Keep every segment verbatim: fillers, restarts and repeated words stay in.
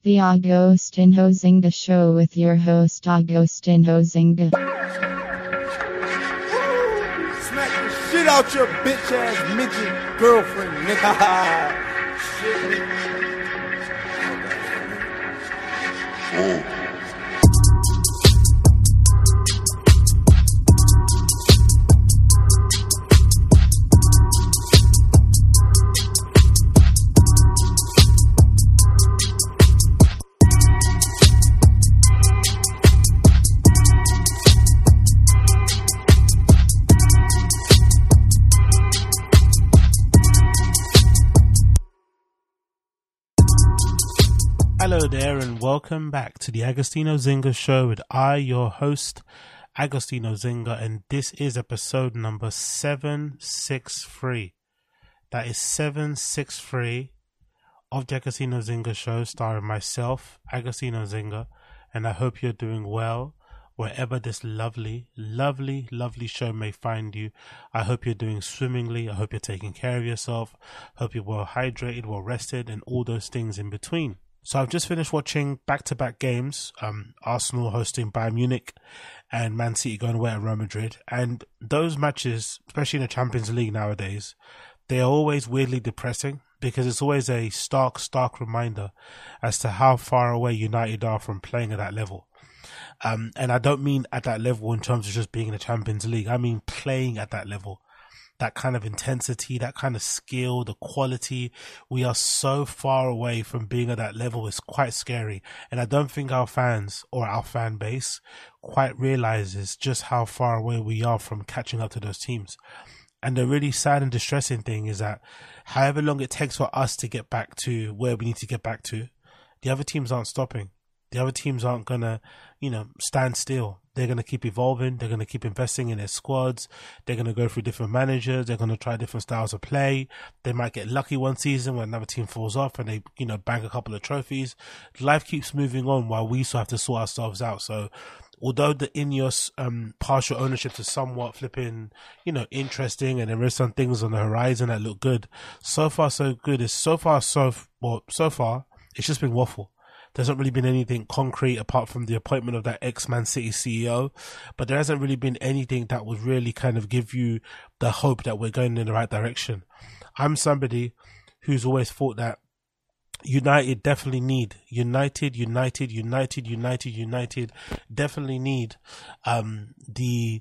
The Agostinho Zinga Show with your host Agostinho Zinga. Smack the shit out your bitch ass midget girlfriend, nigga. Shit. Hello there and welcome back to the Agostinho Zinga Show with I, your host, Agostinho Zinga, and this is episode number seven sixty-three. That is seven sixty-three of the Agostinho Zinga Show, starring myself, Agostinho Zinga, and I hope you're doing well wherever this lovely, lovely, lovely show may find you. I hope you're doing swimmingly. I hope you're taking care of yourself. Hope you're well hydrated, well rested, and all those things in between. So I've just finished watching back-to-back games, um, Arsenal hosting Bayern Munich and Man City going away at Real Madrid. And those matches, especially in the Champions League nowadays, they are always weirdly depressing because it's always a stark, stark reminder as to how far away United are from playing at that level. Um, and I don't mean at that level in terms of just being in the Champions League. I mean playing at that level. That kind of intensity, that kind of skill, the quality. We are so far away from being at that level. It's quite scary. And I don't think our fans or our fan base quite realizes just how far away we are from catching up to those teams. And the really sad and distressing thing is that however long it takes for us to get back to where we need to get back to, the other teams aren't stopping. The other teams aren't going to, you know, stand still. They're going to keep evolving. They're going to keep investing in their squads. They're going to go through different managers. They're going to try different styles of play. They might get lucky one season when another team falls off and they, you know, bang a couple of trophies. Life keeps moving on while we still have to sort ourselves out. So although the Ineos um, partial ownership is somewhat flipping, you know, interesting, and there is some things on the horizon that look good, so far so good. It's so far so, well, so far, it's just been waffle. There's not really been anything concrete apart from the appointment of that ex-Man City C E O, but there hasn't really been anything that would really kind of give you the hope that we're going in the right direction. I'm somebody who's always thought that United definitely need, United, United, United, United, United, definitely need um, the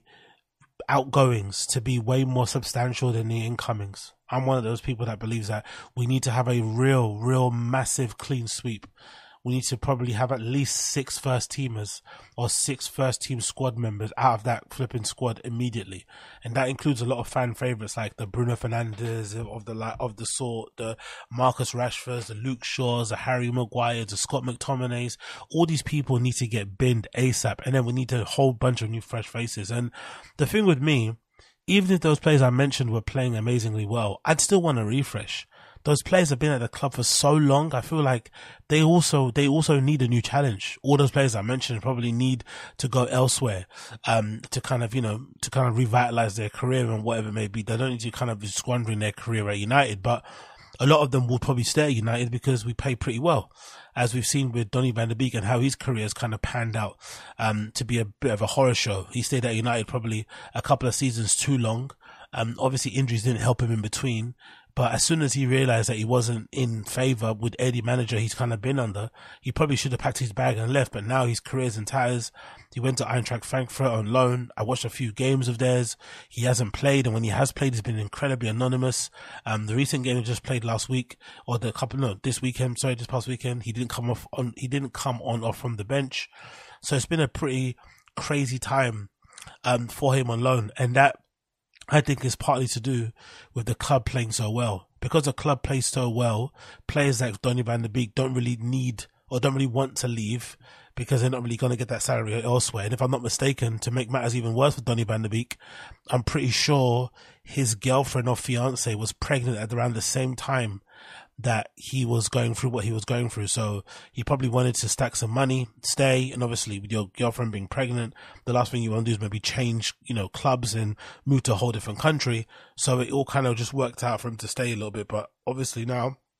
outgoings to be way more substantial than the incomings. I'm one of those people that believes that we need to have a real, real massive clean sweep. We need to probably have at least six first teamers or six first team squad members out of that flipping squad immediately. And that includes a lot of fan favorites like the Bruno Fernandes of the of the sort, the Marcus Rashfords, the Luke Shaws, the Harry Maguires, the Scott McTominays. All these people need to get binned ASAP. And then we need a whole bunch of new fresh faces. And the thing with me, even if those players I mentioned were playing amazingly well, I'd still want a refresh. Those players have been at the club for so long. I feel like they also they also need a new challenge. All those players I mentioned probably need to go elsewhere, um, to kind of you know to kind of revitalize their career and whatever it may be. They don't need to kind of be squandering their career at United, but a lot of them will probably stay at United because we pay pretty well, as we've seen with Donny van der Beek and how his career has kind of panned out um, to be a bit of a horror show. He stayed at United probably a couple of seasons too long. Um, obviously injuries didn't help him in between. But as soon as he realized that he wasn't in favor with any manager he's kind of been under, he probably should have packed his bag and left. But now his career's in tatters. He went to Eintracht Frankfurt on loan. I watched a few games of theirs. He hasn't played, and when he has played, he's been incredibly anonymous. Um, the recent game he just played last week, or the couple, no, this weekend, sorry, this past weekend, he didn't come off on, he didn't come on or from the bench. So it's been a pretty crazy time, um, for him on loan. And that, I think, is partly to do with the club playing so well. Because the club plays so well, players like Donny van der Beek don't really need or don't really want to leave because they're not really going to get that salary elsewhere. And if I'm not mistaken, to make matters even worse with Donny van der Beek, I'm pretty sure his girlfriend or fiance was pregnant at around the same time that he was going through what he was going through. So he probably wanted to stack some money, stay, and obviously with your girlfriend being pregnant, the last thing you want to do is maybe change, you know, clubs and move to a whole different country. So it all kind of just worked out for him to stay a little bit. But obviously now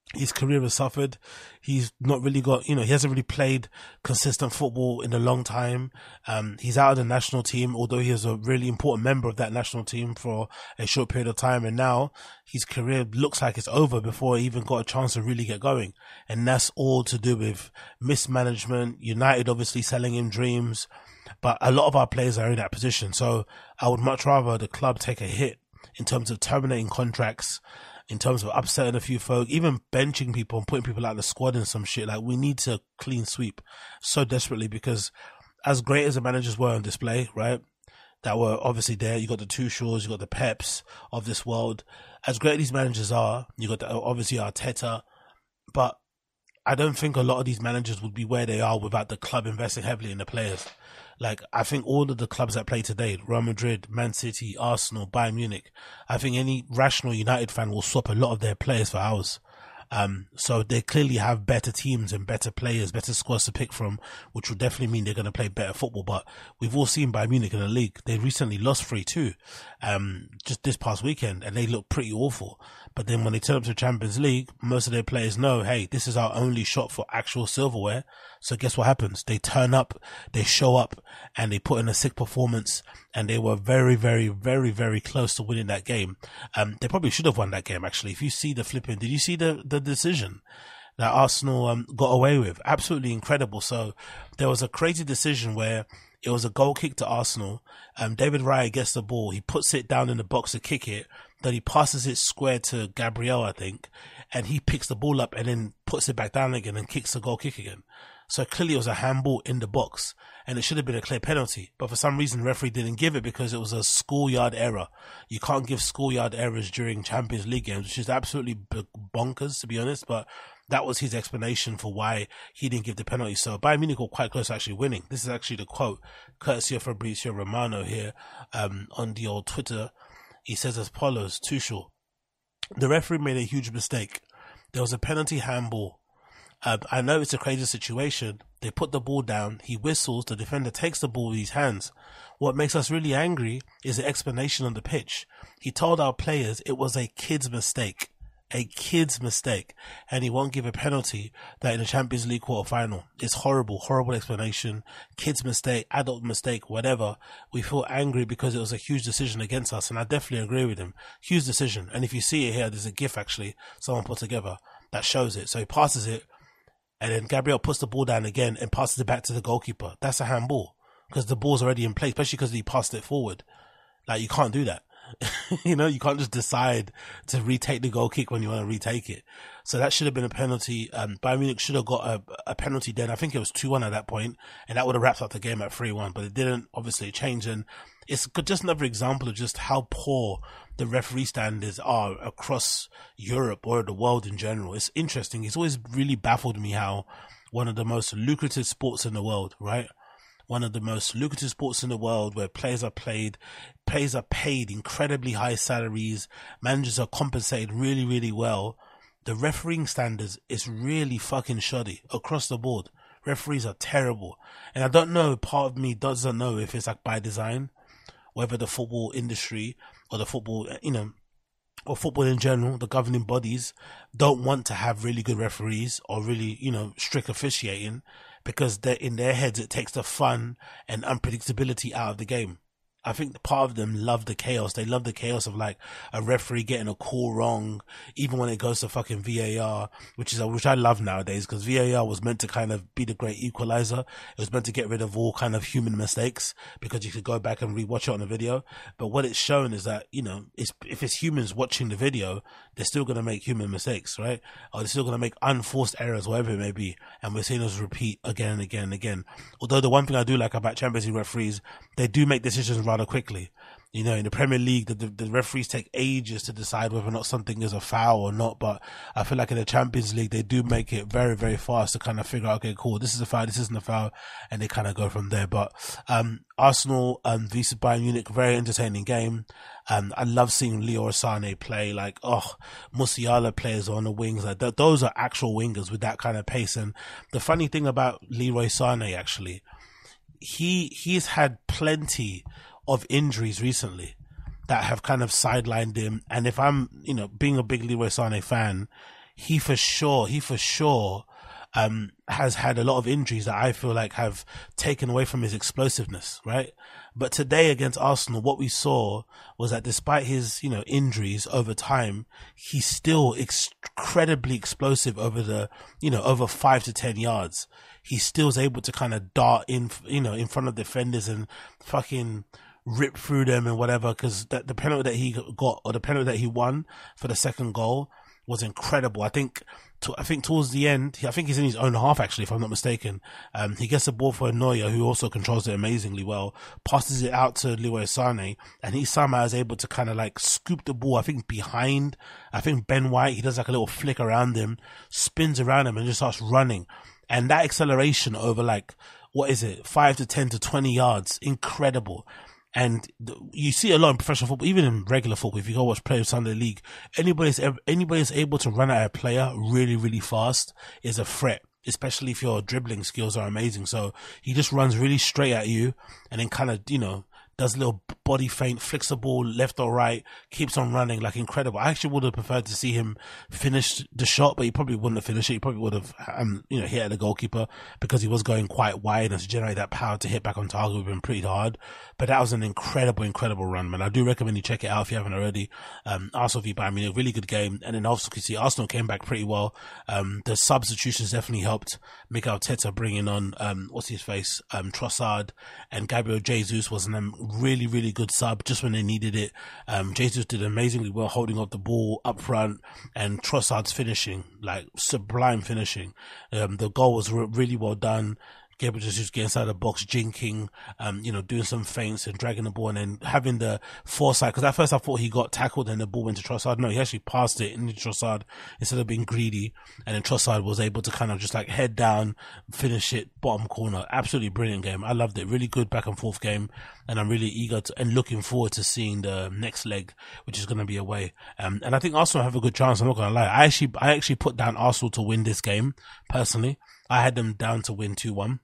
His career has suffered. He's not really got, you know, he hasn't really played consistent football in a long time. Um, he's out of the national team, although he was a really important member of that national team for a short period of time. And now his career looks like it's over before he even got a chance to really get going. And that's all to do with mismanagement. United obviously selling him dreams, but a lot of our players are in that position. So I would much rather the club take a hit in terms of terminating contracts, in terms of upsetting a few folk, even benching people and putting people out of the squad and some shit. Like, we need to clean sweep so desperately, because as great as the managers were on display, right, that were obviously there, you got the Tuchels, you got the Peps of this world. As great as these managers are, you got the, obviously Arteta, but I don't think a lot of these managers would be where they are without the club investing heavily in the players. Like, I think all of the clubs that play today, Real Madrid, Man City, Arsenal, Bayern Munich, I think any rational United fan will swap a lot of their players for ours. Um, so they clearly have better teams and better players, better squads to pick from, which will definitely mean they're going to play better football. But we've all seen Bayern Munich in the league. They recently lost three two, um, just this past weekend, and they look pretty awful. But then when they turn up to Champions League, most of their players know, hey, this is our only shot for actual silverware. So guess what happens? They turn up, they show up, and they put in a sick performance, and they were very, very, very, very close to winning that game. Um, they probably should have won that game, actually. If you see the flipping, did you see the, the decision that Arsenal um, got away with? Absolutely incredible. So there was a crazy decision where it was a goal kick to Arsenal. Um, David Raya gets the ball. He puts it down in the box to kick it. Then he passes it square to Gabriel, I think, and he picks the ball up and then puts it back down again and kicks the goal kick again. So clearly it was a handball in the box, and it should have been a clear penalty. But for some reason, the referee didn't give it because it was a schoolyard error. You can't give schoolyard errors during Champions League games, which is absolutely bonkers, to be honest. But that was his explanation for why he didn't give the penalty. So Bayern Munich were quite close to actually winning. This is actually the quote, courtesy of Fabrizio Romano here um, on the old Twitter. He says as follows, Tuchel, the referee made a huge mistake. There was a penalty handball. Uh, I know it's a crazy situation. They put the ball down. He whistles. The defender takes the ball with his hands. What makes us really angry is the explanation on the pitch. He told our players it was a kid's mistake. A kid's mistake. And he won't give a penalty that in the Champions League quarter final. It's horrible, horrible explanation. Kid's mistake, adult mistake, whatever. We feel angry because it was a huge decision against us. And I definitely agree with him. Huge decision. And if you see it here, there's a GIF actually someone put together that shows it. So he passes it. And then Gabriel puts the ball down again and passes it back to the goalkeeper. That's a handball because the ball's already in place, especially because he passed it forward. Like, you can't do that. You know, you can't just decide to retake the goal kick when you want to retake it. So that should have been a penalty. Um, Bayern Munich should have got a, a penalty then. I think it was two one at that point, and that would have wrapped up the game at three one, but it didn't obviously change. And it's just another example of just how poor the referee standards are across Europe or the world in general. It's interesting. It's always really baffled me how one of the most lucrative sports in the world, right? One of the most lucrative sports in the world where players are played, players are paid incredibly high salaries, managers are compensated really, really well. The refereeing standards is really fucking shoddy across the board. Referees are terrible. And I don't know, part of me doesn't know if it's like by design, whether the football industry or the football, you know, or football in general, the governing bodies don't want to have really good referees or really, you know, strict officiating, because they're in their heads it takes the fun and unpredictability out of the game. I think part of them love the chaos. They love the chaos of like a referee getting a call wrong, even when it goes to fucking V A R, which is, which I love nowadays, because V A R was meant to kind of be the great equalizer. It was meant to get rid of all kind of human mistakes because you could go back and rewatch it on the video. But what it's shown is that, you know, it's, if it's humans watching the video, they're still going to make human mistakes, right? Or they're still going to make unforced errors, whatever it may be. And we're seeing us repeat again and again and again. Although the one thing I do like about Champions League referees, they do make decisions rather quickly. You know, in the Premier League, the, the, the referees take ages to decide whether or not something is a foul or not. But I feel like in the Champions League, they do make it very, very fast to kind of figure out, okay, cool, this is a foul, this isn't a foul, and they kind of go from there. But um, Arsenal um, versus Bayern Munich, very entertaining game. Um, I love seeing Leroy Sané play. Like, oh, Musiala plays on the wings. Like th- those are actual wingers with that kind of pace. And the funny thing about Leroy Sané, actually, he he's had plenty of injuries recently that have kind of sidelined him. And if I'm, you know, being a big Leroy Sané fan, he for sure, he for sure, um, has had a lot of injuries that I feel like have taken away from his explosiveness, right? But today against Arsenal, what we saw was that despite his, you know, injuries over time, he's still ex- incredibly explosive over the, you know, over five to ten yards. He still is able to kind of dart in, you know, in front of defenders and fucking rip through them and whatever. Cause the, the penalty that he got, or the penalty that he won for the second goal, was incredible. I think, to, I think towards the end, I think he's in his own half actually, if I'm not mistaken. Um, he gets the ball for Neuer, who also controls it amazingly well, passes it out to Leroy Sané, and he somehow is able to kind of like scoop the ball, I think behind, I think Ben White, he does like a little flick around him, spins around him and just starts running. And that acceleration over like, what is it, five to ten to twenty yards, incredible. And you see a lot in professional football, even in regular football. If you go watch Players Sunday League, anybody's anybody's able to run at a player really, really fast is a threat, especially if your dribbling skills are amazing. So he just runs really straight at you, and then kind of, you know, does a little body feint, flicks the ball left or right, keeps on running, like incredible. I actually would have preferred to see him finish the shot, but he probably wouldn't have finished it. He probably would have, um, you know, hit at the goalkeeper because he was going quite wide, and to generate that power to hit back on target would have been pretty hard. But that was an incredible, incredible run, man. I do recommend you check it out if you haven't already. Um, Arsenal v Bayern Munich, really good game. And then also, you can see Arsenal came back pretty well. Um, the substitutions definitely helped. Mikel Arteta bringing on, um, what's his face, um, Trossard, and Gabriel Jesus was an really, really good sub just when they needed it. Um, Jesus did amazingly well holding up the ball up front, and Trossard's finishing, like sublime finishing. Um, the goal was re- really well done. Gabriel Jesus getting inside the box, jinking, um, you know, doing some feints and dragging the ball, and then having the foresight. Because at first I thought he got tackled and the ball went to Trossard. No, he actually passed it into Trossard instead of being greedy. And then Trossard was able to kind of just like head down, finish it, bottom corner. Absolutely brilliant game. I loved it. Really good back and forth game. And I'm really eager to, and looking forward to seeing the next leg, which is going to be away. Um, and I think Arsenal have a good chance. I'm not going to lie. I actually, I actually put down Arsenal to win this game personally. I had them down to win two one.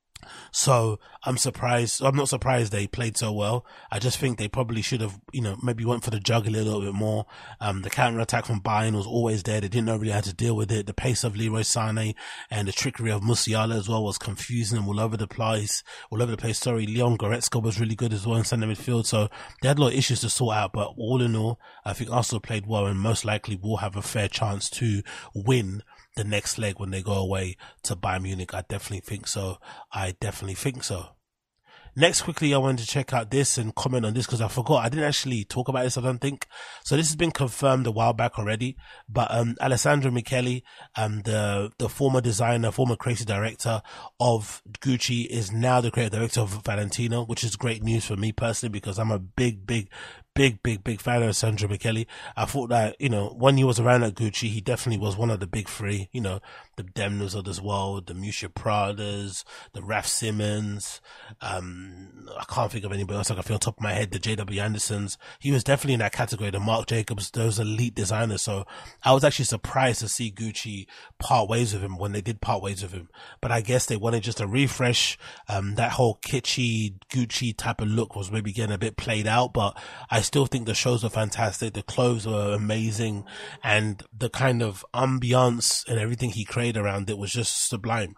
So I'm surprised. I'm not surprised they played so well. I just think they probably should have, you know, maybe went for the jugular a little bit more. Um, the counter attack from Bayern was always there. They didn't know really how to deal with it. The pace of Leroy Sané and the trickery of Musiala as well was confusing them all over the place. All over the place. Sorry, Leon Goretzka was really good as well in centre midfield. So they had a lot of issues to sort out. But all in all, I think Arsenal played well and most likely will have a fair chance to win the next leg when they go away to Bayern Munich. I definitely think so. I definitely think so. Next, quickly, I wanted to check out this and comment on this because I forgot. I didn't actually talk about this, I don't think. So this has been confirmed a while back already. But um, Alessandro Michele, um, the the former designer, former creative director of Gucci, is now the creative director of Valentino, which is great news for me personally because I'm a big, big, big, big, big fan of Alessandro Michele. I thought that, you know, when he was around at Gucci, he definitely was one of the big three, you know, the Demnas of this world, the Miuccia Pradas, the Raf Simons, um, I can't think of anybody else I can feel on top of my head, the J W Andersons. He was definitely in that category, the Marc Jacobs, those elite designers. So I was actually surprised to see Gucci part ways with him when they did part ways with him. But I guess they wanted just a refresh. Um, that whole kitschy Gucci type of look was maybe getting a bit played out, but I still think the shows were fantastic. The clothes were amazing, and the kind of ambiance and everything he created around it was just sublime.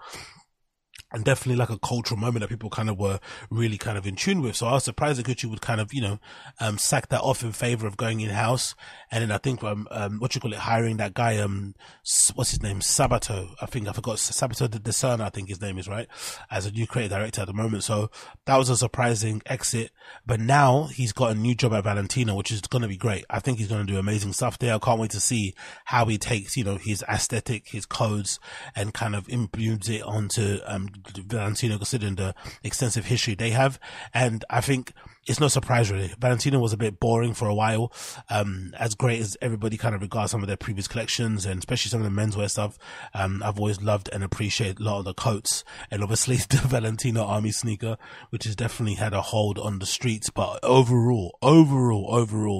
And definitely like a cultural moment that people kind of were really kind of in tune with. So I was surprised that Gucci would kind of, you know, um, sack that off in favor of going in-house. And then I think, um, um, what you call it, hiring that guy, um, what's his name? Sabato. I think I forgot. Sabato De Serna, I think his name is, right? As a new creative director at the moment. So that was a surprising exit. But now he's got a new job at Valentino, which is going to be great. I think he's going to do amazing stuff there. I can't wait to see how he takes, you know, his aesthetic, his codes, and kind of imbues it onto, um, Valentino, considering the extensive history they have. And I think it's no surprise really. Valentino was a bit boring for a while. Um, as great as everybody kind of regards some of their previous collections, and especially some of the menswear stuff, um, I've always loved and appreciated a lot of the coats, and obviously the Valentino Army sneaker, which has definitely had a hold on the streets. But overall, overall, overall,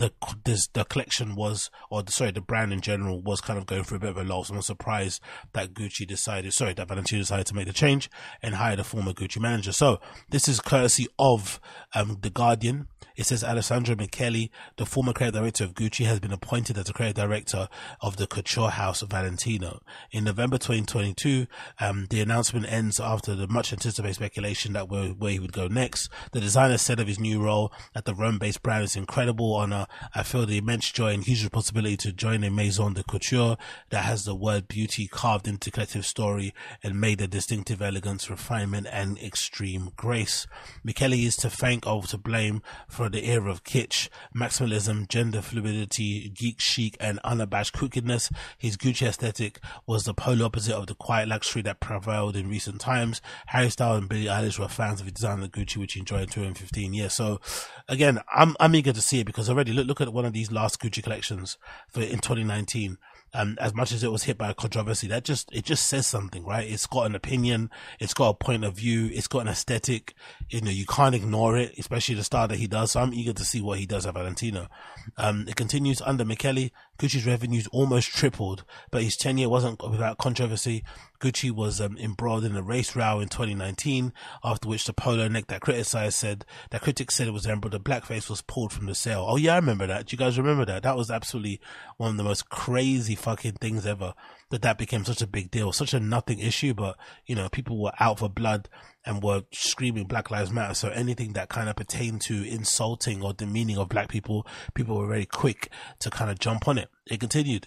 the this, the collection was, or the, sorry, the brand in general was kind of going through a bit of a loss. I'm not surprised that Gucci decided, sorry, that Valentino decided to make the change and hired a former Gucci manager. So this is courtesy of um, The Guardian. It says Alessandro Michele, the former creative director of Gucci, has been appointed as the creative director of the couture house Valentino. In November twenty twenty-two, um, the announcement ends after the much anticipated speculation that where, where he would go next. The designer said of his new role at the Rome-based brand, "It's incredible honor. I feel the immense joy and huge responsibility to join a maison de couture that has the word beauty carved into collective story and made a distinctive elegance, refinement, and extreme grace." Michele is to thank or to blame for the era of kitsch, maximalism, gender fluidity, geek chic, and unabashed kookiness. His Gucci aesthetic was the polar opposite of the quiet luxury that prevailed in recent times. Harry Styles and Billie Eilish were fans of his design of Gucci, which he enjoyed in two thousand fifteen. Yeah, so again, I'm I'm eager to see it because already look look at one of these last Gucci collections for in twenty nineteen. Um, as much as it was hit by a controversy, that just, it just says something, right? It's got an opinion. It's got a point of view. It's got an aesthetic. You know, you can't ignore it, especially the style that he does. So I'm eager to see what he does at Valentino. Um, it continues under Michele. Gucci's revenues almost tripled, but his tenure wasn't without controversy. Gucci was um, embroiled in a race row in twenty nineteen, after which the polo neck that criticized said, that critics said it was embroidered, the blackface was pulled from the sale. Oh yeah, I remember that. Do you guys remember that? That was absolutely one of the most crazy fucking things ever, that that became such a big deal, such a nothing issue, but you know, people were out for blood and were screaming Black Lives Matter. So anything that kind of pertained to insulting or demeaning of black people, people were very quick to kind of jump on it. It continued.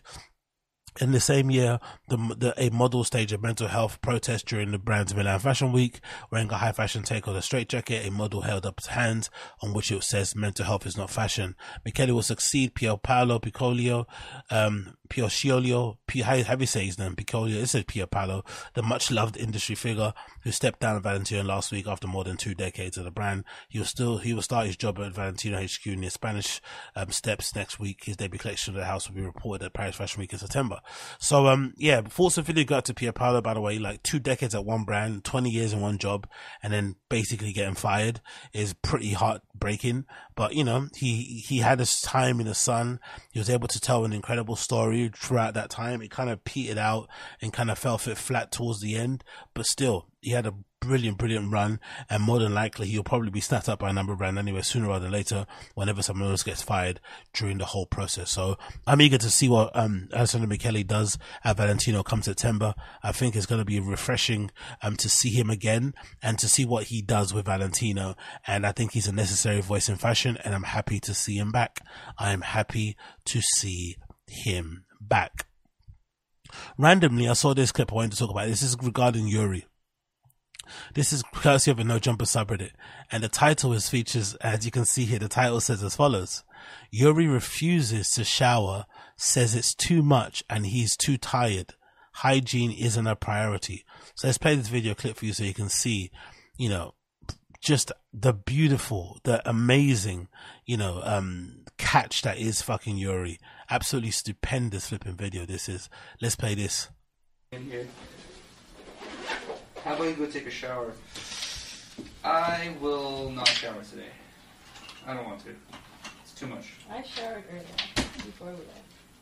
In the same year, the, the a model staged a mental health protest during the brand's Milan Fashion Week. Wearing a high fashion take on a straitjacket, a model held up his hands on which it says "Mental health is not fashion." Michele will succeed Pier Paolo Piccolio, um, Piosciolio, P- how, how do you say his name? Piccolio. It says Pier Paolo, the much loved industry figure who stepped down at Valentino last week after more than two decades of the brand. He will still he will start his job at Valentino H Q near Spanish um, Steps next week. His debut collection of the house will be reported at Paris Fashion Week in September. So, um, yeah, thoughts and video got to Pier Paolo, by the way, like two decades at one brand, twenty years in one job, and then basically getting fired is pretty heartbreaking. But, you know, he, he had his time in the sun. He was able to tell an incredible story throughout that time. It kind of petered out and kind of fell a bit flat towards the end, but still, he had a brilliant, brilliant run, and more than likely he'll probably be snapped up by a number brand anyway, sooner rather than later, whenever someone else gets fired during the whole process. So I'm eager to see what um Alessandro Michele does at Valentino come September. I think it's going to be refreshing um to see him again and to see what he does with Valentino, and I think he's a necessary voice in fashion, and I'm happy to see him back. I am happy to see him back. Randomly, I saw this clip I wanted to talk about. This is regarding Yuri. This is courtesy of a No Jumper subreddit, and the title is features, as you can see here, the title says as follows: Yuri refuses to shower, says it's too much and he's too tired. Hygiene isn't a priority. So let's play this video clip for you so you can see, you know, just the beautiful, the amazing, you know, um, catch that is fucking Yuri. Absolutely stupendous flipping video this is. Let's play this. In here. How about you go take a shower? I will not shower today. I don't want to. It's too much. I showered earlier, before we left.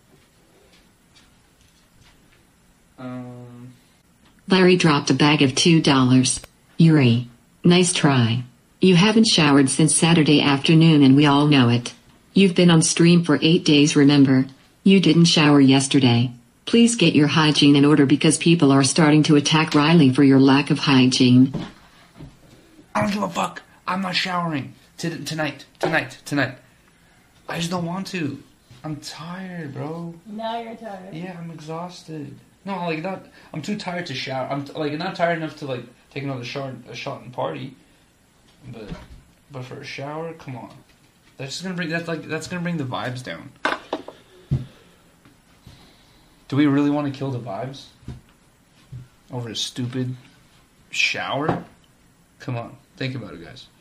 Um. Larry dropped a bag of two dollars. Yuri, nice try. You haven't showered since Saturday afternoon and we all know it. You've been on stream for eight days, remember? You didn't shower yesterday. Please get your hygiene in order because people are starting to attack Riley for your lack of hygiene. I don't give a fuck. I'm not showering. T- tonight. Tonight. Tonight. I just don't want to. I'm tired, bro. Now you're tired. Yeah, I'm exhausted. No, like not. I'm too tired to shower. I'm like not tired enough to like take another shot, a shot and party. But, but for a shower, come on. That's just gonna bring. That's like that's gonna bring the vibes down. Do we really want to kill the vibes over a stupid shower? Come on, think about it, guys.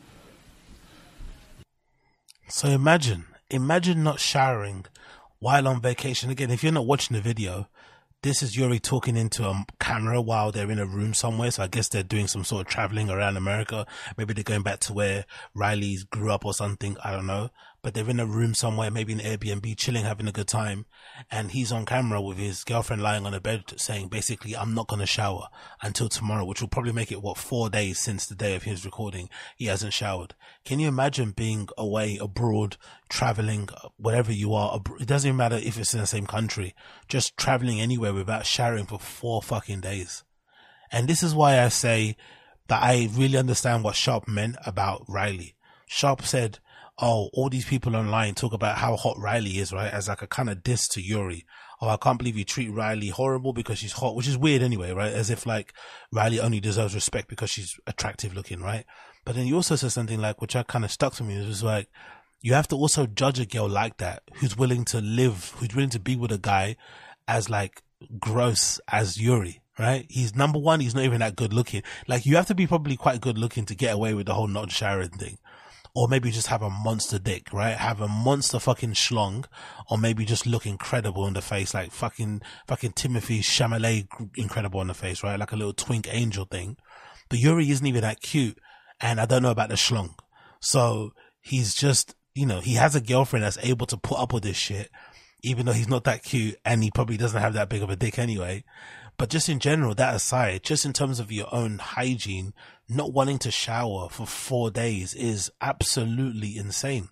So imagine, imagine not showering while on vacation. Again, if you're not watching the video, this is Yuri talking into a camera while they're in a room somewhere. So I guess they're doing some sort of traveling around America. Maybe they're going back to where Riley grew up or something. I don't know. but they're in a room somewhere, maybe in Airbnb, chilling, having a good time. And he's on camera with his girlfriend lying on a bed saying, basically, I'm not going to shower until tomorrow, which will probably make it, what, four days since the day of his recording. He hasn't showered. Can you imagine being away, abroad, traveling, wherever you are? It doesn't even matter if it's in the same country, just traveling anywhere without showering for four fucking days. And this is why I say that I really understand what Sharp meant about Riley. Sharp said, oh, all these people online talk about how hot Riley is, right? As like a kind of diss to Yuri. Oh, I can't believe you treat Riley horrible because she's hot, which is weird anyway, right? As if like Riley only deserves respect because she's attractive looking, right? But then you also said something like, which I kind of stuck to me. It was like, you have to also judge a girl like that, who's willing to live, who's willing to be with a guy as like gross as Yuri, right? He's number one. He's not even that good looking. Like, you have to be probably quite good looking to get away with the whole not showering thing. Or maybe just have a monster dick, right? Have a monster fucking schlong, or maybe just look incredible in the face, like fucking, fucking Timothy Chalamet incredible in the face, right? Like a little twink angel thing. But Yuri isn't even that cute, and I don't know about the schlong. So he's just, you know, he has a girlfriend that's able to put up with this shit, even though he's not that cute, and he probably doesn't have that big of a dick anyway. But just in general, that aside, just in terms of your own hygiene, not wanting to shower for four days is absolutely insane.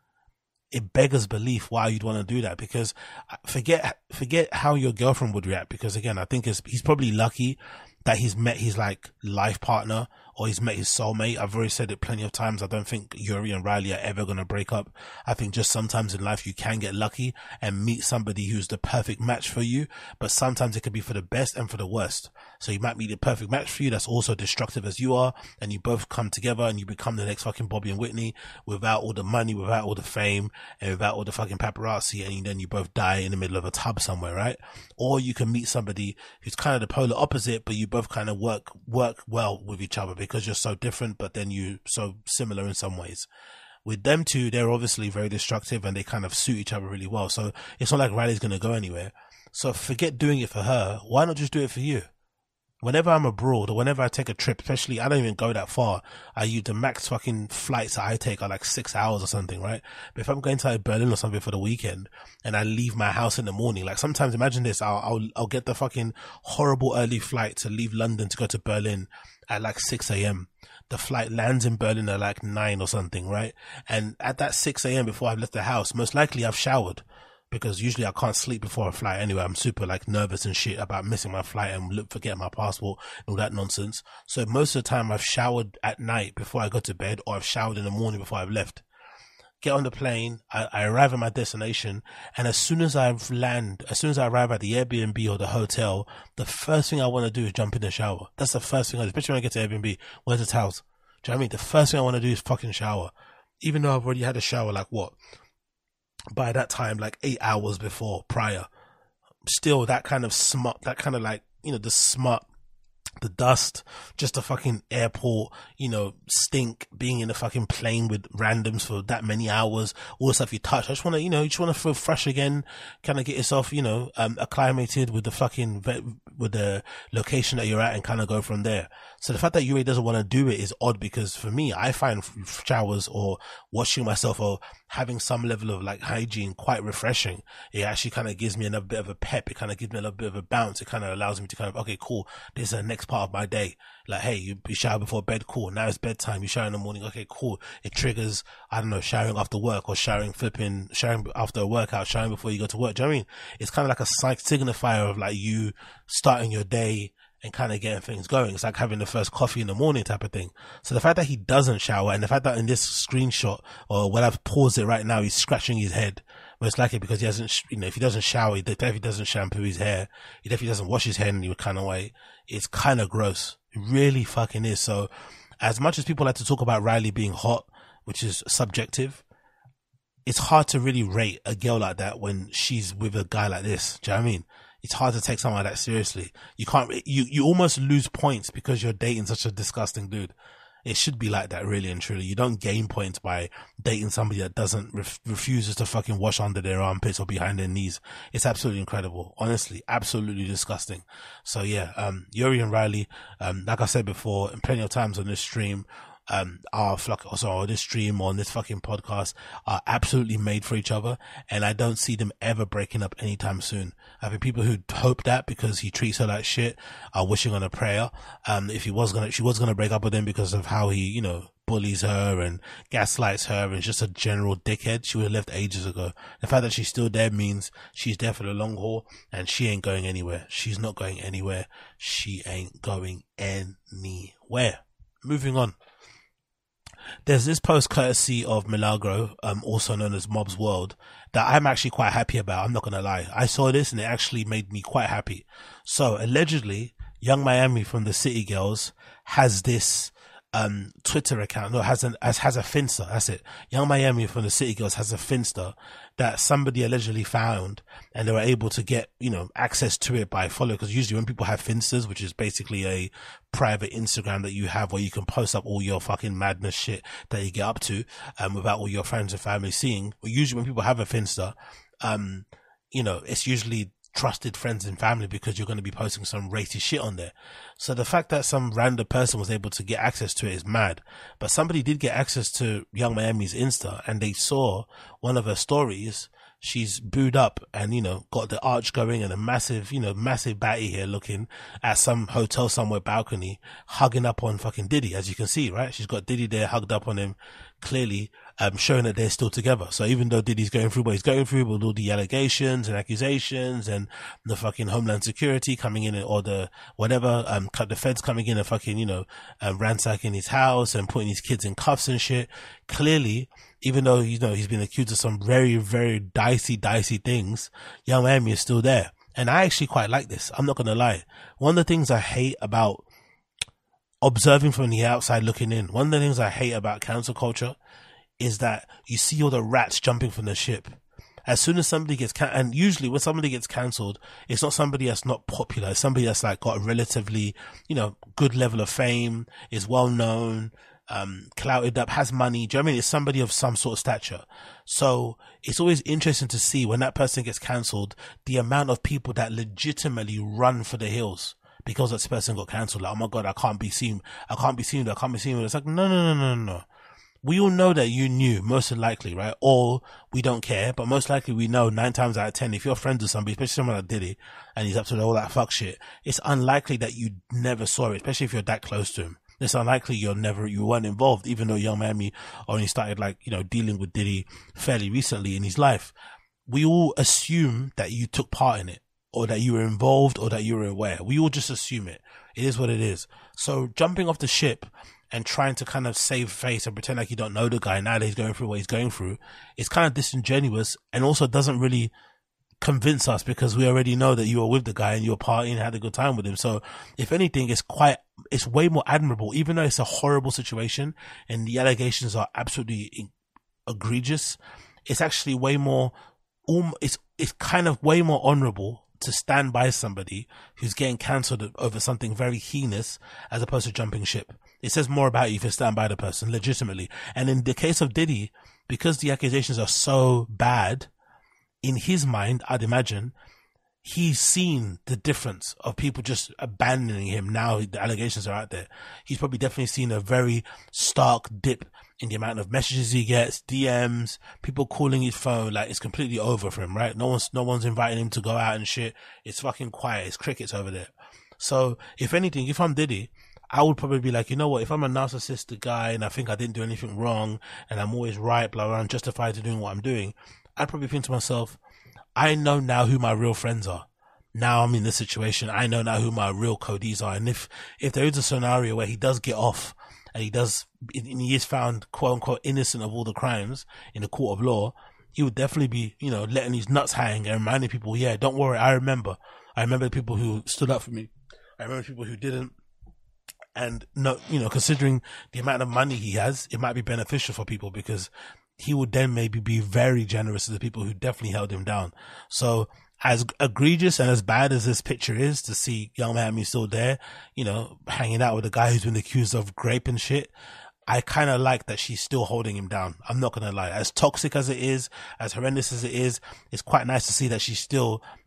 It beggars belief why you'd want to do that, because forget, forget how your girlfriend would react. Because again, I think it's, he's probably lucky that he's met his like life partner, or he's met his soulmate. I've already said it plenty of times. I don't think Yuri and Riley are ever going to break up. I think just sometimes in life you can get lucky and meet somebody who's the perfect match for you, but sometimes it could be for the best and for the worst. So you might meet the perfect match for you that's also destructive as you are, and you both come together and you become the next fucking Bobby and Whitney without all the money, without all the fame, and without all the fucking paparazzi, and then you both die in the middle of a tub somewhere, right? Or you can meet somebody who's kind of the polar opposite, but you both kind of work work well with each other because you're so different, but then you so similar in some ways. With them two, they're obviously very destructive and they kind of suit each other really well. So it's not like Riley's going to go anywhere. So forget doing it for her. Why not just do it for you? Whenever I'm abroad or whenever I take a trip, especially, I don't even go that far. I use the max fucking flights that I take are like six hours or something, right? But if I'm going to like Berlin or something for the weekend and I leave my house in the morning, like sometimes imagine this, I'll, I'll, I'll get the fucking horrible early flight to leave London to go to Berlin at like six a.m. The flight lands in Berlin at like nine or something, right? And at that six a.m. before I've left the house, most likely I've showered. Because usually I can't sleep before a flight anyway. I'm super like nervous and shit about missing my flight and look, forgetting my passport and all that nonsense. So most of the time I've showered at night before I go to bed, or I've showered in the morning before I've left. Get on the plane, I, I arrive at my destination, and as soon as I land, as soon as I arrive at the Airbnb or the hotel, the first thing I want to do is jump in the shower. That's the first thing I do, especially when I get to Airbnb. Where's the towels? Do you know what I mean? The first thing I want to do is fucking shower. Even though I've already had a shower, like what? By that time, like eight hours before, prior, still that kind of smut, that kind of like, you know, the smut, the dust, just the fucking airport, you know, stink, being in a fucking plane with randoms for that many hours, all the stuff you touch. I just want to, you know, you just want to feel fresh again, kind of get yourself, you know, um, acclimated with the fucking, with the location that you're at and kind of go from there. So the fact that Yuri doesn't want to do it is odd, because for me, I find showers or washing myself or having some level of like hygiene quite refreshing. It actually kind of gives me a bit of a pep. It kind of gives me a little bit of a bounce. It kind of allows me to kind of, okay, cool. This is the next part of my day. Like, hey, you, you shower before bed. Cool. Now it's bedtime. You shower in the morning. Okay, cool. It triggers, I don't know, showering after work or showering flipping, showering after a workout, showering before you go to work. Do you know what I mean? It's kind of like a psych signifier of like you starting your day and kind of getting things going. It's like having the first coffee in the morning type of thing. So the fact that he doesn't shower, and the fact that in this screenshot, or when I've paused it right now, he's scratching his head, most likely because he hasn't, you know, if he doesn't shower, he definitely doesn't shampoo his hair, he definitely doesn't wash his hair in any kind of way. It's kind of gross. It really fucking is. So as much as people like to talk about Riley being hot, which is subjective, it's hard to really rate a girl like that when she's with a guy like this. Do you know what I mean? It's hard to take someone like that seriously. You can't, you, you almost lose points because you're dating such a disgusting dude. It should be like that, really and truly. You don't gain points by dating somebody that doesn't, ref, refuses to fucking wash under their armpits or behind their knees. It's absolutely incredible. Honestly, absolutely disgusting. So yeah, um, Yuri and Riley, um, like I said before, plenty of times on this stream, um, our like also on this stream, on this fucking podcast, are absolutely made for each other. And I don't see them ever breaking up anytime soon. I think people who hope that because he treats her like shit are wishing on a prayer. Um, if he was gonna, she was gonna break up with him because of how he, you know, bullies her and gaslights her and is just a general dickhead, she would have left ages ago. The fact that she's still there means she's there for the long haul, and she ain't going anywhere. She's not going anywhere. She ain't going anywhere. Moving on. There's this post courtesy of Milagro, um, also known as Mob's World, that I'm actually quite happy about. I'm not going to lie. I saw this and it actually made me quite happy. So allegedly, Young Miami from the City Girls has this um Twitter account, no, has an has, has a Finsta, that's it. Young Miami from the City Girls has a Finsta that somebody allegedly found, and they were able to get, you know, access to it by follow, because usually when people have Finstas, which is basically a private Instagram that you have where you can post up all your fucking madness shit that you get up to, um without all your friends and family seeing. Well, usually when people have a Finsta, um you know, it's usually trusted friends and family, because you're going to be posting some racist shit on there. So the fact that some random person was able to get access to it is mad. But somebody did get access to Young Miami's Insta, and they saw one of her stories. She's booed up and, you know, got the arch going and a massive, you know, massive batty here looking at some hotel somewhere balcony, hugging up on fucking Diddy, as you can see, right? She's got Diddy there hugged up on him, clearly, um, showing that they're still together. So even though Diddy's going through what he's going through with all the allegations and accusations and the fucking Homeland Security coming in, or the whatever, um, the feds coming in and fucking, you know, um, ransacking his house and putting his kids in cuffs and shit, clearly, even though, you know, he's been accused of some very, very dicey, dicey things, Young Miami is still there. And I actually quite like this. I'm not going to lie. One of the things I hate about observing from the outside looking in, one of the things I hate about cancel culture is that you see all the rats jumping from the ship. As soon as somebody gets can- and usually when somebody gets cancelled, it's not somebody that's not popular. It's somebody that's like got a relatively, you know, good level of fame, is well known, um, clouted up, has money. Do you know what I mean? It's somebody of some sort of stature. So it's always interesting to see when that person gets cancelled, the amount of people that legitimately run for the hills because this person got cancelled. Like, oh my God, I can't be seen. I can't be seen. I can't be seen. It's like, no, no, no, no, no. We all know that you knew, most likely, right? Or we don't care, but most likely we know nine times out of ten, if you're friends with somebody, especially someone like Diddy, and he's up to all that fuck shit, it's unlikely that you never saw it, especially if you're that close to him. It's unlikely you're never, you weren't involved, even though Young Miami only started, like, you know, dealing with Diddy fairly recently in his life. We all assume that you took part in it, or that you were involved, or that you were aware. We all just assume it. It is what it is. So jumping off the ship and trying to kind of save face and pretend like you don't know the guy now that he's going through what he's going through, it's kind of disingenuous, and also doesn't really convince us, because we already know that you were with the guy and you were partying and had a good time with him. So if anything, it's quite, it's way more admirable, even though it's a horrible situation and the allegations are absolutely egregious. It's actually way more, um, it's, it's kind of way more honorable to stand by somebody who's getting cancelled over something very heinous, as opposed to jumping ship. It says more about you if you stand by the person legitimately. And in the case of Diddy, because the accusations are so bad, in his mind, I'd imagine, he's seen the difference of people just abandoning him now the allegations are out there. He's probably definitely seen a very stark dip in the amount of messages he gets, D Ms, people calling his phone. Like, it's completely over for him, right? No one's, no one's inviting him to go out and shit. It's fucking quiet. It's crickets over there. So if anything, if I'm Diddy, I would probably be like, you know what, if I'm a narcissistic guy and I think I didn't do anything wrong and I'm always right, blah, blah, I'm justified to doing what I'm doing, I'd probably think to myself, I know now who my real friends are. Now I'm in this situation. I know now who my real codees are. And if, if there is a scenario where he does get off and he does, and he is found quote unquote innocent of all the crimes in the court of law, he would definitely be, you know, letting his nuts hang and reminding people, yeah, don't worry. I remember. I remember the people who stood up for me. I remember people who didn't. And no, you know, considering the amount of money he has, it might be beneficial for people, because he would then maybe be very generous to the people who definitely held him down. So as egregious and as bad as this picture is, to see Young Miami still there, you know, hanging out with a guy who's been accused of rape and shit, I kind of like that she's still holding him down. I'm not going to lie. As toxic as it is, as horrendous as it is, it's quite nice to see that she's still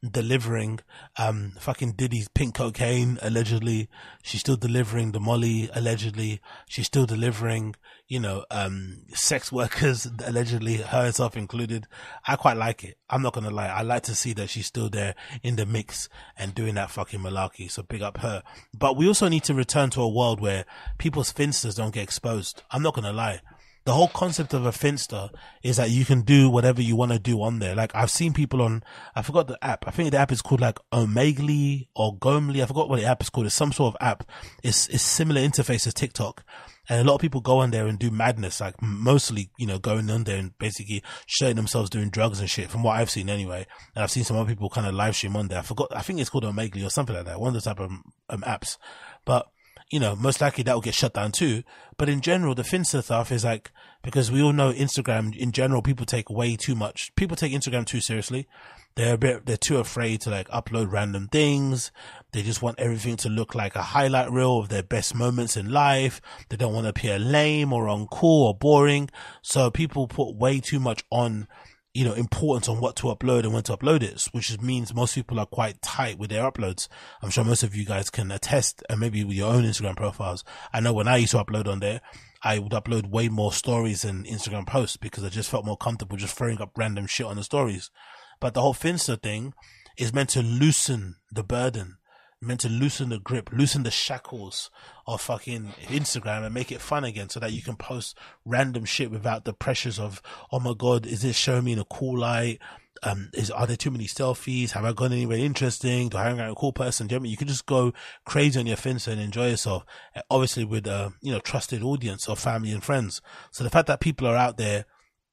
delivering um fucking Diddy's pink cocaine allegedly. She's still delivering the Molly allegedly. She's still delivering, you know, um sex workers allegedly, herself included. I quite like it. I'm not gonna lie. I like to see that she's still there in the mix and doing that fucking malarkey. So big up her. But we also need to return to a world where people's finsters don't get exposed. I'm not gonna lie. The whole concept of a finster is that you can do whatever you want to do on there. Like, I've seen people on, I forgot the app. I think the app is called like Omegle or Gomely. I forgot what the app is called. It's some sort of app. It's, it's similar interface as TikTok. And a lot of people go on there and do madness, like mostly, you know, going on there and basically showing themselves doing drugs and shit, from what I've seen anyway. And I've seen some other people kind of live stream on there. I forgot, I think it's called Omegle or something like that. One of the type of um, apps. But, you know, most likely that will get shut down too. But in general, the finster stuff is like, because we all know Instagram in general, people take way too much. People take Instagram too seriously. They're a bit, they're too afraid to like upload random things. They just want everything to look like a highlight reel of their best moments in life. They don't want to appear lame or uncool or boring. So people put way too much on, you know, importance on what to upload and when to upload it, which means most people are quite tight with their uploads. I'm sure most of you guys can attest, and maybe with your own Instagram profiles. I know when I used to upload on there, I would upload way more stories than Instagram posts because I just felt more comfortable just throwing up random shit on the stories. But the whole Finsta thing is meant to loosen the burden, meant to loosen the grip, loosen the shackles of fucking Instagram and make it fun again so that you can post random shit without the pressures of, oh my God, is this showing me in a cool light? Um, is, are there too many selfies? Have I gone anywhere interesting? Do I hang out with a cool person? Do you know what I mean? You can just go crazy on your Finsta and enjoy yourself, obviously with a, you know, trusted audience of family and friends. So the fact that people are out there,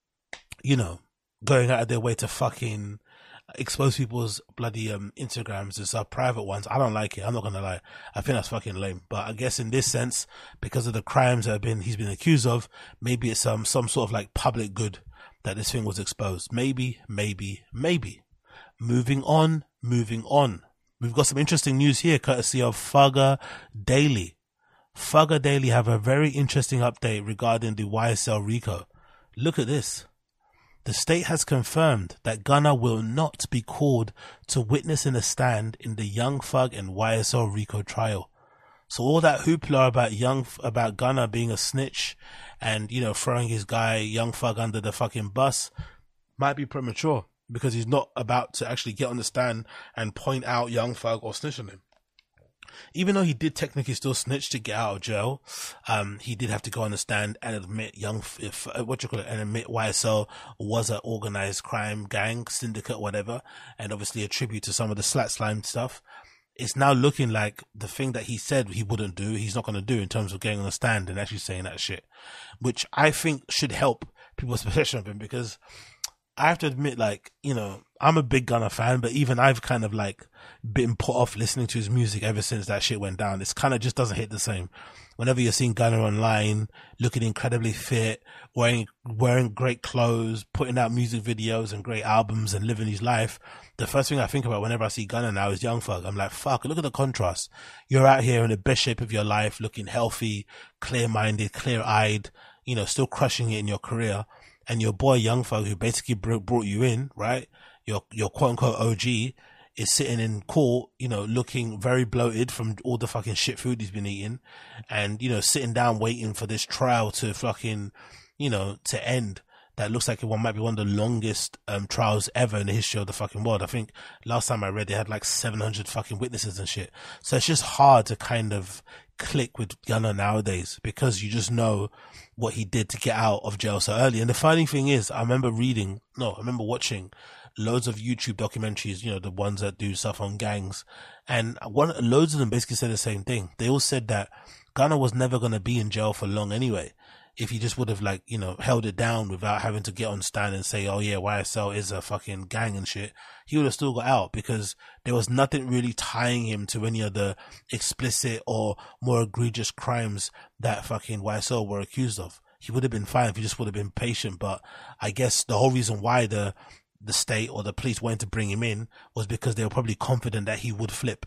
you know, going out of their way to fucking expose people's bloody um Instagrams and stuff, private ones, I don't like it. I'm not gonna lie. I think that's fucking lame. But I guess in this sense, because of the crimes that have been he's been accused of, maybe it's um some sort of like public good that this thing was exposed. Maybe, maybe, maybe. Moving on, moving on. We've got some interesting news here, courtesy of Fugger Daily. Fugger Daily have a very interesting update regarding the Y S L RICO. Look at this. The state has confirmed that Gunna will not be called to witness in a stand in the Young Thug and Y S L RICO trial. So all that hoopla about Young, about Gunna being a snitch and, you know, throwing his guy Young Thug under the fucking bus might be premature because he's not about to actually get on the stand and point out Young Thug or snitch on him. Even though he did technically still snitch to get out of jail, um, he did have to go on the stand and admit young, if, uh, what you call it, and admit Y S L was an organized crime gang, syndicate, whatever, and obviously attribute to some of the slat slime stuff. It's now looking like the thing that he said he wouldn't do, he's not going to do in terms of getting on the stand and actually saying that shit, which I think should help people's perception of him, because I have to admit, like, you know, I'm a big Gunna fan, but even I've kind of like been put off listening to his music ever since that shit went down. It's kind of just doesn't hit the same. Whenever you're seeing Gunna online, looking incredibly fit, wearing, wearing great clothes, putting out music videos and great albums and living his life, the first thing I think about whenever I see Gunna now is Young Thug. I'm like, fuck, look at the contrast. You're out here in the best shape of your life, looking healthy, clear-minded, clear-eyed, you know, still crushing it in your career. And your boy Young Thug, who basically brought you in, right? Your, your quote unquote O G is sitting in court, you know, looking very bloated from all the fucking shit food he's been eating, and, you know, sitting down waiting for this trial to fucking, you know, to end. That looks like it one might be one of the longest um trials ever in the history of the fucking world. I think last time I read they had like seven hundred fucking witnesses and shit. So it's just hard to kind of click with Gunna nowadays because you just know what he did to get out of jail so early. And the funny thing is, I remember reading, no, I remember watching loads of YouTube documentaries, you know, the ones that do stuff on gangs, and one, loads of them basically said the same thing. They all said that Gunna was never going to be in jail for long anyway. If he just would have, like, you know, held it down without having to get on stand and say, oh yeah, Y S L is a fucking gang and shit, he would have still got out because there was nothing really tying him to any of the explicit or more egregious crimes that fucking Y S L were accused of. He would have been fine if he just would have been patient. But I guess the whole reason why the, the state or the police wanted to bring him in was because they were probably confident that he would flip.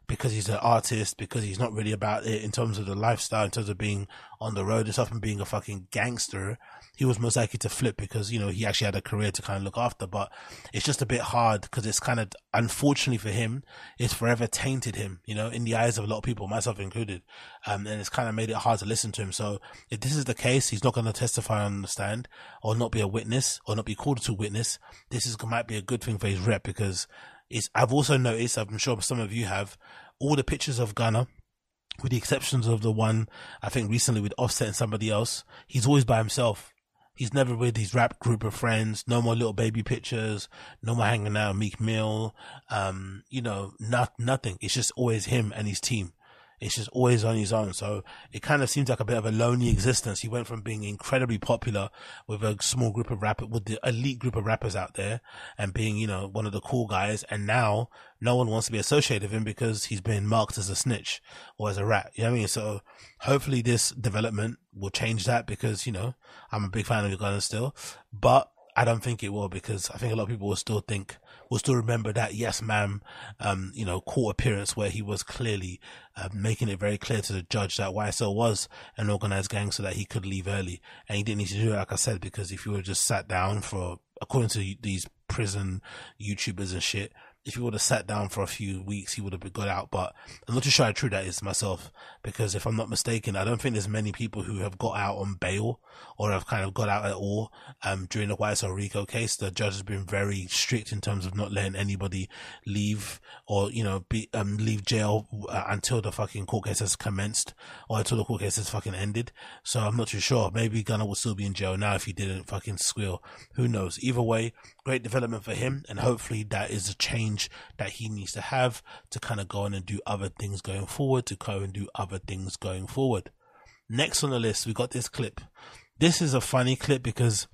because he's an artist, because he's not really about it in terms of the lifestyle, in terms of being on the road and stuff and being a fucking gangster, he was most likely to flip because, you know, he actually had a career to kind of look after. But it's just a bit hard because it's kind of, unfortunately for him, it's forever tainted him, you know, in the eyes of a lot of people, myself included. Um, and it's kind of made it hard to listen to him. So if this is the case, he's not going to testify on the stand or not be a witness or not be called to witness. This is might be a good thing for his rep because it's, I've also noticed, I'm sure some of you have, all the pictures of Gunna, with the exceptions of the one, I think recently with Offset and somebody else, he's always by himself. He's never with his rap group of friends. No more little baby pictures. No more hanging out with Meek Mill. Um, you know, not, nothing. It's just always him and his team. It's just always on his own. So it kind of seems like a bit of a lonely existence. He went from being incredibly popular with a small group of rappers, with the elite group of rappers out there and being, you know, one of the cool guys. And now no one wants to be associated with him because he's been marked as a snitch or as a rat. You know what I mean? So hopefully this development will change that because, you know, I'm a big fan of Gunna still, but I don't think it will because I think a lot of people will still think, will still remember that Yes Ma'am, um, you know, court appearance where he was clearly uh, making it very clear to the judge that Y S L was an organized gang so that he could leave early. And he didn't need to do it, like I said, because if you were just sat down for, according to these prison YouTubers and shit, if he would have sat down for a few weeks, he would have got out. But I'm not too sure how true that is myself, because if I'm not mistaken, I don't think there's many people who have got out on bail or have kind of got out at all um, during the Y S L Rico case. The judge has been very strict in terms of not letting anybody leave or, you know, be um, leave jail uh, until the fucking court case has commenced or until the court case has fucking ended. So I'm not too sure. Maybe Gunna will still be in jail now if he didn't fucking squeal. Who knows? Either way, great development for him, and hopefully that is a change that he needs to have to kind of go on and do other things going forward, to go and do other things going forward. Next on the list, we got this clip. This is a funny clip because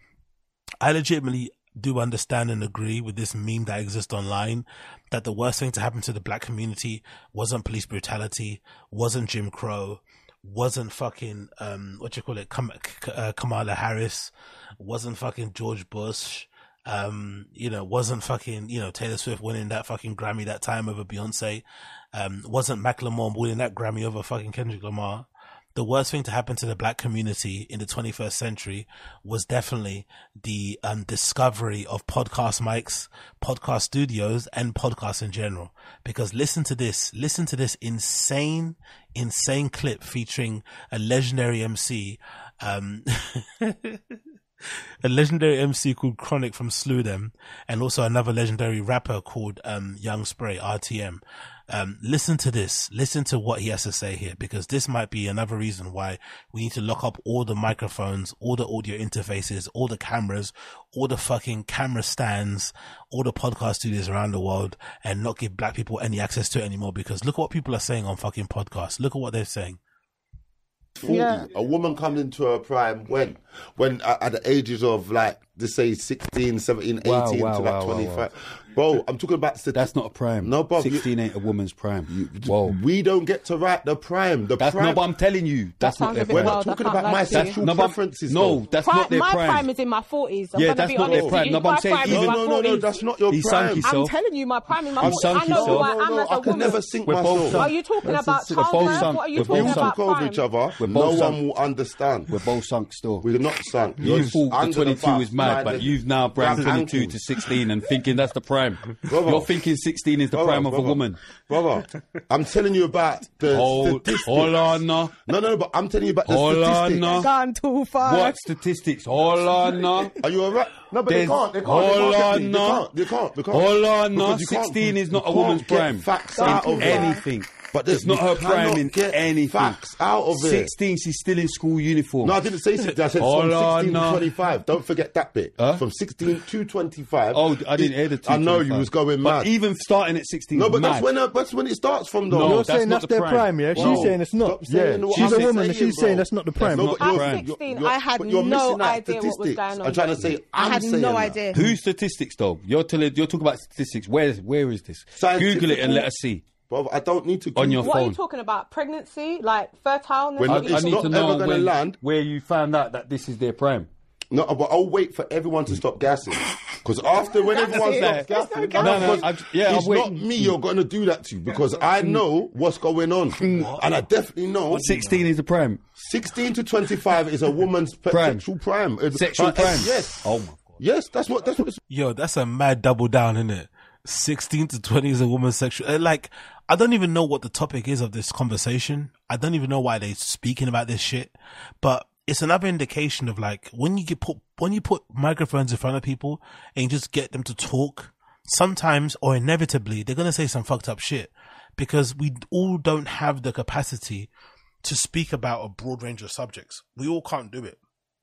I legitimately do understand and agree with this meme that exists online that the worst thing to happen to the black community wasn't police brutality, wasn't Jim Crow, wasn't fucking, um, what you call it, Kam- uh, Kamala Harris, wasn't fucking George Bush, um, you know, wasn't fucking, you know, Taylor Swift winning that fucking Grammy that time over Beyonce, um, wasn't Macklemore winning that Grammy over fucking Kendrick Lamar. The worst thing to happen to the black community in the twenty-first century was definitely the um, discovery of podcast mics, podcast studios, and podcasts in general. Because listen to this, listen to this insane, insane clip featuring a legendary M C, um, a legendary M C called Chronic from Slew Them, and also another legendary rapper called um, Young Spray, R T M. Um, listen to this. Listen to what he has to say here, because this might be another reason why we need to lock up all the microphones, all the audio interfaces, all the cameras, all the fucking camera stands, all the podcast studios around the world, and not give black people any access to it anymore. Because look at what people are saying on fucking podcasts. Look at what they're saying. forty. Yeah. A woman comes into her prime when? When uh, at the ages of, like, let's say sixteen, seventeen, eighteen wow, wow, to like wow, twenty-five. Wow, wow. Bro, I'm talking about... Stati- That's not a prime. No, bro. sixteen you, ain't a woman's prime. You, Whoa. We don't get to write the prime. The that's prime. not what I'm telling you. That's that not their prime. prime. We're not talking about my sexual no, preferences. No, though. that's prime, not their my prime. My prime is in my forties. I'm yeah, gonna that's be not honest their prime. you. No, but I'm saying... Prime No, is no, my no, no, forties. that's not your he prime. I'm telling you, my prime is my I'm forties. I know who I am no, no, as a I woman. can never sink We're myself. Are you talking about childbirth? What are you talking about prime? Over each other. We're no both one sunk. will understand. We're both sunk still. We're not sunk. You thought the twenty-two was mad, but you've now brand twenty-two to sixteen and thinking that's the prime. You're thinking sixteen is the prime of a woman. Brother, I'm telling you about the hold, statistics. Hold on, no. No, no, but I'm telling you about the hold statistics. On, no. Gone too far. What statistics? Hold on, no. Are you alright? No, but There's, they can't. They can't. Hold they can't on, no. They can't. They can't. Hold on, no. Because sixteen is not you a woman's can't prime. Get facts in out of anything. But it's not her prime in get anything. Facts out of it. sixteen, she's still in school uniform. No, I didn't say sixteen. I said Hold from on, sixteen no. to twenty-five. Don't forget that bit. Huh? From sixteen to twenty-five. Oh, I didn't hear the two I know you was going but mad. even starting at sixteen. No, but mad. that's when uh, that's when it starts from, though. No, You're that's saying not that's the their prime. prime, yeah? No. She's saying it's not. Stop saying Yeah, what she's I'm a woman and saying, she's saying bro. that's not the prime. No, but At you're- sixteen, you're- I had but you're no missing out idea what was statistics. going on. I'm trying to say, I I'm had saying no that. idea. Whose statistics though? You're telling, you're talking about statistics. Where where is this? Scientific- Google it and let us see. Bro, I don't need to. On your What are you phone. talking about? Pregnancy? Like fertile? When I, It's I need not to ever know gonna when, land. where you found out that this is their prime. No, but I'll wait for everyone to stop gassing. Because after when everyone's not gaffing, no, no, no, I, yeah, it's not me you're going to do that to because I know what's going on. What? And I definitely know. sixteen is the prime. sixteen to twenty-five is a woman's prime. sexual prime. Sexual uh, prime. Yes. Oh my God. Yes, that's what, that's what it's. Yo, that's a mad double down, isn't it? sixteen to twenty is a woman's sexual. Like, I don't even know what the topic is of this conversation. I don't even know why they're speaking about this shit. But it's another indication of like, when you get put, when you put microphones in front of people and you just get them to talk, sometimes or inevitably, they're going to say some fucked up shit because we all don't have the capacity to speak about a broad range of subjects. We all can't do it.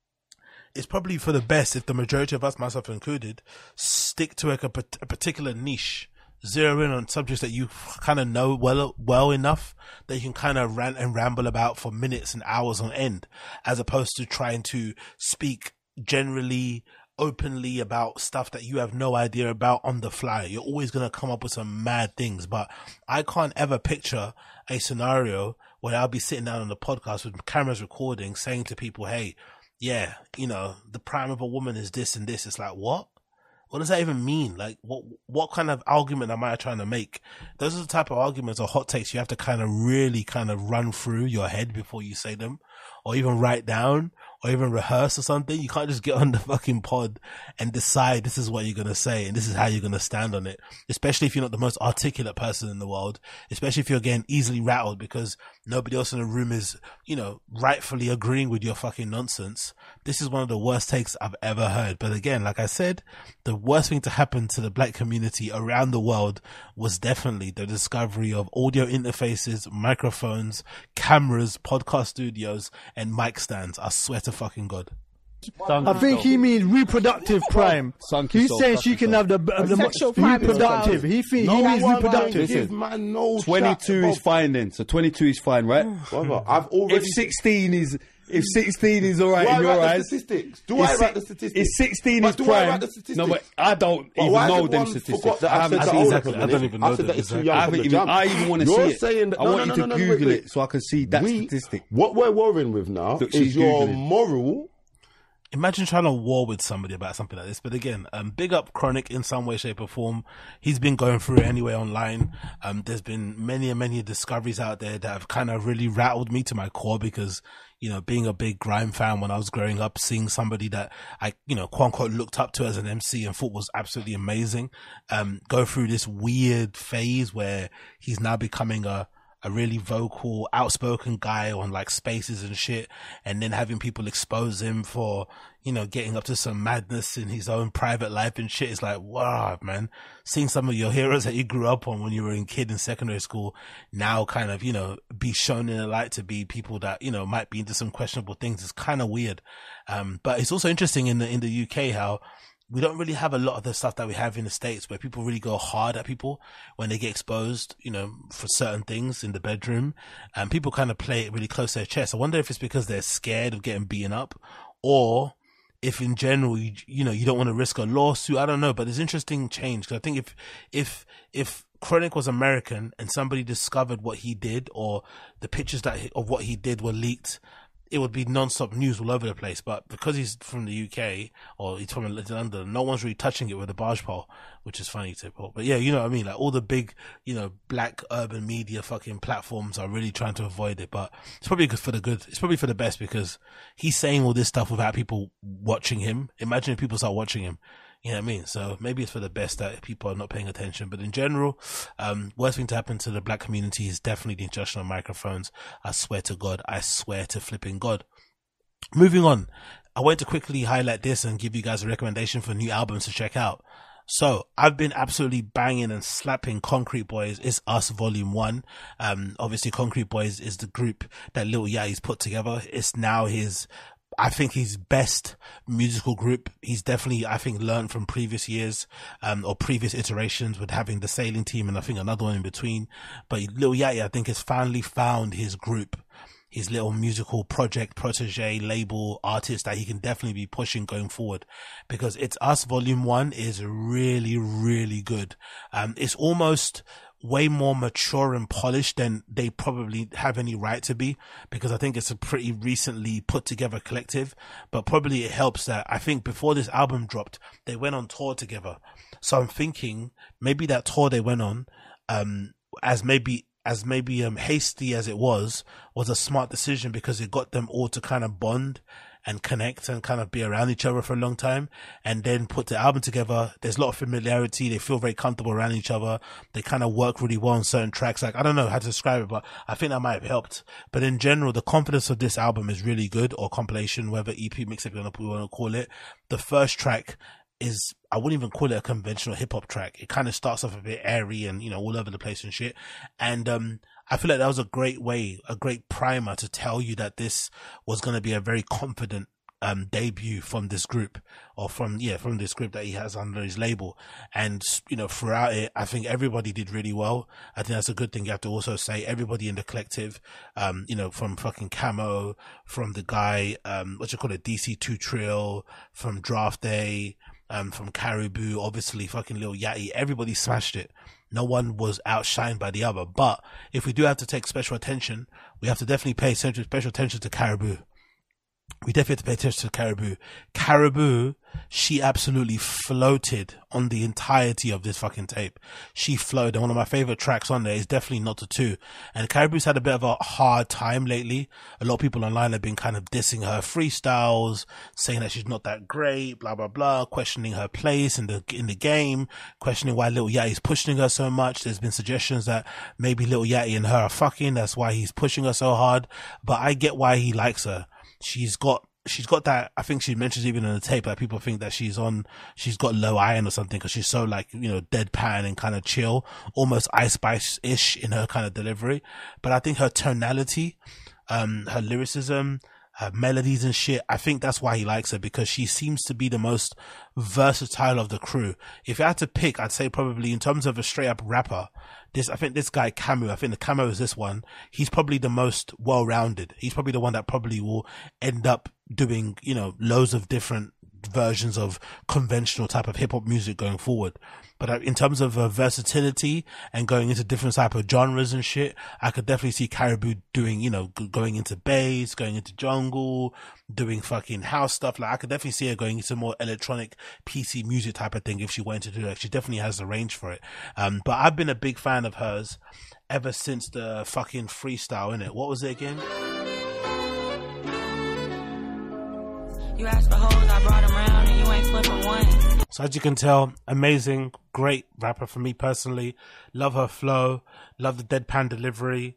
It's probably for the best if the majority of us, myself included, stick to a, a particular niche, zero in on subjects that you kind of know well well enough that you can kind of rant and ramble about for minutes and hours on end, as opposed to trying to speak generally, openly about stuff that you have no idea about on the fly. You're always going to come up with some mad things, but I can't ever picture a scenario where I'll be sitting down on the podcast with cameras recording, saying to people, hey, yeah, you know, the prime of a woman is this and this. It's like, what? What does that even mean? Like, what what kind of argument am I trying to make? Those are the type of arguments or hot takes you have to kind of really kind of run through your head before you say them, or even write down, or even rehearse or something. You can't just get on the fucking pod and decide this is what you're going to say and this is how you're going to stand on it, especially if you're not the most articulate person in the world, especially if you're getting easily rattled because nobody else in the room is, you know, rightfully agreeing with your fucking nonsense. This is one of the worst takes I've ever heard. But again, like I said, the worst thing to happen to the black community around the world was definitely the discovery of audio interfaces, microphones, cameras, podcast studios, and mic stands. I swear to fucking God. I think he means reproductive prime. He's saying she can have the, uh, the sexual prime reproductive. He, think, No he means one reproductive. give man no twenty-two chat, is fine then. So twenty-two is fine, right? Brother, I've already. If sixteen is if sixteen is all right Do I in your write the eyes, statistics? Do if I si- write the statistics? If sixteen But is do I prime, write the statistics? no, but I don't But even why know has them one statistics. forgot that I I haven't said I that see old exactly. from I the don't minute? even know I said them that it's too exactly. young I from haven't the even. jump. I even want to You're see it. saying that- I no, want no, you no, to no, no, Google wait, it so I can see that We- statistic. What we're worrying with now Look, is she's your Googling. moral. Imagine trying to war with somebody about something like this. But again, um, big up Chronic in some way, shape or form. He's been going through it anyway online. Um, there's been many and many discoveries out there that have kind of really rattled me to my core because, you know, being a big grime fan when I was growing up, seeing somebody that I, you know, quote unquote looked up to as an M C and thought was absolutely amazing, um, go through this weird phase where he's now becoming a, a really vocal, outspoken guy on like spaces and shit, and then having people expose him for, you know, getting up to some madness in his own private life and shit. It's like, wow, man, seeing some of your heroes that you grew up on when you were a kid in secondary school now kind of, you know, be shown in the light to be people that, you know, might be into some questionable things is kind of weird. Um, but it's also interesting in the, in the U K how we don't really have a lot of the stuff that we have in the States where people really go hard at people when they get exposed, you know, for certain things in the bedroom, and people kind of play it really close to their chest. I wonder if it's because they're scared of getting beaten up, or if in general, you, you know, you don't want to risk a lawsuit. I don't know, but there's interesting change. Cause I think if, if, if Chronic was American and somebody discovered what he did, or the pictures that he, of what he did were leaked, it would be non-stop news all over the place. But because he's from the U K or he's from London, no one's really touching it with a barge pole, which is funny to But yeah, you know what I mean? Like all the big, you know, black urban media fucking platforms are really trying to avoid it. But it's probably good for the good. It's probably for the best because he's saying all this stuff without people watching him. Imagine if people start watching him. You know what I mean? So maybe it's for the best that people are not paying attention. But in general, um, worst thing to happen to the black community is definitely the introduction of microphones. I swear to God. I swear to flipping God. Moving on. I want to quickly highlight this and give you guys a recommendation for new albums to check out. So I've been absolutely banging and slapping Concrete Boys. It's Us Volume One. Um, obviously Concrete Boys is the group that Lil Yachty's put together. It's now his, I think his best musical group. He's definitely, I think, learned from previous years, um, or previous iterations with having the Sailing Team and I think another one in between. But Lil Yachty, I think, has finally found his group, his little musical project, protege, label, artist that he can definitely be pushing going forward, because It's Us Volume One is really, really good. Um, it's almost way more mature and polished than they probably have any right to be, because I think it's a pretty recently put together collective. But probably it helps that I think before this album dropped, they went on tour together. So I'm thinking maybe that tour they went on, um, as maybe as maybe um hasty as it was, was a smart decision, because it got them all to kind of bond and connect and kind of be around each other for a long time, and then put the album together. There's a lot of familiarity. They feel very comfortable around each other. They kind of work really well on certain tracks. Like, I don't know how to describe it, but I think that might have helped. But in general, the confidence of this album is really good, or compilation, whatever E P, mixtape you want to call it. The first track is, I wouldn't even call it a conventional hip hop track. It kind of starts off a bit airy and, you know, all over the place and shit. And, um, I feel like that was a great way, a great primer to tell you that this was going to be a very confident, um, debut from this group, or from, yeah, from this group that he has under his label. And, you know, throughout it, I think everybody did really well. I think that's a good thing. You have to also say everybody in the collective, um, you know, from fucking Camo, from the guy, um, what you call it, D C two Trill, from Draft Day, um, from Caribou, obviously fucking Lil Yachty, everybody smashed it. No one was outshined by the other. But if we do have to take special attention, we have to definitely pay special attention to Caribou. We definitely have to pay attention to Caribou. Caribou, she absolutely floated on the entirety of this fucking tape. She flowed. And one of my favorite tracks on there is definitely Not the Two. And Caribou's had a bit of a hard time lately. A lot of people online have been kind of dissing her freestyles, saying that she's not that great, blah, blah, blah, questioning her place in the, in the game, questioning why Lil Yachty's pushing her so much. There's been suggestions that maybe Lil Yachty and her are fucking. That's why he's pushing her so hard. But I get why he likes her. She's got, she's got that, I think she mentions even in the tape that people think that she's on, she's got low iron or something, because she's so like, you know, deadpan and kind of chill, almost Ice Spice-ish in her kind of delivery. But I think her tonality, um, her lyricism, her melodies and shit, I think that's why he likes her, because she seems to be the most versatile of the crew. If I had to pick, I'd say probably in terms of a straight up rapper, this, I think this guy Camo, I think the Camo is this one. He's probably the most well-rounded. He's probably the one that probably will end up doing, you know, loads of different versions of conventional type of hip hop music going forward. But in terms of uh, versatility and going into different type of genres and shit, I could definitely see Caribou doing, you know, g- going into bass, going into jungle, doing fucking house stuff. Like, I could definitely see her going into more electronic P C music type of thing if she wanted to do that. She definitely has the range for it. Um, but I've been a big fan of hers ever since the fucking freestyle, innit? What was it again? You asked for hoes, I brought them round, and you ain't flipping one. So as you can tell, amazing, great rapper for me personally. Love her flow, love the deadpan delivery.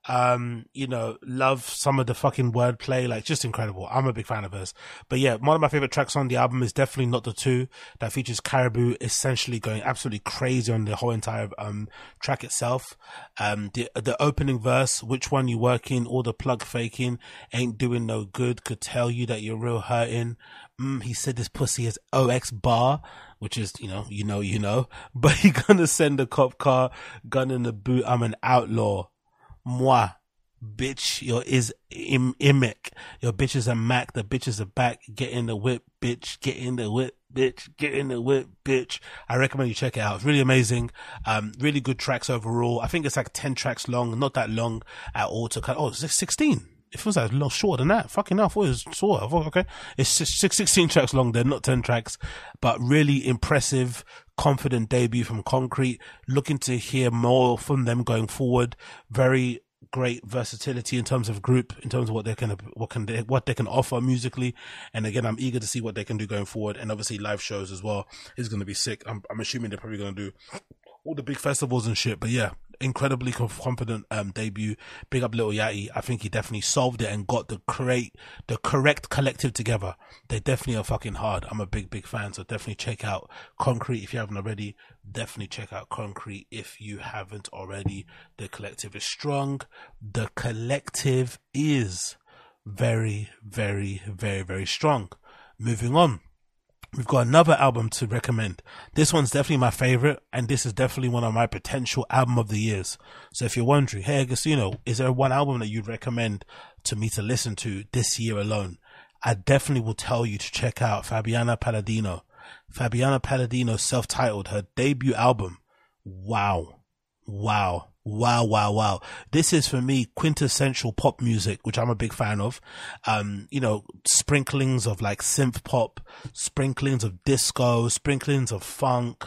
Um, you know, love some of the fucking wordplay, like just incredible. I'm a big fan of hers. But yeah, one of my favorite tracks on the album is definitely Not the Two, that features Caribou essentially going absolutely crazy on the whole entire um track itself. Um, the the opening verse, which one you working, all the plug faking, ain't doing no good, could tell you that you're real hurting. Mm, he said this pussy is O X bar, which is, you know, you know, you know, but he gonna send a cop car, gun in the boot, I'm an outlaw. Moi, bitch, your is im imic. Your bitch is a Mac, the bitch is a back. Get in the whip, bitch. Get in the whip, bitch. Get in the whip, bitch. I recommend you check it out. It's really amazing. Um, really good tracks overall. I think it's like ten tracks long, not that long at all to cut. Oh, it's sixteen. It feels like a lot shorter than that. Fucking hell, I thought it was shorter. I thought, okay. It's six, sixteen tracks long. They're not ten tracks, but really impressive, confident debut from Concrete. Looking to hear more from them going forward. Very great versatility in terms of group, in terms of what they can, what can they, what they can offer musically. And again, I'm eager to see what they can do going forward. And obviously live shows as well is going to be sick. I'm, I'm assuming they're probably going to do all the big festivals and shit, but yeah, incredibly confident um debut. Big up Lil Yachty. I think he definitely solved it and got the correct the correct collective together. They definitely are fucking hard. I'm a big big fan, so definitely check out Concrete if you haven't already. Definitely check out Concrete if you haven't already. The collective is strong. The collective is very very very very strong. Moving on, we've got another album to recommend. This one's definitely my favorite, and this is definitely one of my potential album of the years. So if you're wondering, hey Agostino, is there one album that you'd recommend to me to listen to this year alone? I definitely will tell you to check out Fabiana Palladino. Fabiana Palladino, self-titled, her debut album. Wow. wow. Wow, wow, wow. This is for me quintessential pop music, which I'm a big fan of. Um, you know, sprinklings of like synth pop, sprinklings of disco, sprinklings of funk,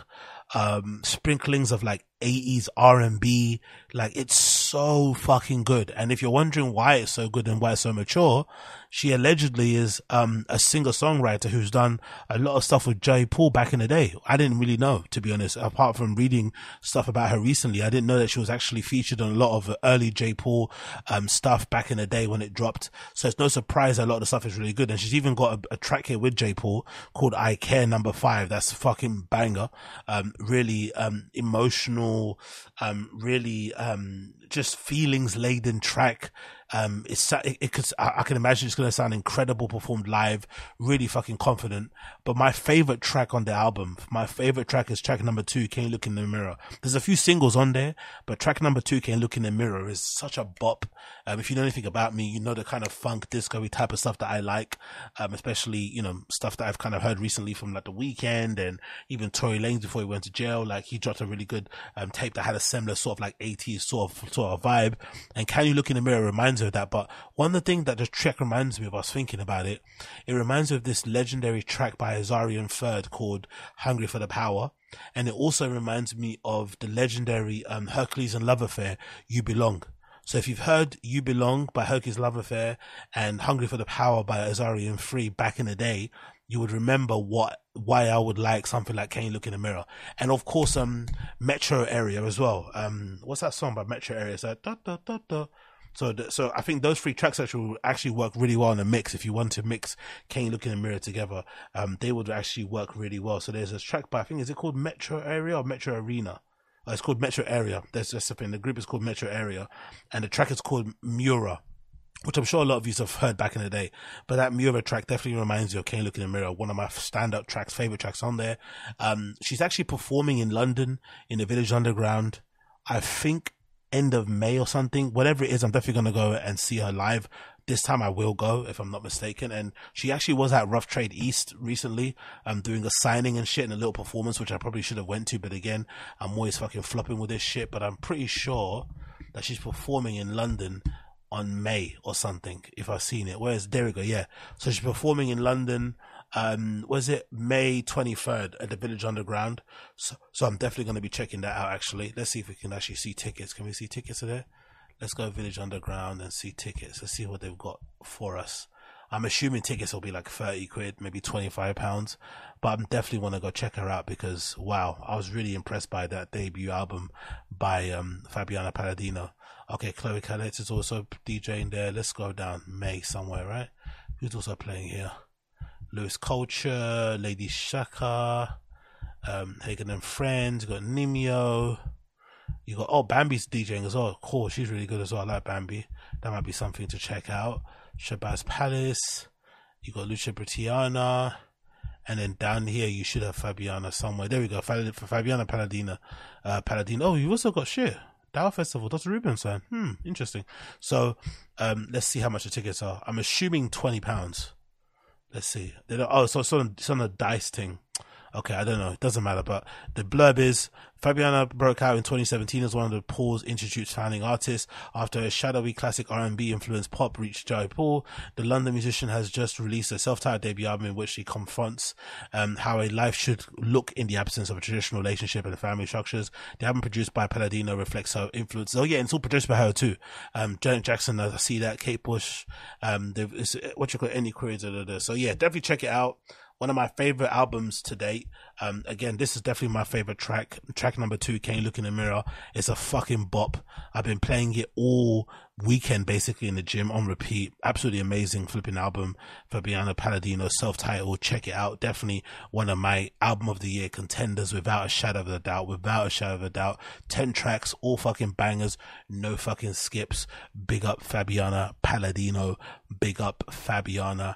um, sprinklings of like eighties R and B. Like, it's so fucking good. And if you're wondering why it's so good and why it's so mature, she allegedly is um a singer-songwriter who's done a lot of stuff with J. Paul back in the day. I didn't really know, to be honest, apart from reading stuff about her recently. I didn't know that she was actually featured on a lot of early J. Paul um stuff back in the day when it dropped. So it's no surprise that a lot of the stuff is really good. And she's even got a, a track here with J. Paul called I Care Number Five. That's fucking banger. Um, really um emotional, um, really um just feelings laden track. Um, it's, it, it could, I, I can imagine it's going to sound incredible performed live, really fucking confident. But my favorite track on the album, my favorite track is track number two, Can You Look in the Mirror? There's a few singles on there, but track number two, Can You Look in the Mirror, is such a bop. Um, if you know anything about me, you know the kind of funk, disco-y type of stuff that I like, um, especially, you know, stuff that I've kind of heard recently from like The Weeknd and even Tory Lanez before he went to jail. Like, he dropped a really good, um, tape that had a similar sort of like eighties sort of, sort of vibe. And Can You Look in the Mirror reminds of that. But one of the things that the track reminds me of, I was thinking about it, it reminds me of this legendary track by Azarian Third called Hungry for the Power. And it also reminds me of the legendary um, Hercules and Love Affair, You Belong. So if you've heard You Belong by Hercules Love Affair and Hungry for the Power by Azarian Three back in the day, you would remember what, why I would like something like Can You Look in the Mirror? And of course, um, Metro Area as well. Um, what's that song by Metro Area? It's like, da, da, da, da. So, th- so I think those three tracks actually actually work really well in a mix. If you want to mix Can You Look in the Mirror together, um, they would actually work really well. So there's a track by, I think, is it called Metro Area or Metro Arena? Uh, it's called Metro Area. There's just something. The group is called Metro Area, and the track is called Mura, which I'm sure a lot of you have heard back in the day. But that Mura track definitely reminds you of Can You Look in the Mirror, one of my stand-up tracks, favorite tracks on there. Um, she's actually performing in London in the Village Underground, I think end of May or something. Whatever it is, I'm definitely going to go and see her live. This time I will go, if I'm not mistaken. And she actually was at Rough Trade East recently, um, doing a signing and shit and a little performance, which I probably should have went to. But again, I'm always fucking flopping with this shit. But I'm pretty sure that she's performing in London on May or something, if I've seen it. Where's, there we go, yeah. So she's performing in London, um, was it May twenty-third at the Village Underground? So, so I'm definitely going to be checking that out, actually. Let's see if we can actually see tickets. Can we see tickets there? Let's go Village Underground and see tickets. Let's see what they've got for us. I'm assuming tickets will be like thirty quid, maybe twenty-five pounds, but I'm definitely want to go check her out because, wow, I was really impressed by that debut album by, um, Fabiana Palladino. Okay, Chloe Cadet is also DJing there. Let's go down May somewhere, right? Who's also playing here? Lewis Culture, Lady Shaka, um, Hagen and Friends, you got Nimio. You got, oh, Bambi's DJing as well. Cool, she's really good as well. I like Bambi. That might be something to check out. Shabazz Palace. You got Lucia Britiana. And then down here, you should have Fabiana somewhere. There we go. For Fabiana Palladino. Uh, Palladino. Oh, you've also got shit. Dow Festival. Doctor Rubinstein. Hmm, interesting. So, um, let's see how much the tickets are. I'm assuming twenty pounds. Let's see. Oh, so it's on, it's on a dice thing. Okay, I don't know. It doesn't matter. But the blurb is, Fabiana broke out in twenty seventeen as one of the Paul's Institute's founding artists. After a shadowy classic R and B influenced pop reached J. Paul, the London musician has just released a self-titled debut album in which she confronts um, how a life should look in the absence of a traditional relationship and family structures. The album produced by Palladino reflects her influence. Oh yeah, and it's all produced by her too. Um, Janet Jackson, I see that. Kate Bush, um, it's, what you call any queries. So yeah, definitely check it out. One of my favorite albums to date. Um, again, this is definitely my favorite track. Track number two, Can You Look in the Mirror? It's a fucking bop. I've been playing it all weekend, basically in the gym on repeat. Absolutely amazing flipping album. Fabiana Palladino, self-titled. Check it out. Definitely one of my album of the year contenders, without a shadow of a doubt. Without a shadow of a doubt. Ten tracks, all fucking bangers, no fucking skips. Big up Fabiana Palladino. Big up Fabiana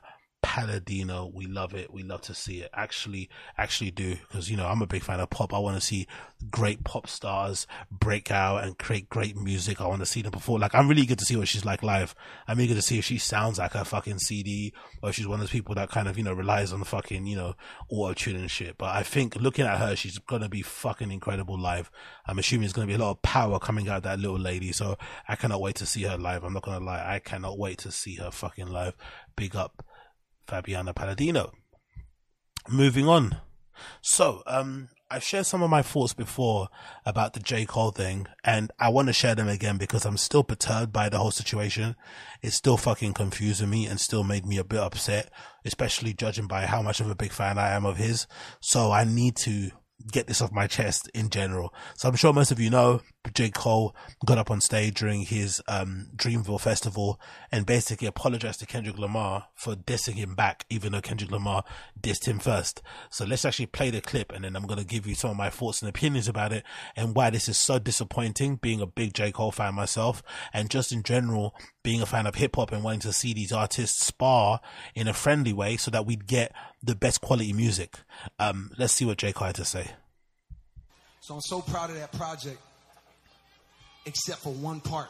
Palladino. We love it. We love to see it. Actually, actually do. Because, you know, I'm a big fan of pop. I want to see great pop stars break out and create great music. I want to see them perform. Like, I'm really good to see what she's like live. I'm eager to see if she sounds like her fucking C D, or if she's one of those people that kind of, you know, relies on the fucking, you know, auto-tune and shit. But I think looking at her, she's going to be fucking incredible live. I'm assuming there's going to be a lot of power coming out of that little lady. So I cannot wait to see her live. I'm not going to lie. I cannot wait to see her fucking live. Big up Fabiana Palladino. Moving on. So, um, I've shared some of my thoughts before about the J. Cole thing, and I want to share them again because I'm still perturbed by the whole situation. It's still fucking confusing me and still made me a bit upset, especially judging by how much of a big fan I am of his. So I need to get this off my chest in general. So I'm sure most of you know, J. Cole got up on stage during his um Dreamville festival and basically apologized to Kendrick Lamar for dissing him back, even though Kendrick Lamar dissed him first. So let's actually play the clip, and then I'm going to give you some of my thoughts and opinions about it and why this is so disappointing, being a big J. Cole fan myself, and just in general being a fan of hip hop and wanting to see these artists spar in a friendly way so that we'd get the best quality music. Um, let's see what J. Cole had to say. So I'm so proud of that project, except for one part.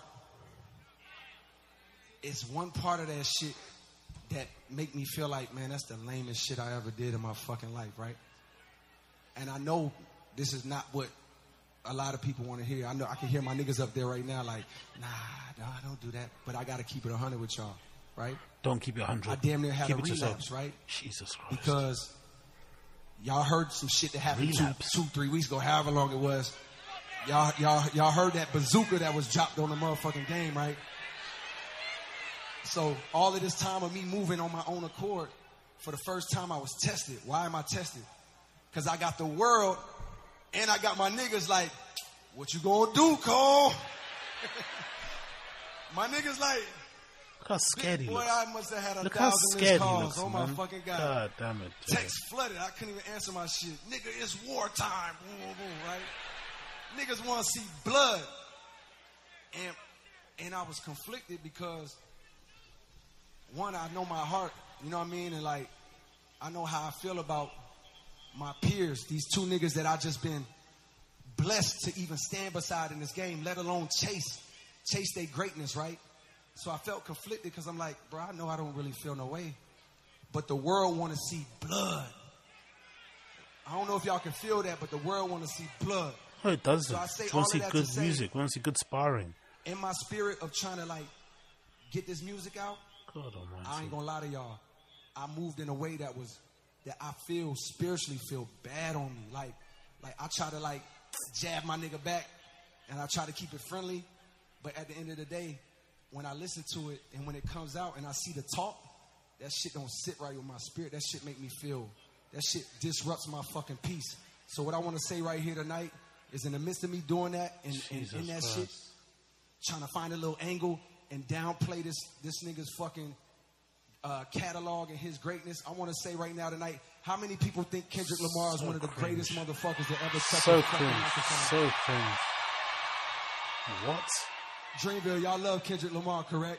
It's one part of that shit that make me feel like, man, that's the lamest shit I ever did in my fucking life, right? And I know this is not what a lot of people want to hear. I know I can hear my niggas up there right now like, nah, nah, don't do that. But I got to keep it one hundred with y'all, right? Don't keep it one hundred. I damn near had keep a relapse, yourself. right? Jesus Christ. Because y'all heard some shit that happened two, two, three weeks ago, however long it was. Y'all, y'all, y'all heard that bazooka that was dropped on the motherfucking game, right? So all of this time of me moving on my own accord, for the first time I was tested. Why am I tested? Because I got the world and I got my niggas like, what you gonna do, Cole? My niggas like, look how scared he boy, looks. I must have had a Look how thousand scared missed he calls. looks, Oh my man. fucking God. God damn it. Jay. Text flooded. I couldn't even answer my shit. Nigga, it's wartime. Boom, boom, boom, right? Niggas want to see blood. And and I was conflicted because, one, I know my heart, you know what I mean? And like, I know how I feel about my peers, these two niggas that I just been blessed to even stand beside in this game, let alone chase, chase their greatness, right? So I felt conflicted because I'm like, bro, I know I don't really feel no way. But the world want to see blood. I don't know if y'all can feel that, but the world want to see blood. Oh, it doesn't. So I say We all want to of see that good to say, music. We want to see good sparring. in my spirit of trying to like get this music out, God almighty. I ain't gonna lie to y'all. I moved in a way that was, that I feel spiritually feel bad on me. Like, like I try to like jab my nigga back and I try to keep it friendly. But at the end of the day, when I listen to it and when it comes out and I see the talk, that shit don't sit right with my spirit. That shit make me feel, that shit disrupts my fucking peace. So what I want to say right here tonight is, in the midst of me doing that and, and in that Christ. shit, trying to find a little angle and downplay this this nigga's fucking uh, catalog and his greatness, I want to say right now tonight, how many people think Kendrick Lamar is So one of the cringe. greatest motherfuckers that ever touched So a fucking cringe. microphone? So cringe. What? Dreamville, y'all love Kendrick Lamar, correct?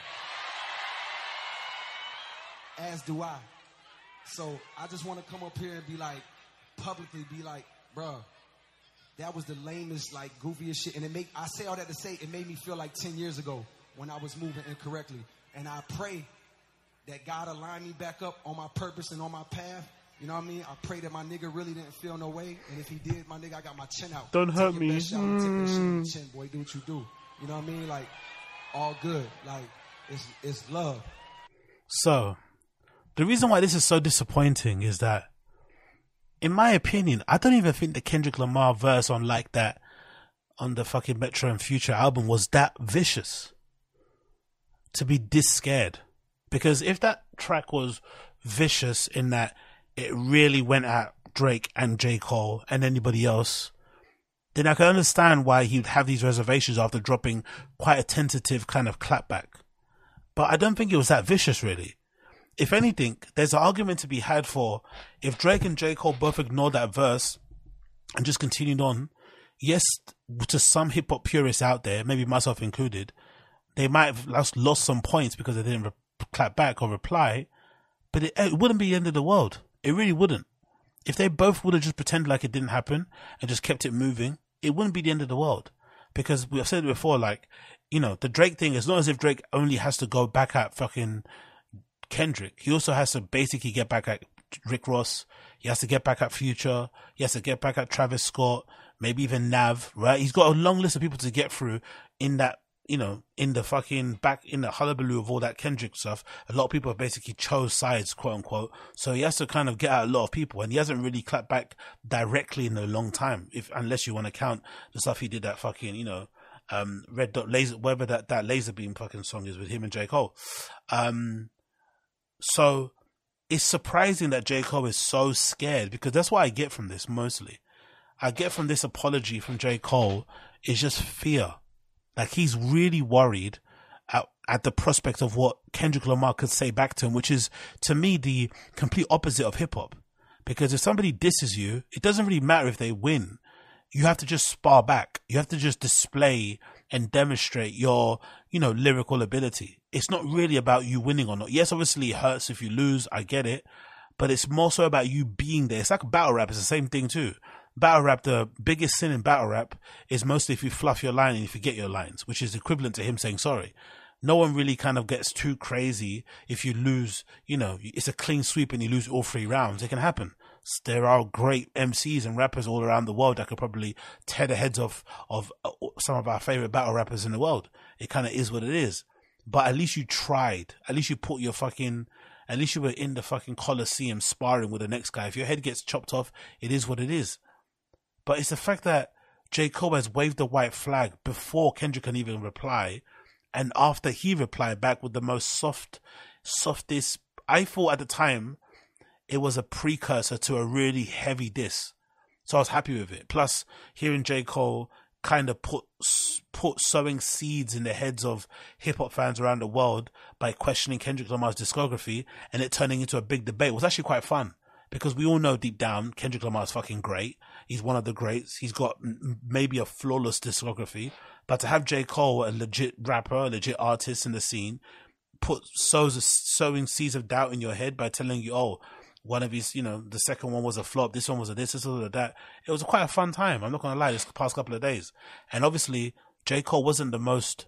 As do I. So I just want to come up here and be like, publicly be like, bruh, that was the lamest, like, goofiest shit. And it make, I say all that to say, it made me feel like ten years ago when I was moving incorrectly. And I pray that God align me back up on my purpose and on my path. You know what I mean? I pray that my nigga really didn't feel no way. And if he did, my nigga, I got my chin out. Don't Take hurt your me. best shot and take that shit in the chin, boy. Do what you do. You know what I mean? Like, all good. Like, it's it's love. So, the reason why this is so disappointing is that, in my opinion, I don't even think the Kendrick Lamar verse on Like That on the fucking Metro and Future album was that vicious to be this scared. Because if that track was vicious in that it really went at Drake and J. Cole and anybody else, then I can understand why he'd have these reservations after dropping quite a tentative kind of clapback. But I don't think it was that vicious, really. If anything, there's an argument to be had for, if Drake and J. Cole both ignored that verse and just continued on, yes, to some hip-hop purists out there, maybe myself included, they might have lost, lost some points because they didn't re- clap back or reply, but it, it wouldn't be the end of the world. It really wouldn't. If they both would have just pretended like it didn't happen and just kept it moving, it wouldn't be the end of the world. Because we've said it before, like, you know, the Drake thing, it's not as if Drake only has to go back at fucking Kendrick. He also has to basically get back at Rick Ross. He has to get back at Future. He has to get back at Travis Scott, maybe even Nav, right? He's got a long list of people to get through in that, you know, in the fucking back, in the hullabaloo of all that Kendrick stuff. A lot of people have basically chose sides, quote unquote. So he has to kind of get out a lot of people, and he hasn't really clapped back directly in a long time, if, unless you want to count the stuff he did that fucking, you know, um, Red Dot Laser, whatever that, that Laser Beam fucking song is with him and J. Cole. Um, so it's surprising that J. Cole is so scared, because that's what I get from this mostly. I get from this apology from J. Cole is just fear. Like, he's really worried at, at the prospect of what Kendrick Lamar could say back to him, which is, to me, the complete opposite of hip hop. Because if somebody disses you, it doesn't really matter if they win. You have to just spar back. You have to just display and demonstrate your, you know, lyrical ability. It's not really about you winning or not. Yes, obviously it hurts if you lose. I get it. But it's more so about you being there. It's like battle rap. It's the same thing too. Battle rap, the biggest sin in battle rap is mostly if you fluff your line and you forget your lines, which is equivalent to him saying sorry. No one really kind of gets too crazy if you lose, you know, it's a clean sweep and you lose all three rounds. It can happen. There are great M Cs and rappers all around the world that could probably tear the heads off of some of our favorite battle rappers in the world. It kind of is what it is. But at least you tried. At least you put your fucking, at least you were in the fucking Coliseum sparring with the next guy. If your head gets chopped off, it is what it is. But it's the fact that J. Cole has waved the white flag before Kendrick can even reply. And after he replied back with the most soft, softest, I thought at the time it was a precursor to a really heavy diss. So I was happy with it. Plus, hearing J. Cole kind of put, put sowing seeds in the heads of hip hop fans around the world by questioning Kendrick Lamar's discography and it turning into a big debate was actually quite fun. Because we all know deep down, Kendrick Lamar is fucking great. He's one of the greats. He's got m- maybe a flawless discography. But to have J. Cole, a legit rapper, a legit artist in the scene, put sows sowing seeds of doubt in your head by telling you, oh, one of his, you know, the second one was a flop, this one was a this, this was a that. It was quite a fun time. I'm not going to lie, this past couple of days. And obviously, J. Cole wasn't the most...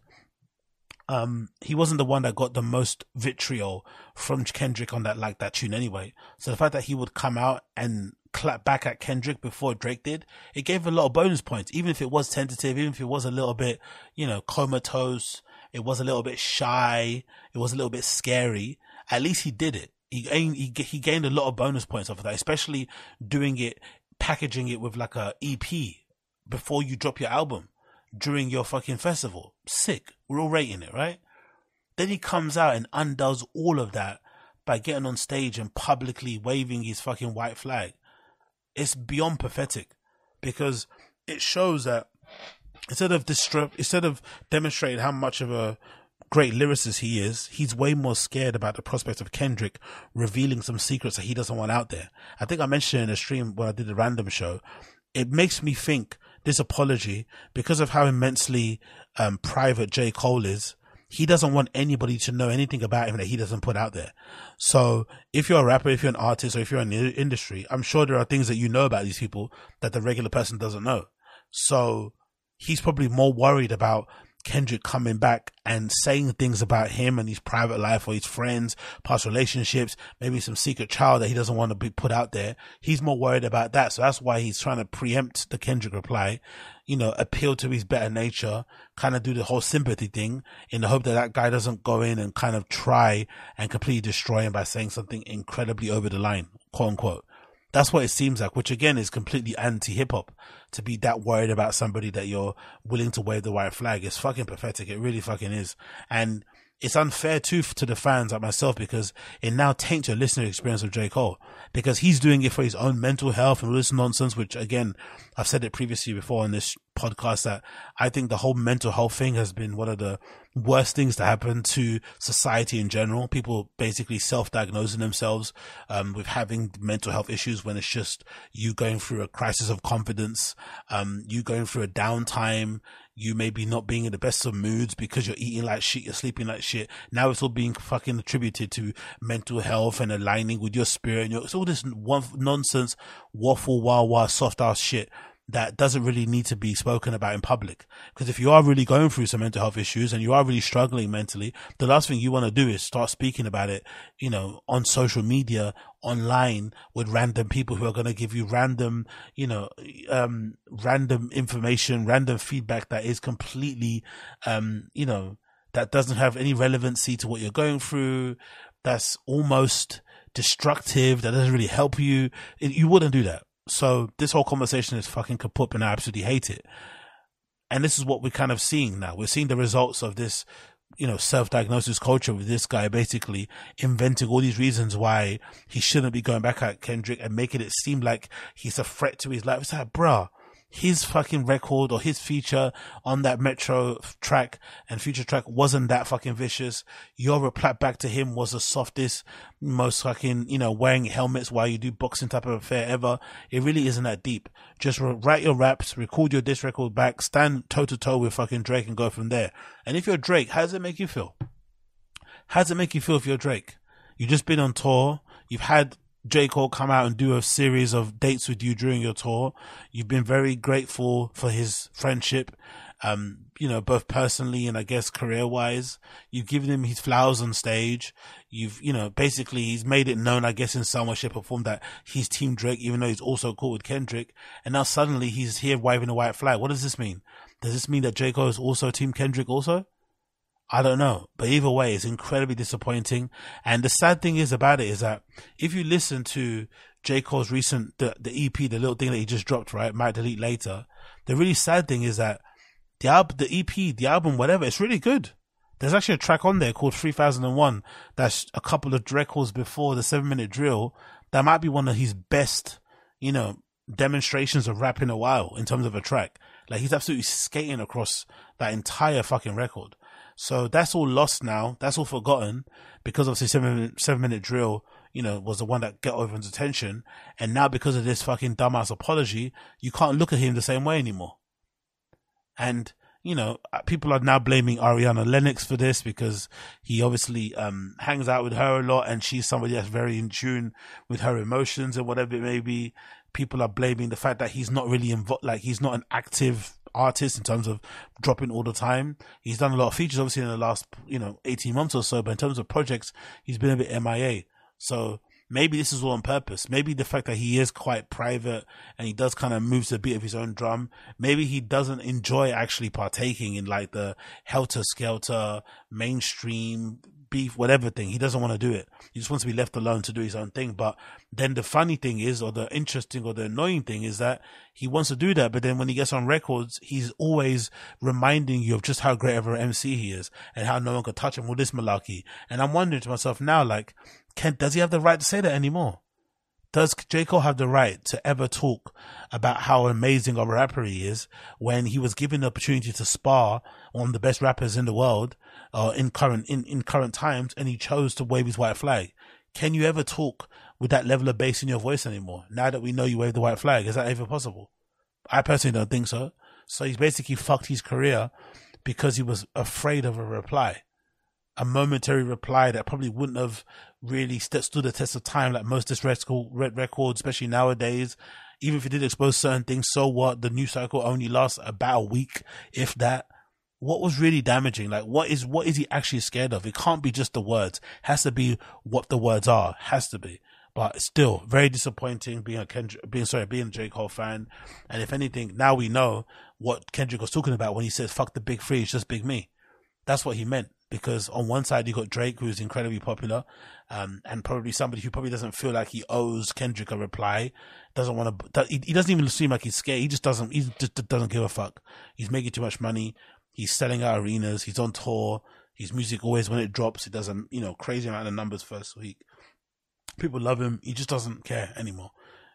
Um, he wasn't the one that got the most vitriol from Kendrick on that, like that tune anyway. So the fact that he would come out and clap back at Kendrick before Drake did, it gave a lot of bonus points, even if it was tentative, even if it was a little bit, you know, comatose, it was a little bit shy, it was a little bit scary. At least he did it. He gained, he, he gained a lot of bonus points off of that, especially doing it, packaging it with like a E P before you drop your album. During your fucking festival. Sick. We're all rating it, right? Then he comes out and undoes all of that by getting on stage and publicly waving his fucking white flag. It's beyond pathetic, because it shows that instead of distru- instead of demonstrating how much of a great lyricist he is, he's way more scared about the prospect of Kendrick revealing some secrets that he doesn't want out there. I think I mentioned in a stream when I did the random show. It makes me think this apology, because of how immensely um, private J. Cole is, he doesn't want anybody to know anything about him that he doesn't put out there. So if you're a rapper, if you're an artist, or if you're in the industry, I'm sure there are things that you know about these people that the regular person doesn't know. So he's probably more worried about Kendrick coming back and saying things about him and his private life or his friends, past relationships, maybe some secret child that he doesn't want to be put out there. He's more worried about that. So that's why he's trying to preempt the Kendrick reply, you know, appeal to his better nature, kind of do the whole sympathy thing in the hope that that guy doesn't go in and kind of try and completely destroy him by saying something incredibly over the line, quote unquote. That's what it seems like, which again is completely anti-hip hop. To be that worried about somebody that you're willing to wave the white flag is fucking pathetic. It really fucking is. And it's unfair too to the fans like myself, because it now taints your listener experience of J. Cole, because he's doing it for his own mental health and all this nonsense, which again, I've said it previously before on this podcast that I think the whole mental health thing has been one of the worst things to happen to society in general. People basically self-diagnosing themselves um, with having mental health issues when it's just you going through a crisis of confidence, um, you going through a downtime, you maybe not being in the best of moods because you're eating like shit, you're sleeping like shit. Now it's all being fucking attributed to mental health and aligning with your spirit. And your, it's all this one nonsense, waffle, wah wah, soft ass shit that doesn't really need to be spoken about in public. Because if you are really going through some mental health issues and you are really struggling mentally, the last thing you want to do is start speaking about it, you know, on social media, online, with random people who are going to give you random, you know, um, random information, random feedback that is completely, um, you know, that doesn't have any relevancy to what you're going through. That's almost destructive. That doesn't really help you. It, you wouldn't do that. So this whole conversation is fucking kaput, and I absolutely hate it. And this is what we're kind of seeing now. We're seeing the results of this, you know, self-diagnosis culture with this guy basically inventing all these reasons why he shouldn't be going back at Kendrick and making it seem like he's a threat to his life. It's like, bruh, his fucking record or his feature on that Metro track and Future track wasn't that fucking vicious. Your reply back to him was the softest, most fucking, you know, wearing helmets while you do boxing type of affair ever. It really isn't that deep. Just re- write your raps, record your diss record back, stand toe to toe with fucking Drake and go from there. And if you're Drake, how does it make you feel? How does it make you feel if you're Drake? You've just been on tour. You've had J. Cole come out and do a series of dates with you during your tour. You've been very grateful for his friendship, um, you know, both personally and I guess career wise. You've given him his flowers on stage. You've, you know, basically he's made it known, I guess, in some way, shape or form that he's Team Drake, even though he's also cool with Kendrick. And now suddenly he's here waving a white flag. What does this mean? Does this mean that J. Cole is also Team Kendrick also? I don't know, but either way, it's incredibly disappointing. And the sad thing is about it is that if you listen to J. Cole's recent, the, the E P, the little thing that he just dropped, right, Might Delete Later, the really sad thing is that the album, the E P, the album, whatever, it's really good. There's actually a track on there called three thousand one that's a couple of records before the seven minute drill. That might be one of his best, you know, demonstrations of rap in a while in terms of a track. Like, he's absolutely skating across that entire fucking record. So that's all lost now. That's all forgotten because obviously seven minute, seven minute drill, you know, was the one that got everyone's attention. And now because of this fucking dumbass apology, you can't look at him the same way anymore. And, you know, people are now blaming Ariana Lennox for this because he obviously, um, hangs out with her a lot and she's somebody that's very in tune with her emotions and whatever it may be. People are blaming the fact that he's not really involved, like he's not an active artist in terms of dropping all the time. He's done a lot of features obviously in the last, you know, eighteen months or so, but in terms of projects, he's been a bit M I A. So maybe this is all on purpose. Maybe the fact that he is quite private and he does kind of move to a beat of his own drum. Maybe he doesn't enjoy actually partaking in like the helter-skelter, mainstream, beef, whatever thing. He doesn't want to do it. He just wants to be left alone to do his own thing. But then the funny thing is, or the interesting or the annoying thing is that he wants to do that, but then when he gets on records, he's always reminding you of just how great of an M C he is and how no one could touch him with this malarkey. And I'm wondering to myself now, like, Can, does he have the right to say that anymore? Does J. Cole have the right to ever talk about how amazing of a rapper he is when he was given the opportunity to spar one of the best rappers in the world, uh, in current, in, in current times, and he chose to wave his white flag? Can you ever talk with that level of bass in your voice anymore? Now that we know you waved the white flag, is that even possible? I personally don't think so. So he's basically fucked his career because he was afraid of a reply. A momentary reply that probably wouldn't have really st- stood the test of time like most diss records, especially nowadays. Even if it did expose certain things, so what? The news cycle only lasts about a week, if that. What was really damaging? Like, what is what is he actually scared of? It can't be just the words. It has to be what the words are. It has to be. But still, very disappointing being a Kendrick, being sorry, being a J. Cole fan. And if anything, now we know what Kendrick was talking about when he says "fuck the big three, it's just Big Me." That's what he meant. Because on one side you got Drake, who's incredibly popular, um, and probably somebody who probably doesn't feel like he owes Kendrick a reply, doesn't want to. He doesn't even seem like he's scared. He just doesn't. He just doesn't give a fuck. He's making too much money. He's selling out arenas. He's on tour. His music always, when it drops, it does a you know crazy amount of numbers first week. People love him. He just doesn't care anymore.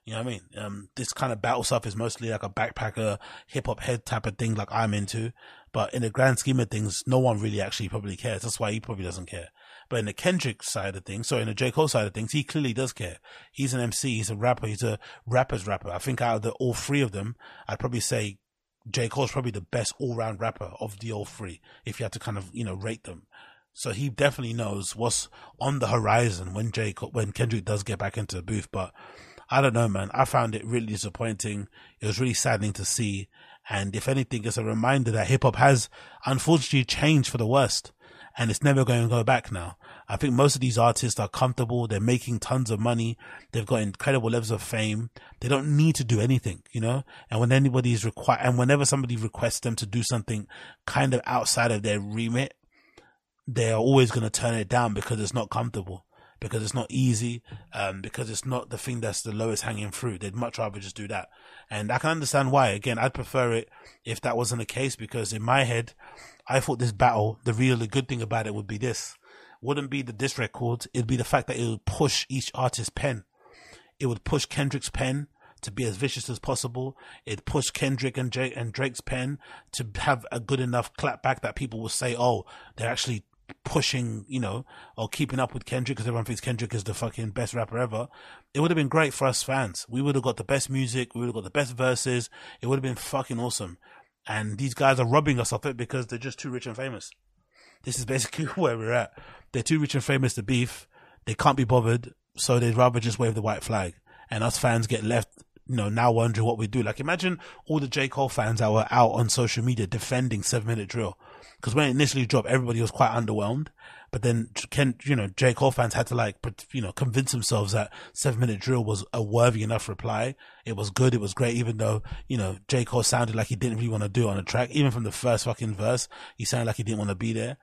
You know what I mean? Um, this kind of battle stuff is mostly like a backpacker, hip hop head type of thing, like I'm into. But in the grand scheme of things, no one really actually probably cares. That's why he probably doesn't care. But in the Kendrick side of things, sorry, in the J. Cole side of things, he clearly does care. He's an M C, he's a rapper, he's a rapper's rapper. I think out of the all three of them, I'd probably say J. Cole's probably the best all-round rapper of the all three, if you had to kind of, you know, rate them. So he definitely knows what's on the horizon when J. Cole, when Kendrick does get back into the booth. But I don't know, man. I found it really disappointing. It was really saddening to see. And if anything, it's a reminder that hip hop has unfortunately changed for the worst. And it's never going to go back now. I think most of these artists are comfortable. They're making tons of money. They've got incredible levels of fame. They don't need to do anything, you know? And when anybody's required, and whenever somebody requests them to do something kind of outside of their remit, they are always going to turn it down because it's not comfortable, because it's not easy, um, because it's not the thing that's the lowest hanging fruit. They'd much rather just do that. And I can understand why. Again, I'd prefer it if that wasn't the case, because in my head, I thought this battle, the really good thing about it would be this. Wouldn't be the diss records. It'd be the fact that it would push each artist's pen. It would push Kendrick's pen to be as vicious as possible. It'd push Kendrick and, Jay, and Drake's pen to have a good enough clap back that people will say, oh, they're actually pushing, you know, or keeping up with Kendrick, because everyone thinks Kendrick is the fucking best rapper ever. It would have been great for us fans. We would have got the best music. We would have got the best verses. It would have been fucking awesome. And these guys are robbing us of it because they're just too rich and famous. This is basically where we're at. They're too rich and famous to beef. They can't be bothered. So they'd rather just wave the white flag. And us fans get left, you know, now wondering what we do. Like, imagine all the J. Cole fans that were out on social media defending Seven Minute Drill. Because when it initially dropped, everybody was quite underwhelmed. But then, Ken, you know, J. Cole fans had to, like, you know, convince themselves that Seven Minute Drill was a worthy enough reply. It was good. It was great, even though, you know, J. Cole sounded like he didn't really want to do it on the track. Even from the first fucking verse, he sounded like he didn't want to be there.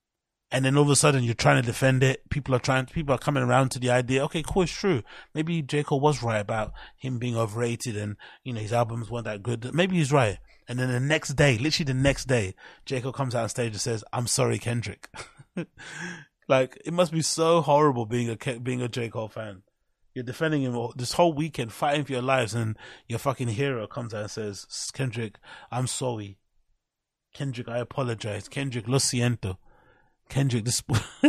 And then all of a sudden you're trying to defend it. People are trying, people are coming around to the idea, okay, cool, it's true. Maybe J. Cole was right about him being overrated and, you know, his albums weren't that good. Maybe he's right. And then the next day, literally the next day, J. Cole comes out on stage and says, I'm sorry, Kendrick. Like, it must be so horrible being a, being a J. Cole fan. You're defending him this whole weekend, fighting for your lives, and your fucking hero comes out and says, Kendrick, I'm sorry. Kendrick, I apologize. Kendrick, lo siento. Kendrick, this.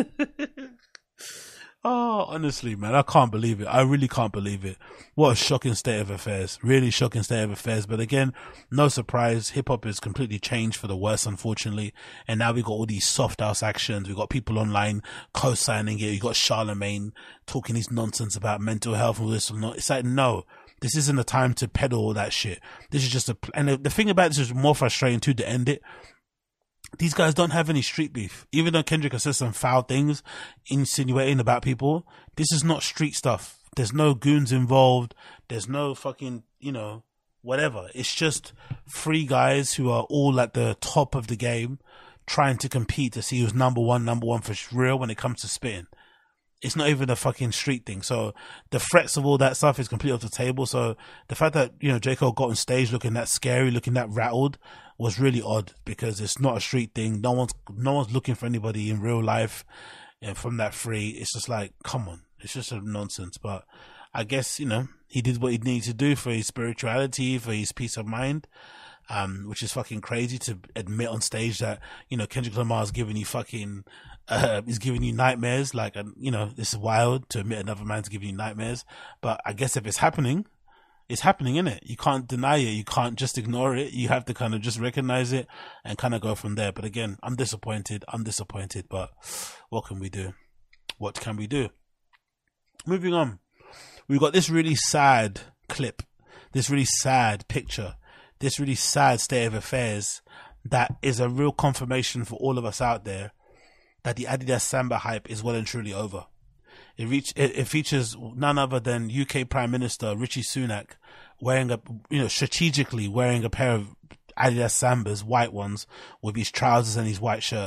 Oh, honestly, man, I can't believe it. I really can't believe it. What a shocking state of affairs. Really shocking state of affairs. But again, no surprise. Hip hop has completely changed for the worse, unfortunately. And now we got all these soft house actions. We got people online co-signing it. You got Charlemagne talking his nonsense about mental health and all this. It's like, no, this isn't the time to peddle all that shit. This is just a, and the, the thing about this is more frustrating too, to end it. These guys don't have any street beef. Even though Kendrick has said some foul things, insinuating about people, this is not street stuff. There's no goons involved. There's no fucking, you know, whatever. It's just three guys who are all at the top of the game trying to compete to see who's number one, number one for real when it comes to spitting. It's not even a fucking street thing. So the threats of all that stuff is completely off the table. So the fact that, you know, J. Cole got on stage looking that scary, looking that rattled, was really odd, because it's not a street thing. No one's, no one's looking for anybody in real life, you know, from that free. It's just like, come on. It's just a nonsense. But I guess, you know, he did what he needed to do for his spirituality, for his peace of mind. Um, which is fucking crazy to admit on stage that, you know, Kendrick Lamar is giving you fucking, uh, is giving you nightmares. Like, uh, you know, this is wild to admit another man's giving you nightmares. But I guess if it's happening, it's happening, innit? You can't deny it. You can't just ignore it. You have to kind of just recognize it and kind of go from there. But again, I'm disappointed. I'm disappointed, but what can we do? What can we do? Moving on. We've got this really sad clip, this really sad picture, this really sad state of affairs that is a real confirmation for all of us out there that the Adidas Samba hype is well and truly over. It, reach, it, it features none other than U K Prime Minister Rishi Sunak wearing a, you know, strategically wearing a pair of Adidas Sambas, white ones, with his trousers and his white shirt.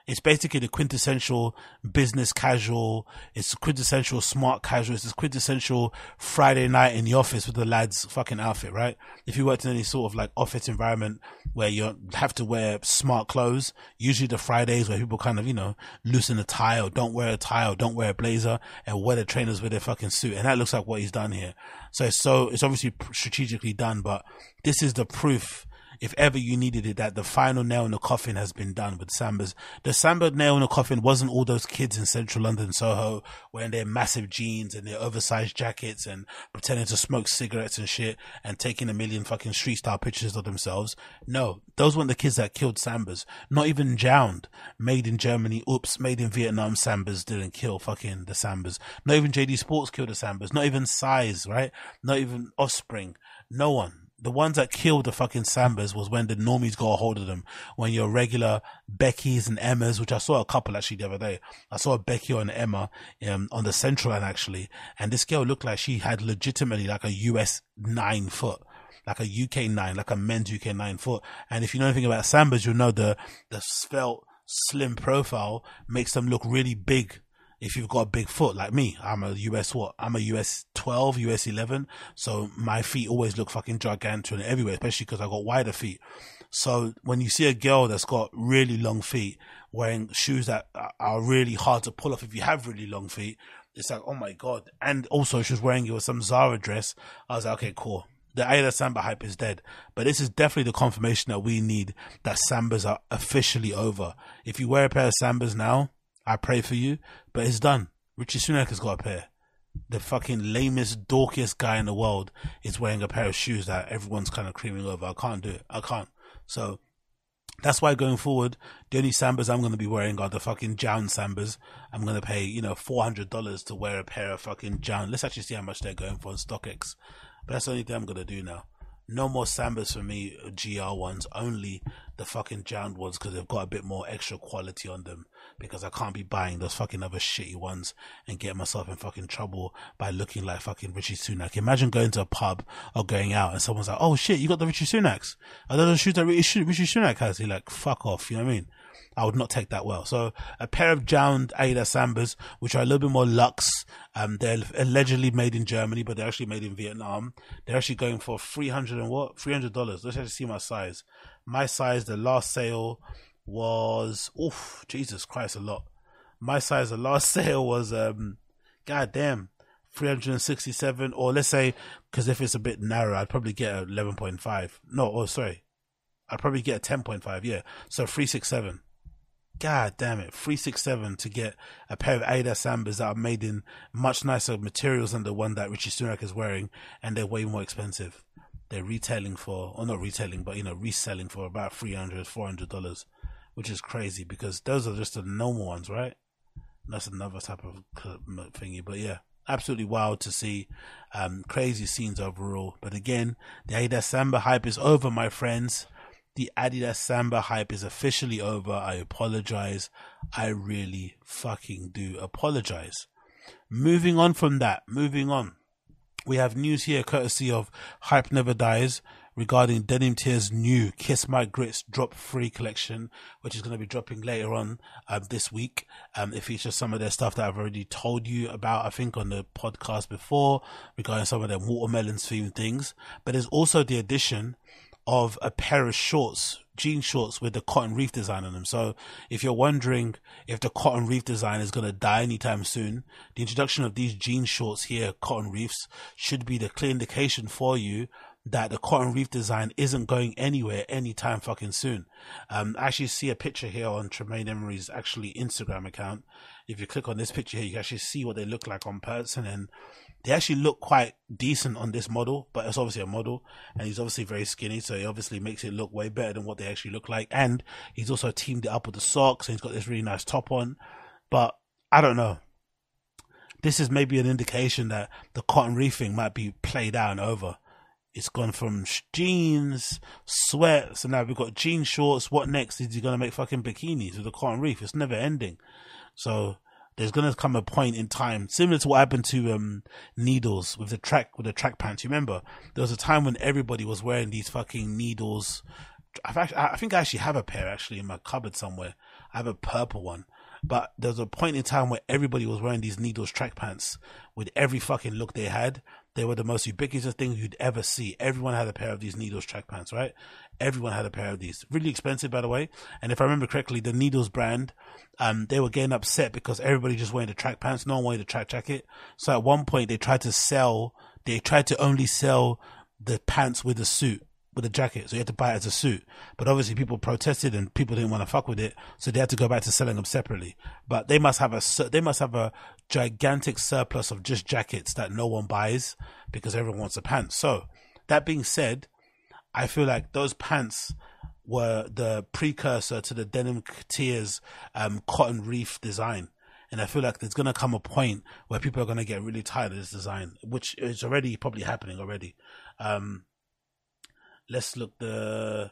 It's basically the quintessential business casual. It's quintessential smart casual. It's this quintessential Friday night in the office with the lads fucking outfit, right? If you worked in any sort of like office environment where you have to wear smart clothes, usually the Fridays where people kind of, you know, loosen a tie or don't wear a tie or don't wear a blazer and wear the trainers with their fucking suit. And that looks like what he's done here. So it's so, it's obviously strategically done, but this is the proof, if ever you needed it, that the final nail in the coffin has been done with Sambas. The Samba nail in the coffin wasn't all those kids in central London, Soho, wearing their massive jeans and their oversized jackets and pretending to smoke cigarettes and shit and taking a million fucking street style pictures of themselves. No, those weren't the kids that killed Sambas. Not even Jound, made in Germany, oops, made in Vietnam Sambas didn't kill fucking the Sambas. Not even J D Sports killed the Sambas. Not even Size, right? Not even Offspring. No one. The ones that killed the fucking Sambas was when the normies got a hold of them. When your regular Beckys and Emmas, which I saw a couple actually the other day. I saw a Becky or an Emma um, on the Central line actually. And this girl looked like she had legitimately like a U S nine foot. Like a U K nine, like a men's U K nine foot. And if you know anything about Sambas, you'll know the, the svelte, slim profile makes them look really big. If you've got a big foot like me, I'm a U S what? I'm a U S twelve, U S eleven. So my feet always look fucking gigantic everywhere, especially because I got wider feet. So when you see a girl that's got really long feet wearing shoes that are really hard to pull off if you have really long feet, it's like, oh my God. And also she was wearing it with some Zara dress. I was like, okay, cool. The Aida Samba hype is dead, but this is definitely the confirmation that we need, that Sambas are officially over. If you wear a pair of Sambas now, I pray for you, but it's done. Richie Sunak has got a pair. The fucking lamest, dorkiest guy in the world is wearing a pair of shoes that everyone's kind of creaming over. I can't do it. I can't. So that's why going forward, the only Sambas I'm going to be wearing are the fucking Jound Sambas. I'm going to pay, you know, four hundred dollars to wear a pair of fucking Jound. Let's actually see how much they're going for on StockX. But that's the only thing I'm going to do now. No more Sambas for me, G R ones, only the fucking Jound ones, because they've got a bit more extra quality on them, because I can't be buying those fucking other shitty ones and get myself in fucking trouble by looking like fucking Richie Sunak. Imagine going to a pub or going out and someone's like, oh shit, you got the Richie Sunaks? Are those the shoes that Richie, Richie Sunak has? You're like, fuck off, you know what I mean? I would not take that well. So a pair of Jound Aida Sambas, which are a little bit more luxe. Um, they're allegedly made in Germany, but they're actually made in Vietnam. They're actually going for three hundred and what? three hundred dollars. Let's actually see my size. My size, the last sale was, oof, Jesus Christ, a lot. My size, the last sale was, um, goddamn, three hundred sixty-seven, or let's say, because if it's a bit narrow, I'd probably get a eleven point five. No, oh, sorry. I'd probably get a ten point five, yeah. So three sixty-seven. God damn it, three sixty-seven to get a pair of Aida Sambas that are made in much nicer materials than the one that Richie Sunak is wearing, and they're way more expensive. They're retailing for, or not retailing, but you know, reselling for about three hundred, four hundred dollars, which is crazy because those are just the normal ones, right? That's another type of thingy, but yeah, absolutely wild to see. Um, crazy scenes overall. But again, the Aida Samba hype is over, my friends. The Adidas Samba hype is officially over. I apologize. I really fucking do apologize. Moving on from that, moving on. We have news here courtesy of Hype Never Dies regarding Denim Tear's new Kiss My Grits Drop Free collection, which is going to be dropping later on um, this week. Um, it features some of their stuff that I've already told you about, I think, on the podcast before, regarding some of their watermelons themed things. But there's also the addition of a pair of shorts, jean shorts with the cotton reef design on them. So if you're wondering if the cotton reef design is going to die anytime soon, the introduction of these jean shorts here, cotton reefs, should be the clear indication for you that the cotton reef design isn't going anywhere anytime fucking soon. Um, I actually see a picture here on Tremaine Emery's actually Instagram account. If you click on this picture here, you can actually see what they look like on person, and they actually look quite decent on this model, but it's obviously a model, and he's obviously very skinny, so he obviously makes it look way better than what they actually look like. And he's also teamed it up with the socks, and he's got this really nice top on. But I don't know. This is maybe an indication that the cotton reefing might be played out and over. It's gone from jeans, sweats, so now we've got jean shorts. What next? Is he going to make fucking bikinis with the cotton reef? It's never ending. So there's going to come a point in time, similar to what happened to um, Needles with the track with the track pants. You remember? There was a time when everybody was wearing these fucking Needles. I've actually, I think I actually have a pair actually in my cupboard somewhere. I have a purple one. But there was a point in time where everybody was wearing these Needles track pants with every fucking look they had. They were the most ubiquitous things you'd ever see. Everyone had a pair of these Needles track pants, right? Everyone had a pair of these. Really expensive, by the way. And if I remember correctly, the Needles brand, um, they were getting upset because everybody just wearing the track pants. No one wanted the track jacket. So at one point they tried to sell, they tried to only sell the pants with the suit, with a jacket, so you had to buy it as a suit. But obviously people protested and people didn't want to fuck with it, so they had to go back to selling them separately. But they must have a they must have a gigantic surplus of just jackets that no one buys because everyone wants a pants. So that being said, I feel like those pants were the precursor to the Denim Tears um, cotton reef design. And I feel like there's going to come a point where people are going to get really tired of this design, which is already probably happening already. Um, Let's look the,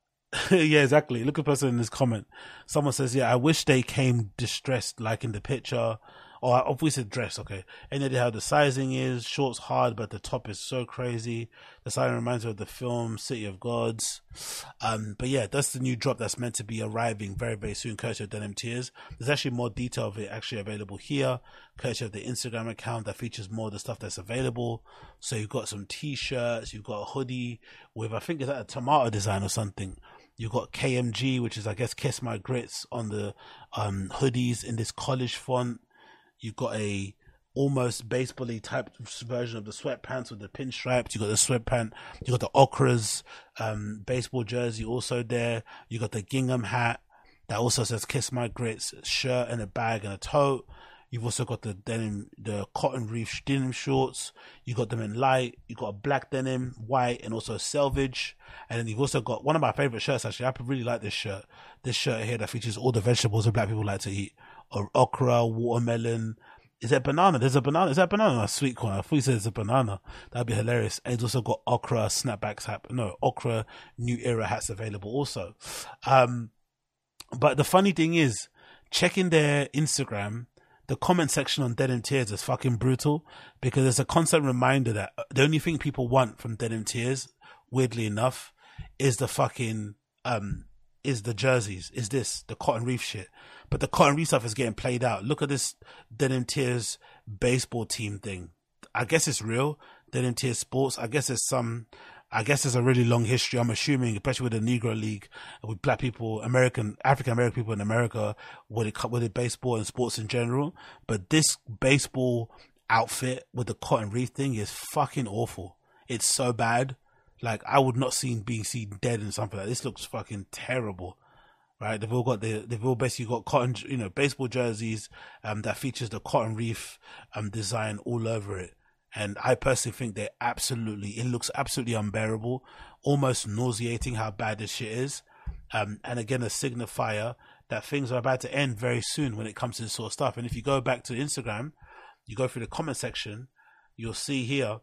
yeah, exactly. Look at the person in this comment. Someone says, yeah, I wish they came distressed like in the picture. Or if we said dress, okay. Any idea how the sizing is? Shorts hard, but the top is so crazy. The sizing reminds me of the film City of Gods. Um, but yeah, that's the new drop that's meant to be arriving very, very soon, courtesy of Denim Tears. There's actually more detail of it actually available here, courtesy of the Instagram account that features more of the stuff that's available. So you've got some t-shirts, you've got a hoodie with, I think it's like a tomato design or something. You've got K M G, which is, I guess, Kiss My Grits on the um, hoodies in this college font. You've got a almost baseball-y type version of the sweatpants with the pinstripes. You got the sweatpant. You got the Ochra's um, baseball jersey also there. You got the gingham hat that also says "Kiss My Grits" shirt and a bag and a tote. You've also got the denim, the cotton reef denim shorts. You got them in light. You got a black denim, white, and also selvage. And then you've also got one of my favorite shirts. Actually, I really like this shirt. This shirt here that features all the vegetables that black people like to eat. Or okra, watermelon. Is that banana? There's a banana. Is that banana? A sweet corn. I thought you said it's a banana. That'd be hilarious. And it's also got okra snapbacks hat. No, okra new era hats available also. Um, but the funny thing is, checking their Instagram, the comment section on Denim Tears is fucking brutal because it's a constant reminder that the only thing people want from Denim Tears, weirdly enough, is the fucking, um, is the jerseys, is this, the cotton reef shit. But the cotton reef stuff is getting played out. Look at this Denim Tears baseball team thing. I guess it's real. Denim Tears Sports. I guess there's some, I guess there's a really long history, I'm assuming, especially with the Negro League, with black people, American, African American people in America, with it, with it baseball and sports in general. But this baseball outfit with the cotton reef thing is fucking awful. It's so bad. Like, I would not see being seen dead in something like this. This looks fucking terrible, right? They've all got the, they've all basically got cotton, you know, baseball jerseys, um, that features the cotton reef, um, design all over it. And I personally think they absolutely, it looks absolutely unbearable, almost nauseating how bad this shit is. Um, and again, a signifier that things are about to end very soon when it comes to this sort of stuff. And if you go back to Instagram, you go through the comment section, you'll see here,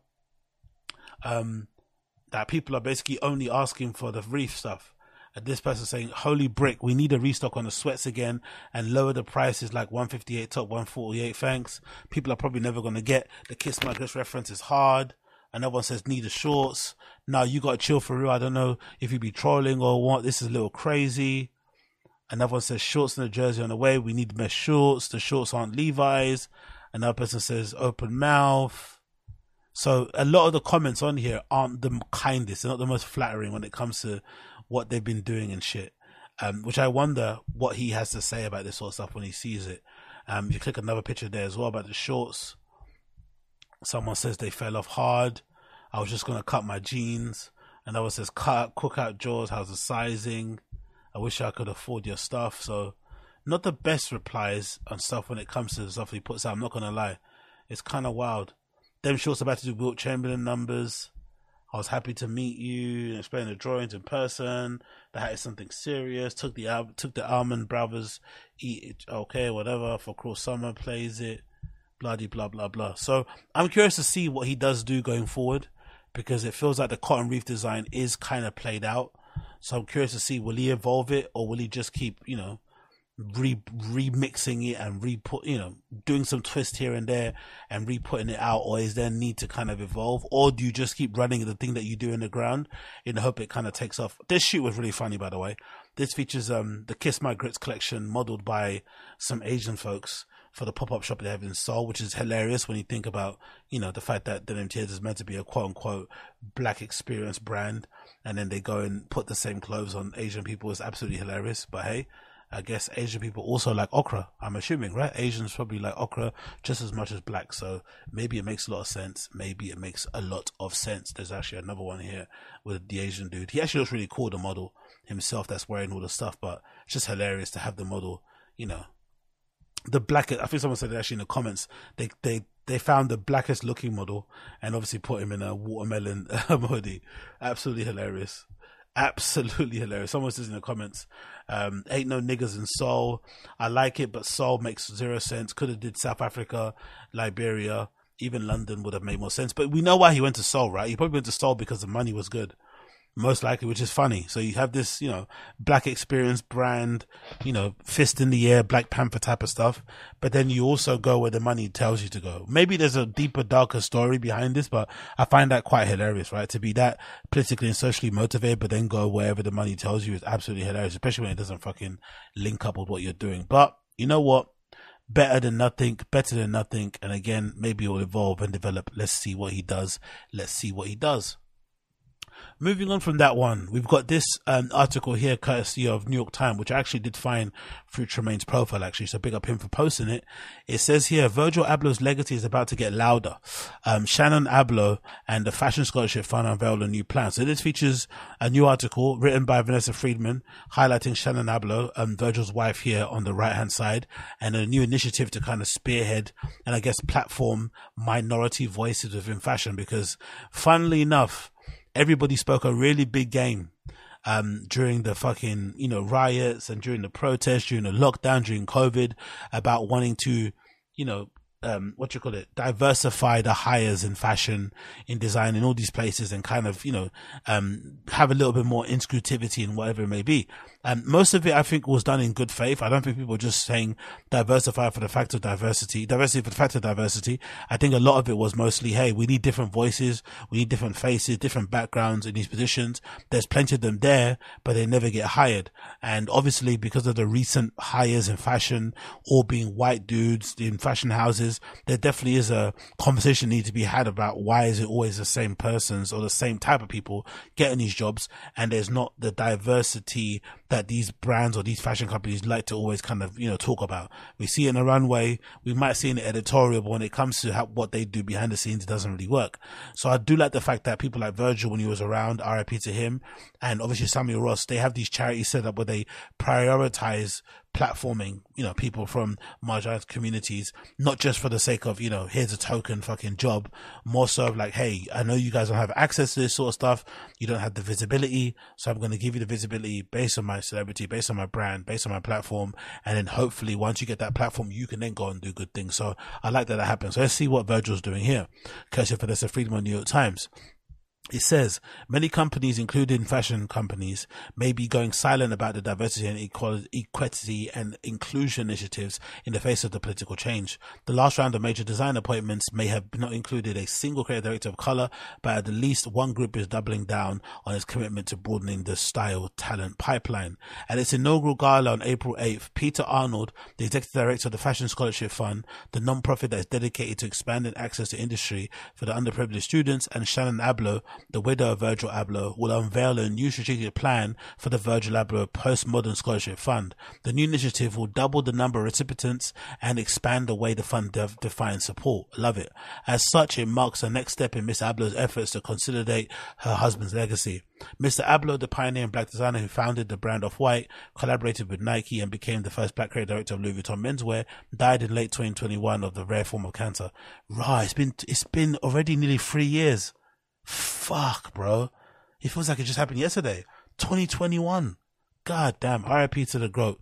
um, that people are basically only asking for the reef stuff. And this person saying, holy brick, we need a restock on the sweats again and lower the prices like one fifty-eight top, one forty-eight, thanks. People are probably never going to get the Kiss My Grits reference is hard. Another one says, need the shorts. Now you got to chill for real. I don't know if you be trolling or what. This is a little crazy. Another one says, shorts and a jersey on the way. We need mesh shorts. The shorts aren't Levi's. Another person says, open mouth. So a lot of the comments on here aren't the kindest. They're not the most flattering when it comes to what they've been doing and shit. Um, which I wonder what he has to say about this sort of stuff when he sees it. Um, you click another picture there as well about the shorts. Someone says they fell off hard. I was just going to cut my jeans. Another says, cut, cook out jaws. How's the sizing? I wish I could afford your stuff. So not the best replies on stuff when it comes to the stuff he puts out. I'm not going to lie. It's kind of wild. Them shorts about to do Wilt Chamberlain numbers. I was happy to meet you and explain the drawings in person. The hat is something serious. Took the took the Almond Brothers, eat it, okay, whatever. For Cruel Summer plays it. Blah blah blah blah. So I'm curious to see what he does do going forward because it feels like the cotton reef design is kind of played out. So I'm curious to see, will he evolve it or will he just keep, you know, re remixing it and re put, you know, doing some twist here and there and re putting it out, or is there a need to kind of evolve, or do you just keep running the thing that you do in the ground in the hope it kind of takes off? This shoot was really funny, by the way. This features um the Kiss My Grits collection modeled by some Asian folks for the pop-up shop they have in Seoul, which is hilarious when you think about, you know, the fact that Denim Tears is meant to be a quote-unquote black experience brand, and then they go and put the same clothes on Asian people. Is absolutely hilarious. But hey, I guess Asian people also like okra, I'm assuming, right? Asians probably like okra just as much as black, so maybe it makes a lot of sense. Maybe it makes a lot of sense. There's actually another one here with the Asian dude. He actually looks really cool, the model himself that's wearing all the stuff, but it's just hilarious to have the model, you know, the black. I think someone said it actually in the comments, they they they found the blackest looking model and obviously put him in a watermelon hoodie. Absolutely hilarious. Absolutely hilarious. Someone says in the comments, um, ain't no niggas in Seoul. I like it, but Seoul makes zero sense. Could have did South Africa, Liberia, even London would have made more sense. But we know why he went to Seoul, right? He probably went to Seoul because the money was good. Most likely, which is funny. So you have this, you know, black experience brand, you know, fist in the air, Black Panther type of stuff. But then you also go where the money tells you to go. Maybe there's a deeper, darker story behind this, but I find that quite hilarious, right? To be that politically and socially motivated, but then go wherever the money tells you is absolutely hilarious, especially when it doesn't fucking link up with what you're doing. But you know what? Better than nothing, better than nothing. And again, maybe it'll evolve and develop. Let's see what he does. Let's see what he does. Moving on from that one, we've got this um, article here courtesy of New York Times, which I actually did find through Tremaine's profile, actually, so big up him for posting it. It says here, Virgil Abloh's legacy is about to get louder. Um, Shannon Abloh and the Fashion Scholarship Fund unveiled a new plan. So this features a new article written by Vanessa Friedman, highlighting Shannon Abloh, um, Virgil's wife here on the right-hand side, and a new initiative to kind of spearhead and I guess platform minority voices within fashion, because funnily enough, everybody spoke a really big game um, during the fucking, you know, riots and during the protests, during the lockdown, during COVID, about wanting to, you know, um, what you call it, diversify the hires in fashion, in design, in all these places, and kind of, you know, um, have a little bit more inclusivity in whatever it may be. And most of it, I think, was done in good faith. I don't think people were just saying diversify for the fact of diversity, diversity for the fact of diversity. I think a lot of it was mostly, hey, we need different voices, we need different faces, different backgrounds in these positions. There's plenty of them there, but they never get hired. And obviously, because of the recent hires in fashion, all being white dudes in fashion houses, there definitely is a conversation need to be had about why is it always the same persons or the same type of people getting these jobs, and there's not the diversity that these brands or these fashion companies like to always kind of, you know, talk about. We see it in the runway, we might see in the editorial, but when it comes to how, what they do behind the scenes, it doesn't really work. So I do like the fact that people like Virgil, when he was around, R I P to him, and obviously Samuel Ross, they have these charities set up where they prioritize platforming, you know, people from marginalized communities, not just for the sake of, you know, here's a token fucking job, more so of like, hey, I know you guys don't have access to this sort of stuff, you don't have the visibility, so I'm going to give you the visibility based on my celebrity, based on my brand, based on my platform, and then hopefully once you get that platform, you can then go and do good things. So I like that that happens. So let's see what Virgil's doing here. Courtesy of Vanessa Friedman, New York Times. It says, many companies, including fashion companies, may be going silent about the diversity and equality, equity and inclusion initiatives in the face of the political change. The last round of major design appointments may have not included a single creative director of color, but at least one group is doubling down on its commitment to broadening the style talent pipeline. At its inaugural gala on April eighth, Peter Arnold, the executive director of the Fashion Scholarship Fund, the non-profit that is dedicated to expanding access to industry for the underprivileged students, and Shannon Abloh, the widow of Virgil Abloh, will unveil a new strategic plan for the Virgil Abloh Postmodern Scholarship Fund. The new initiative will double the number of recipients and expand the way the fund de- defines support. Love it. As such, it marks the next step in Miss Abloh's efforts to consolidate her husband's legacy. Mister Abloh, the pioneer and black designer who founded the brand Off-White, collaborated with Nike, and became the first black creative director of Louis Vuitton menswear, died in late twenty twenty-one of the rare form of cancer. Right, it's been, it's been already nearly three years. Fuck, bro. It feels like it just happened yesterday. twenty twenty-one. God damn. R I P to the GOAT.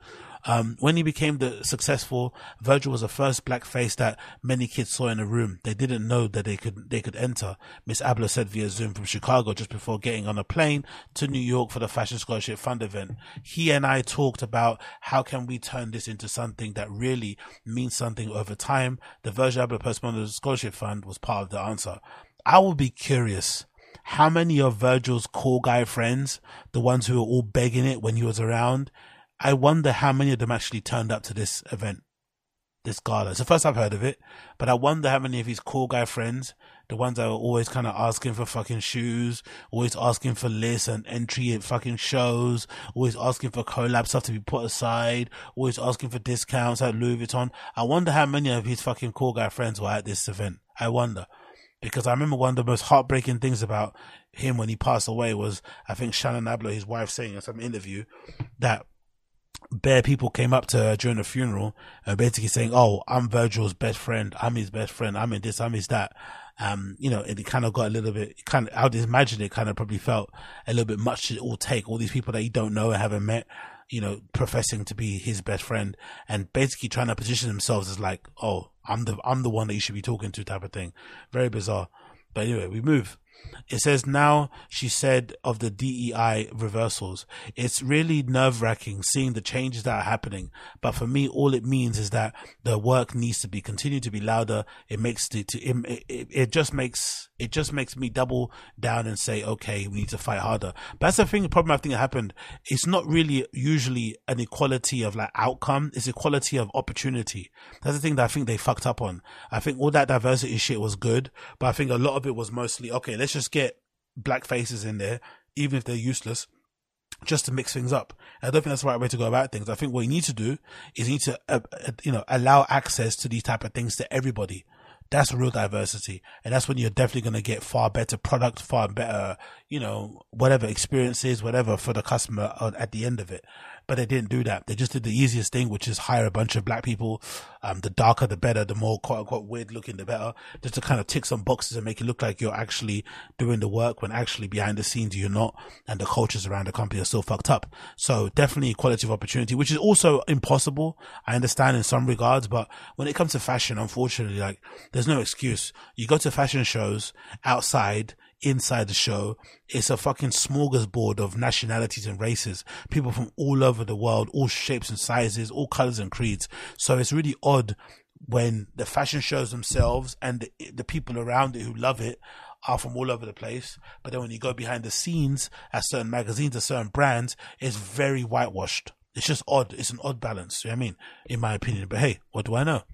Um, when he became the successful, Virgil was the first black face that many kids saw in a room. They didn't know that they could they could enter, Miss Abloh said via Zoom from Chicago just before getting on a plane to New York for the Fashion Scholarship Fund event. He and I talked about how can we turn this into something that really means something over time. The Virgil Abloh Postmodern Scholarship Fund was part of the answer. I would be curious how many of Virgil's cool guy friends, the ones who were all begging it when he was around, I wonder how many of them actually turned up to this event, this gala. It's the first I've heard of it, but I wonder how many of his cool guy friends, the ones that were always kind of asking for fucking shoes, always asking for lists and entry at fucking shows, always asking for collab stuff to be put aside, always asking for discounts at Louis Vuitton. I wonder how many of his fucking cool guy friends were at this event. I wonder. Because I remember one of the most heartbreaking things about him when he passed away was, I think Shannon Abloh, his wife, saying in some interview that bare people came up to her during the funeral and basically saying, oh, I'm Virgil's best friend. I'm his best friend. I'm in this, I'm his that. Um, you know, and it kind of got a little bit, kind of, I would imagine it kind of probably felt a little bit much to all take. All these people that you don't know and haven't met, you know, professing to be his best friend and basically trying to position themselves as like, oh, I'm the, I'm the one that you should be talking to type of thing. Very bizarre. But anyway, we move. It says now, she said of the D E I reversals, it's really nerve wracking seeing the changes that are happening. But for me, all it means is that the work needs to be continued to be louder. It makes it, to, it, it, it just makes, it just makes me double down and say, okay, we need to fight harder. But that's the thing, the problem I think that happened. It's not really usually an equality of like outcome. It's equality of opportunity. That's the thing that I think they fucked up on. I think all that diversity shit was good, but I think a lot of it was mostly, okay, let's just get black faces in there, even if they're useless, just to mix things up. And I don't think that's the right way to go about things. I think what you need to do is you need to, uh, uh, you know, allow access to these type of things to everybody. That's real diversity. And that's when you're definitely going to get far better product, far better, you know, whatever experiences, whatever for the customer at the end of it. But they didn't do that. They just did the easiest thing, which is hire a bunch of black people. Um, the darker, the better, the more quote unquote weird looking, the better, just to kind of tick some boxes and make it look like you're actually doing the work when actually behind the scenes you're not. And the cultures around the company are still fucked up. So definitely equality of opportunity, which is also impossible. I understand in some regards, but when it comes to fashion, unfortunately, like there's no excuse. You go to fashion shows outside, inside the show, it's a fucking smorgasbord of nationalities and races, people from all over the world, all shapes and sizes, all colors and creeds. So it's really odd when the fashion shows themselves and the, the people around it who love it are from all over the place. But then when you go behind the scenes at certain magazines, at certain brands, it's very whitewashed. It's just odd. It's an odd balance. You know what I mean? In my opinion. But hey, what do I know?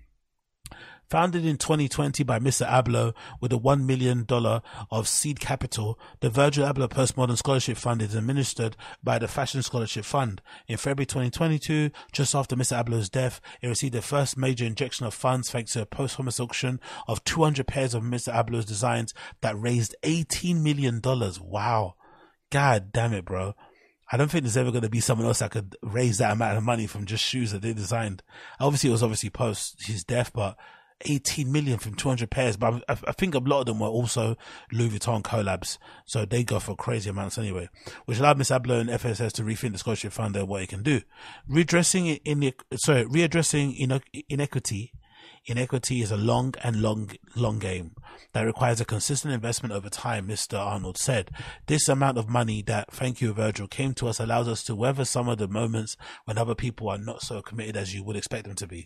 Founded in twenty twenty by Mister Abloh with a one million dollars of seed capital, the Virgil Abloh Postmodern Scholarship Fund is administered by the Fashion Scholarship Fund. In February twenty twenty-two, just after Mister Abloh's death, it received the first major injection of funds thanks to a posthumous auction of two hundred pairs of Mister Abloh's designs that raised eighteen million dollars. Wow. God damn it, bro. I don't think there's ever going to be someone else that could raise that amount of money from just shoes that they designed. Obviously, it was obviously post his death, but eighteen million from two hundred pairs. But I, I think a lot of them were also Louis Vuitton collabs. So they go for crazy amounts anyway, which allowed Miss Abloh and F S S to rethink the scholarship fund and what it can do. Redressing in, sorry, readdressing inequity. Inequity is a long and long, long game that requires a consistent investment over time, Mister Arnold said. This amount of money that, thank you, Virgil, came to us allows us to weather some of the moments when other people are not so committed as you would expect them to be.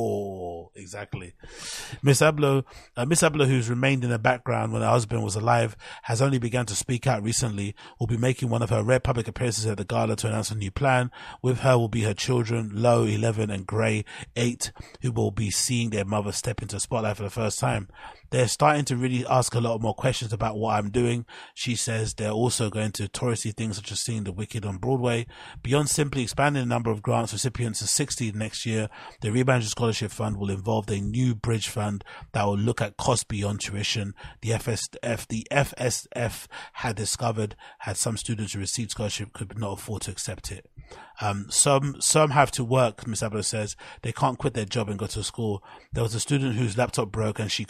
Oh, exactly. Miss Abloh, uh, Miss Abloh, who's remained in the background when her husband was alive, has only begun to speak out recently, will be making one of her rare public appearances at the gala to announce a new plan. With her will be her children, Lo, eleven, and Gray, eight, who will be seeing their mother step into the spotlight for the first time. They're starting to really ask a lot more questions about what I'm doing. She says they're also going to touristy things such as seeing The Wicked on Broadway. Beyond simply expanding the number of grants recipients to sixty next year, the Rebranded Scholarship Fund will involve a new bridge fund that will look at costs beyond tuition. The F S F, the F S F had discovered had some students who received scholarship could not afford to accept it. Um, some, some have to work, Miss Abloh says. They can't quit their job and go to school. There was a student whose laptop broke and she couldn't afford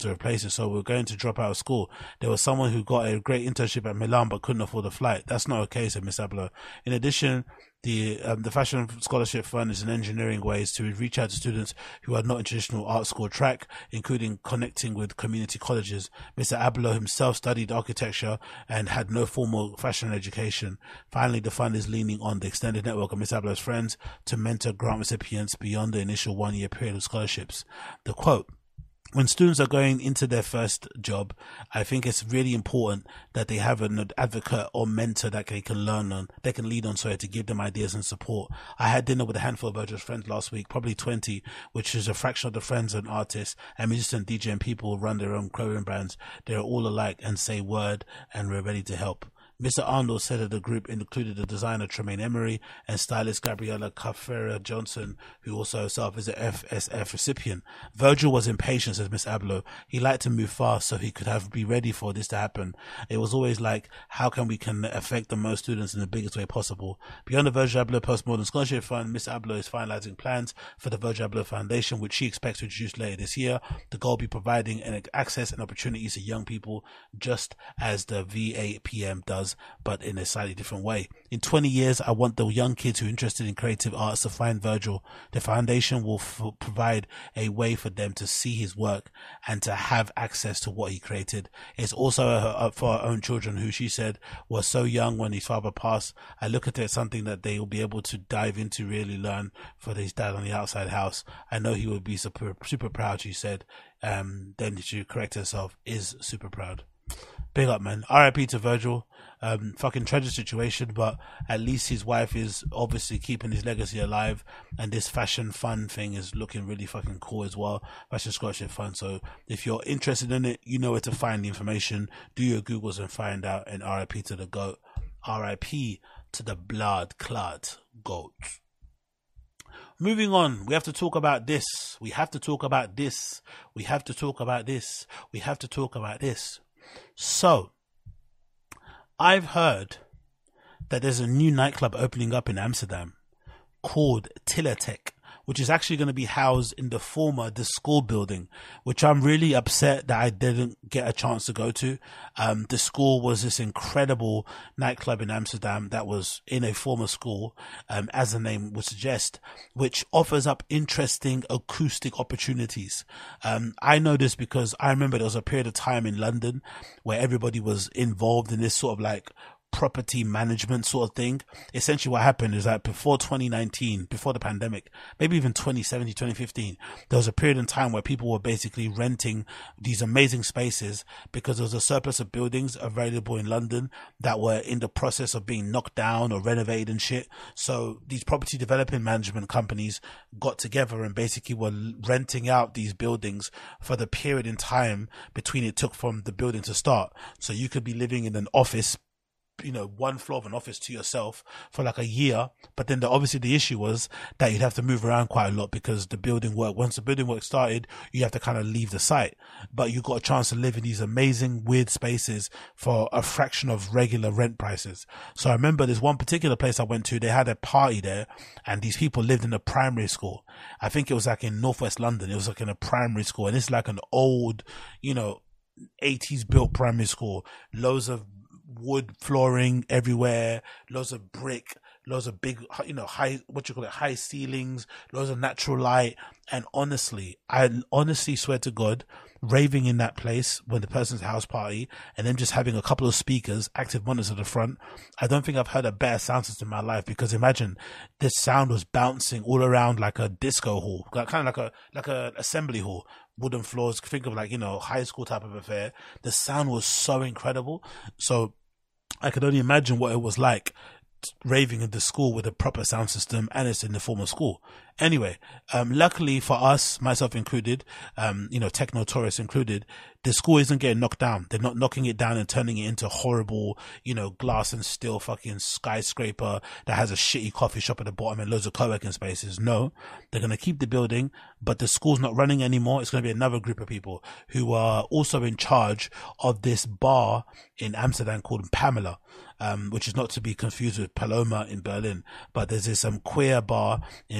to replace it, so we're going to drop out of school. There was someone who got a great internship at Milan but couldn't afford a flight. That's not okay, said Miss Abloh. In addition, The um, the Fashion Scholarship Fund is an engineering ways to reach out to students who are not in traditional art school track, including connecting with community colleges. Mister Abloh himself studied architecture and had no formal fashion education. Finally, the fund is leaning on the extended network of Miss Abloh's friends to mentor grant recipients beyond the initial one-year period of scholarships. The quote, when students are going into their first job, I think it's really important that they have an advocate or mentor that they can learn on, they can lead on, sorry, to give them ideas and support. I had dinner with a handful of Virgil's friends last week, probably twenty, which is a fraction of the friends and artists and musicians, D J and people who run their own clothing brands. They're all alike and say word, and we're ready to help. Mister Arnold said that the group included the designer Tremaine Emery and stylist Gabriella Cafera Johnson, who also herself is an F S F recipient. Virgil was impatient, says Miss Abloh. He liked to move fast so he could have be ready for this to happen. It was always like, how can we can affect the most students in the biggest way possible? Beyond the Virgil Abloh Postmodern Scholarship Fund, Miss Abloh is finalizing plans for the Virgil Abloh Foundation, which she expects to introduce later this year. The goal will be providing an access and opportunities to young people, just as the V A P M does, but in a slightly different way. In twenty years, I want the young kids who are interested in creative arts to find Virgil. The foundation will f- provide a way for them to see his work and to have access to what he created. It's also uh, for our own children, who she said were so young when his father passed. I look at it as something that they will be able to dive into, really learn for his dad on the outside house. I know he would be super, super proud, she said. Um, then she corrected herself, is super proud. Big up, man. R I P to Virgil. Um, fucking tragic situation, but at least his wife is obviously keeping his legacy alive, and this fashion fund thing is looking really fucking cool as well. Fashion Scholarship Fund. So if you're interested in it, you know where to find the information. Do your Googles and find out. And R I P to the GOAT. R I P to the blood clot GOAT. Moving on, we have to talk about this. We have to talk about this. We have to talk about this. We have to talk about this. So, I've heard that there's a new nightclub opening up in Amsterdam called Tillertech, which is actually going to be housed in the former the school building, which I'm really upset that I didn't get a chance to go to. Um, the school was this incredible nightclub in Amsterdam that was in a former school, um, as the name would suggest, which offers up interesting acoustic opportunities. Um, I know this because I remember there was a period of time in London where everybody was involved in this sort of like property management sort of thing. Essentially what happened is that before twenty nineteen, before the pandemic, maybe even twenty seventeen, twenty fifteen, there was a period in time where people were basically renting these amazing spaces because there was a surplus of buildings available in London that were in the process of being knocked down or renovated and shit. So these property development management companies got together and basically were renting out these buildings for the period in time between it took from the building to start. So you could be living in an office, you know, one floor of an office to yourself for like a year. But then the, obviously the issue was that you'd have to move around quite a lot because the building work, once the building work started, you have to kind of leave the site. But you got a chance to live in these amazing weird spaces for a fraction of regular rent prices. So I remember there's one particular place I went to, they had a party there and these people lived in a primary school. I think it was like in Northwest London. It was like in a primary school, and it's like an old, you know, eighties built primary school, loads of wood flooring everywhere, loads of brick, loads of big, you know, high, what you call it, high ceilings, loads of natural light. And honestly, I honestly swear to God, raving in that place when the person's house party and then just having a couple of speakers, active monitors at the front, I don't think I've heard a better sound system in my life, because imagine this sound was bouncing all around like a disco hall, like kind of like a, like a assembly hall. Wooden floors, think of like, you know, high school type of affair. The sound was so incredible. So I could only imagine what it was like raving in the school with a proper sound system, and it's in the former school. Anyway, um, luckily for us, myself included, um, you know, Techno Tourists included, the school isn't getting knocked down. They're not knocking it down and turning it into horrible, you know, glass and steel fucking skyscraper that has a shitty coffee shop at the bottom and loads of co-working spaces. No, they're going to keep the building, but the school's not running anymore. It's going to be another group of people who are also in charge of this bar in Amsterdam called Pamela, um, which is not to be confused with Paloma in Berlin, but there's this um, queer bar in Amsterdam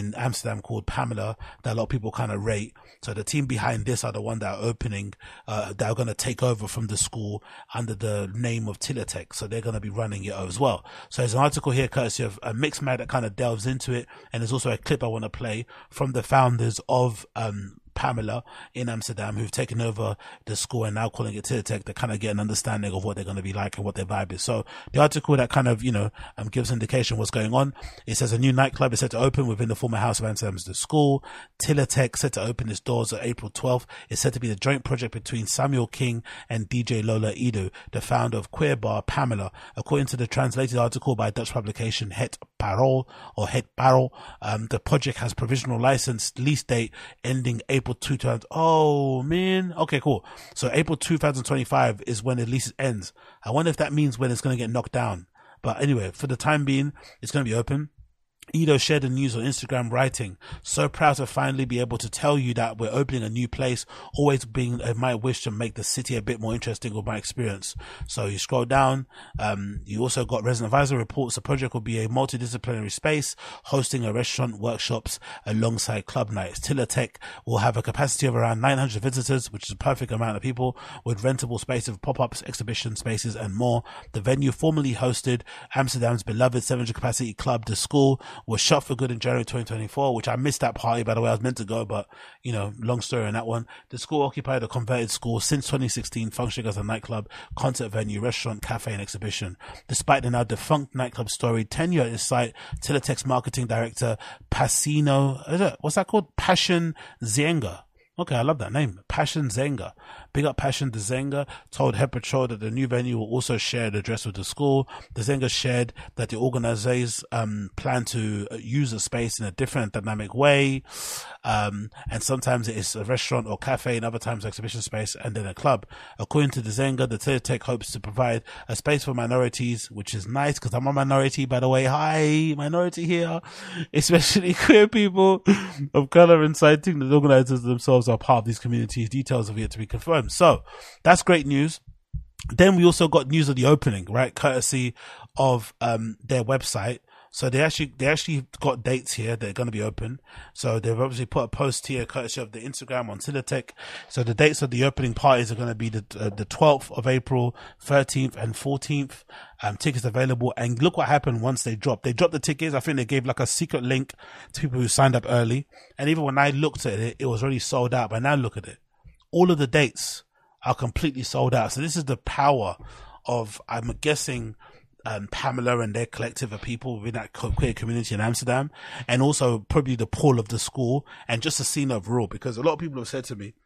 Amsterdam called Pamela that a lot of people kind of rate. So the team behind this are the one that are opening, uh, that are going to take over from the school under the name of Tillertech. So they're going to be running it as well. So there's an article here courtesy of a Mixed Mag that kind of delves into it. And there's also a clip I want to play from the founders of, um, Pamela in Amsterdam, who've taken over the school and now calling it Tillertech to kind of get an understanding of what they're going to be like and what their vibe is. So the article that kind of, you know, um, gives indication what's going on. It says a new nightclub is set to open within the former House of Amsterdam's the school. Tillertech set to open its doors on April twelfth. It's said to be the joint project between Samuel King and D J Lola Edu, the founder of queer bar Pamela. According to the translated article by Dutch publication Het Parool or Het Parool, um, the project has provisional license lease date ending April two thousand. Oh man. Okay, cool. So April two thousand twenty-five is when the lease ends. I wonder if that means when it's going to get knocked down. But anyway, for the time being, it's going to be open. Edo shared the news on Instagram writing, so proud to finally be able to tell you that we're opening a new place, always being uh, my wish to make the city a bit more interesting with my experience. So you scroll down, um, you also got Resident Advisor reports the project will be a multidisciplinary space, hosting a restaurant, workshops alongside club nights. Tillertech will have a capacity of around nine hundred visitors, which is a perfect amount of people, with rentable spaces, pop-ups, exhibition spaces and more. The venue formerly hosted Amsterdam's beloved seven hundred capacity club, The School, was shut for good in January twenty twenty-four, which I missed that party, by the way. I was meant to go, but, you know, long story on that one. The school occupied a converted school since twenty sixteen, functioning as a nightclub, concert venue, restaurant, cafe, and exhibition. Despite the now defunct nightclub story, tenure at its site, Tillertech's marketing director, Passino, is it, what's that called? Passion Zenga. Okay, I love that name. Passion Zenga. Big up Passion the Zenga told Head Patrol that the new venue will also share the address with the school. The Zenga shared that the organizers um, plan to use the space in a different dynamic way. Um, and sometimes it is a restaurant or cafe, and other times exhibition space, and then a club. According to the Zenga, the Tillertech hopes to provide a space for minorities, which is nice because I'm a minority, by the way. Hi, minority here, especially queer people of color, and citing that the organizers themselves are part of these communities. Details have yet to be confirmed. So that's great news. Then we also got news of the opening, right? Courtesy of um their website. So they actually they actually got dates here. They're going to be open. So they've obviously put a post here, courtesy of the Instagram on Tillertech. So the dates of the opening parties are going to be the uh, the twelfth of April, thirteenth and fourteenth. Um, tickets available. And look what happened once they dropped. They dropped the tickets. I think they gave like a secret link to people who signed up early. And even when I looked at it, it was already sold out. But now look at it. All of the dates are completely sold out. So this is the power of, I'm guessing, Um, Pamela and their collective of people within that queer community in Amsterdam, and also probably the pull of the school and just the scene overall, because a lot of people have said to me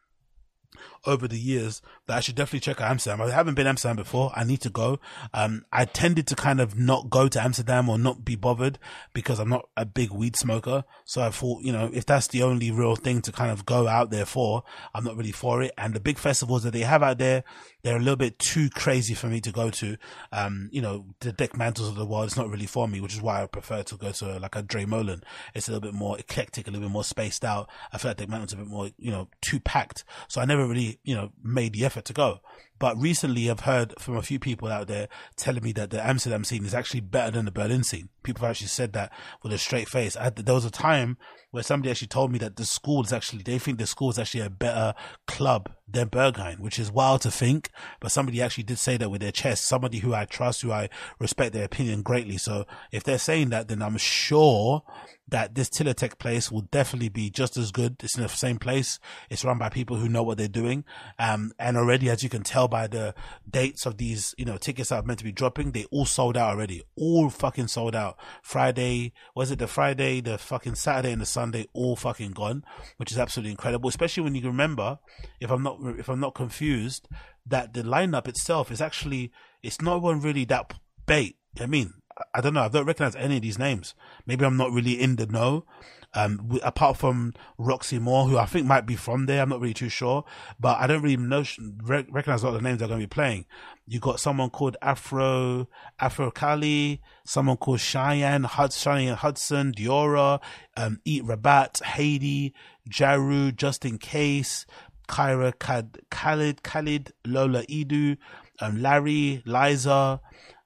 over the years that I should definitely check out Amsterdam. I haven't been to Amsterdam before. I need to go. Um, I tended to kind of not go to Amsterdam or not be bothered because I'm not a big weed smoker. So I thought, you know, if that's the only real thing to kind of go out there for, I'm not really for it. And the big festivals that they have out there, they're a little bit too crazy for me to go to. Um, you know, the Dick Mantles of the world, it's not really for me, which is why I prefer to go to like a Dre Molen. It's a little bit more eclectic, a little bit more spaced out. I feel like Dick Mantles a bit more, you know, too packed. So I never really, you know, made the effort to go. But recently I've heard from a few people out there telling me that the Amsterdam scene is actually better than the Berlin scene. People have actually said that with a straight face. I had, there was a time where somebody actually told me that the school is actually, they think the school is actually a better club than Berghain, which is wild to think. But somebody actually did say that with their chest, somebody who I trust, who I respect their opinion greatly. So if they're saying that, then I'm sure that this Tillertech place will definitely be just as good. It's in the same place. It's run by people who know what they're doing. Um, and already, as you can tell by the dates of these, you know, tickets that are meant to be dropping, they all sold out already. All fucking sold out. Friday, was it the Friday, the fucking Saturday and the Sunday, all fucking gone, which is absolutely incredible. Especially when you remember, if I'm not, if I'm not confused, that the lineup itself is actually, it's not one really that bait. I mean, I don't know. I don't recognize any of these names. Maybe I'm not really in the know. Um, w- apart from Roxy Moore, who I think might be from there. I'm not really too sure, but I don't really know, rec- recognize a lot of the names they're going to be playing. You got someone called Afro, Afro Kali, someone called Cheyenne, Hud- Cheyenne Hudson, Diora, um, Eat Rabat, Haiti, Jaru, Justin Case, Kyra Kad- Khalid, Khalid, Lola Edu, um, Larry, Liza,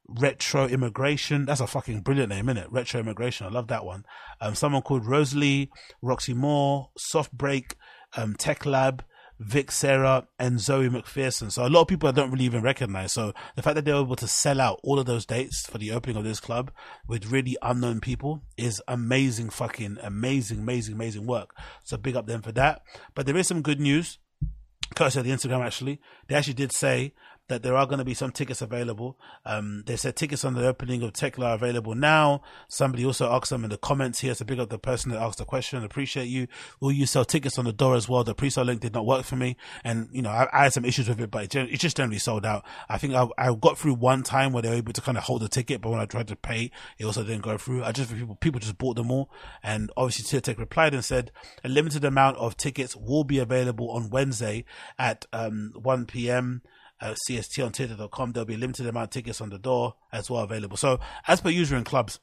Retro Immigration. That's a fucking brilliant name, isn't it? Retro Immigration. I love that one. Um, someone called Rosalie, Roxy Moore, Soft Break, um, Tech Lab, Vic Sarah, and Zoe McPherson. So a lot of people I don't really even recognize. So the fact that they were able to sell out all of those dates for the opening of this club with really unknown people is amazing, fucking amazing, amazing, amazing work. So big up them for that. But there is some good news. Courtesy of the Instagram, actually. They actually did say that there are going to be some tickets available. Um, they said tickets on the opening of Tekla are available now. Somebody also asked them in the comments here, so big up the person that asked the question. Appreciate you. Will you sell tickets on the door as well? The pre-sale link did not work for me. And, you know, I, I had some issues with it, but it, it just generally sold out. I think I, I got through one time where they were able to kind of hold the ticket, but when I tried to pay, it also didn't go through. I just, people, people just bought them all. And obviously Teletek replied and said a limited amount of tickets will be available on Wednesday at, um, one p.m. Uh, C S T on Twitter dot com. There'll be a limited amount of tickets on the door as well available. So as per usual in clubs,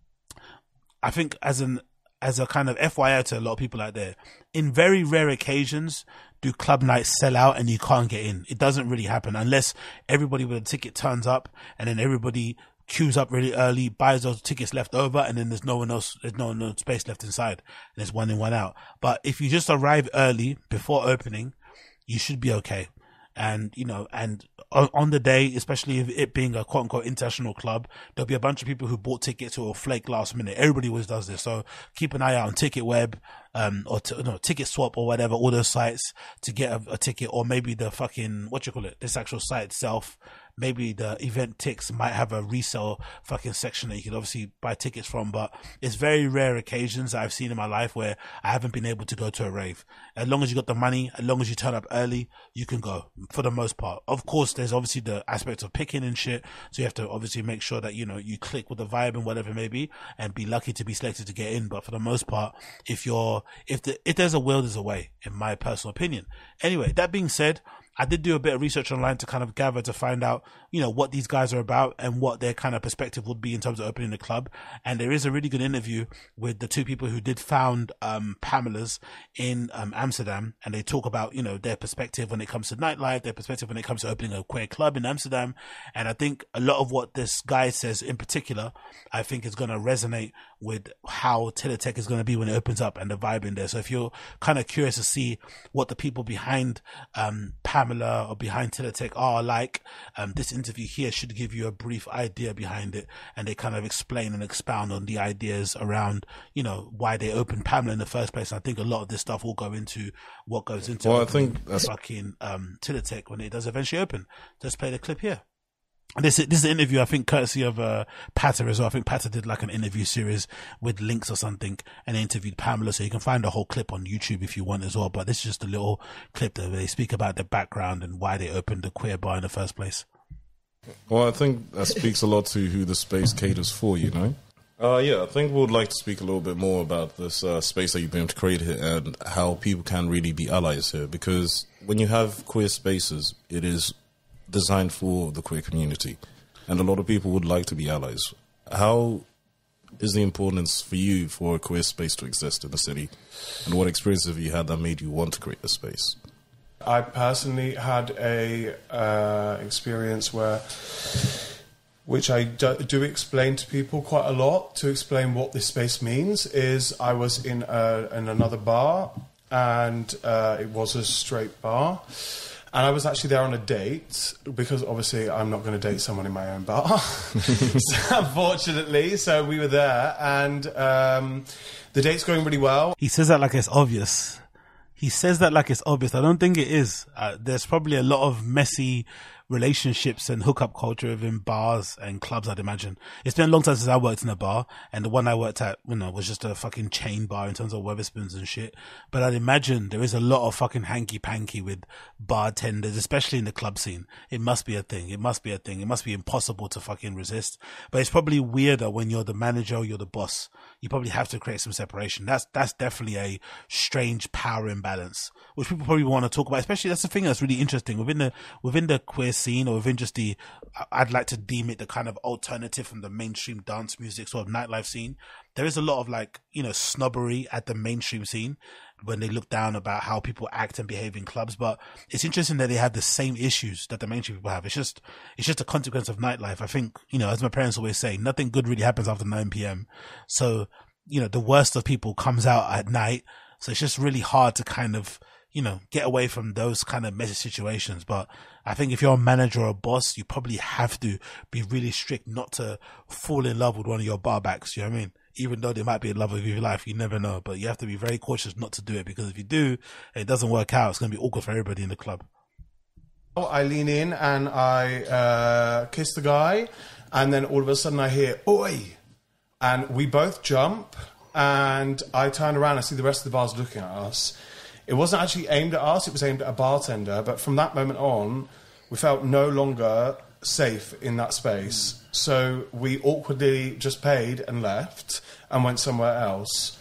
I think as an as a kind of F Y I to a lot of people out there, in very rare occasions do club nights sell out and you can't get in. It doesn't really happen unless everybody with a ticket turns up and then everybody queues up really early, buys those tickets left over, and then there's no one else, there's no, no space left inside, and there's one in, one out. But if you just arrive early before opening, you should be okay. And, you know, and on the day, especially if it being a quote unquote international club, there'll be a bunch of people who bought tickets who will flake last minute. Everybody always does this. So keep an eye out on TicketWeb, um, or t- no, Ticket Swap or whatever, all those sites to get a, a ticket, or maybe the fucking, what you call it, this actual site itself. Maybe the event ticks might have a resale fucking section that you can obviously buy tickets from, but it's very rare occasions that I've seen in my life where I haven't been able to go to a rave. As long as you got the money, as long as you turn up early, you can go for the most part. Of course, there's obviously the aspect of picking and shit. So you have to obviously make sure that, you know, you click with the vibe and whatever it may be and be lucky to be selected to get in. But for the most part, if you're, if the, if there's a will, there's a way, in my personal opinion. Anyway, that being said, I did do a bit of research online to kind of gather to find out, you know, what these guys are about and what their kind of perspective would be in terms of opening the club. And there is a really good interview with the two people who did found, um, Pamela's in, um, Amsterdam. And they talk about, you know, their perspective when it comes to nightlife, their perspective when it comes to opening a queer club in Amsterdam. And I think a lot of what this guy says in particular, I think is going to resonate with how Teletek is going to be when it opens up and the vibe in there. So if you're kind of curious to see what the people behind, um, Pamela or behind Teletek are like, um, this interview here should give you a brief idea behind it, and they kind of explain and expound on the ideas around, you know, why they opened Pamela in the first place. And I think a lot of this stuff will go into what goes into well, I think that's fucking um Teletek when it does eventually open. Let's play the clip here. This this is an interview, I think, courtesy of uh, Patter as well. I think Patter did like an interview series with links or something, and they interviewed Pamela. So you can find the whole clip on YouTube if you want as well. But this is just a little clip that they speak about their background and why they opened the queer bar in the first place. Well, I think that speaks a lot to who the space caters for, you know? Uh, yeah, I think we would like to speak a little bit more about this uh, space that you've been able to create here and how people can really be allies here. Because when you have queer spaces, it is designed for the queer community, and a lot of people would like to be allies. How is the importance for you for a queer space to exist in the city, and what experiences have you had that made you want to create a space? I personally had a uh, experience where, which I do, do explain to people quite a lot, to explain what this space means, is I was in, a, in another bar, and uh, it was a straight bar. And I was actually there on a date, because obviously I'm not going to date someone in my own bar, so, unfortunately. So we were there, and um, the date's going really well. He says that like it's obvious. He says that like it's obvious. I don't think it is. Uh, there's probably a lot of messy relationships and hookup culture within bars and clubs, I'd imagine. It's been a long time since I worked in a bar, and the one I worked at, you know, was just a fucking chain bar in terms of Wetherspoons and shit. But I'd imagine there is a lot of fucking hanky-panky with bartenders, especially in the club scene. It must be a thing. It must be a thing. It must be impossible to fucking resist. But it's probably weirder when you're the manager or you're the boss. You probably have to create some separation. That's, that's definitely a strange power imbalance, which people probably want to talk about. Especially, that's the thing that's really interesting within the, within the queer scene, or within just the, I'd like to deem it the kind of alternative from the mainstream dance music sort of nightlife scene. There is a lot of like, you know, snobbery at the mainstream scene, when they look down about how people act and behave in clubs. But it's interesting that they have the same issues that the mainstream people have. It's just, it's just a consequence of nightlife. I think, you know, as my parents always say, nothing good really happens after nine p.m. So, you know, the worst of people comes out at night. So it's just really hard to kind of, you know, get away from those kind of messy situations. But I think if you're a manager or a boss, you probably have to be really strict not to fall in love with one of your bar backs. You know what I mean? Even though they might be in love with your life, you never know. But you have to be very cautious not to do it, because if you do, and it doesn't work out, it's going to be awkward for everybody in the club. I lean in and I uh, kiss the guy, and then all of a sudden I hear, "Oi!" And we both jump, and I turn around and see the rest of the bars looking at us. It wasn't actually aimed at us, it was aimed at a bartender, but from that moment on, we felt no longer safe in that space. So we awkwardly just paid and left and went somewhere else.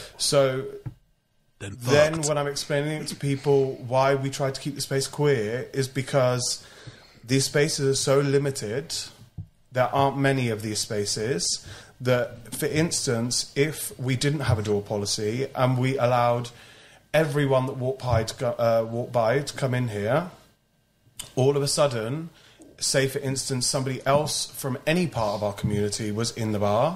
So then, then when I'm explaining it to people why we try to keep the space queer is because these spaces are so limited. There aren't many of these spaces that, for instance, if we didn't have a door policy and we allowed everyone that walked by to, go, uh, walked by to come in here, all of a sudden, say for instance somebody else from any part of our community was in the bar,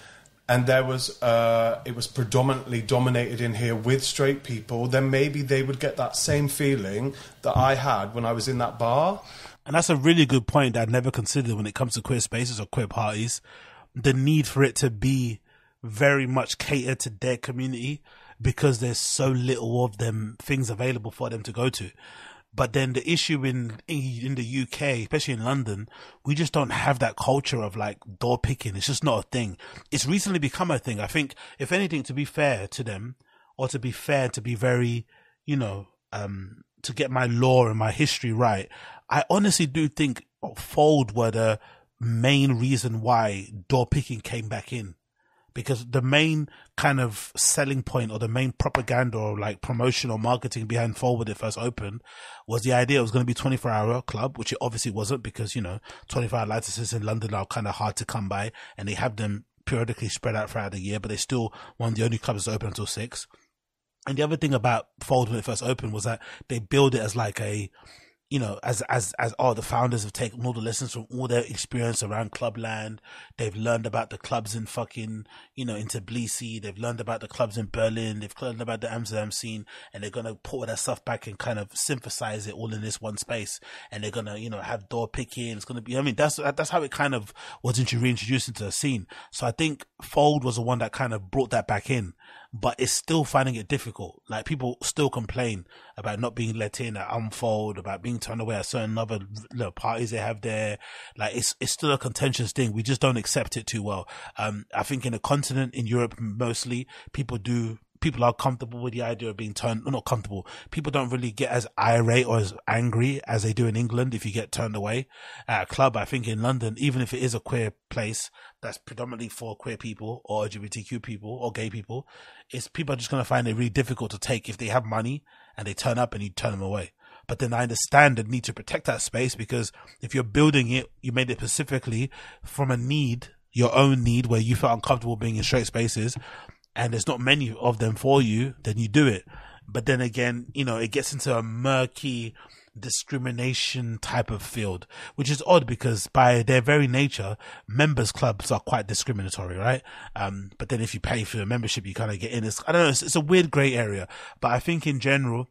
and there was uh, it was predominantly dominated in here with straight people, then maybe they would get that same feeling that I had when I was in that bar. And that's a really good point that I'd never considered when it comes to queer spaces or queer parties. The need for it to be very much catered to their community, because there's so little of them things available for them to go to. But then the issue in in the U K, especially in London, we just don't have that culture of like door picking. It's just not a thing. It's recently become a thing. I think, if anything, to be fair to them, or to be fair, to be very, you know, um, to get my lore and my history right, I honestly do think Fold were the main reason why door picking came back in. Because the main kind of selling point, or the main propaganda or like promotion or marketing behind Fold when it first opened, was the idea it was going to be a twenty-four hour club, which it obviously wasn't, because, you know, twenty-four hour licenses in London are kind of hard to come by, and they have them periodically spread out throughout the year, but they still one of the only clubs that's open until six. And the other thing about Fold when it first opened was that they build it as like a, you know, as, as, as, oh, the founders have taken all the lessons from all their experience around Clubland. They've learned about the clubs in fucking, you know, in Tbilisi. They've learned about the clubs in Berlin. They've learned about the Amsterdam scene, and they're going to put all that stuff back and kind of synthesize it all in this one space. And they're going to, you know, have door picking. It's going to be, I mean, that's, that's how it kind of was reintroduced into the scene. So I think Fold was the one that kind of brought that back in. But it's still finding it difficult. Like, people still complain about not being let in at Unfold, about being turned away at certain other, you know, parties they have there. Like, it's it's still a contentious thing. We just don't accept it too well. Um, I think in the continent, in Europe mostly, people do. People are comfortable with the idea of being turned, well, not comfortable. People don't really get as irate or as angry as they do in England if you get turned away at a club. I think in London, even if it is a queer place that's predominantly for queer people or L G B T Q people or gay people, it's people are just going to find it really difficult to take if they have money and they turn up and you turn them away. But then I understand the need to protect that space, because if you're building it, you made it specifically from a need, your own need, where you felt uncomfortable being in straight spaces, and there's not many of them for you, then you do it. But then again, you know, it gets into a murky discrimination type of field, which is odd, because by their very nature, members clubs are quite discriminatory, right? Um, but then if you pay for a membership, you kind of get in. It's, I don't know, it's, it's a weird grey area. But I think in general,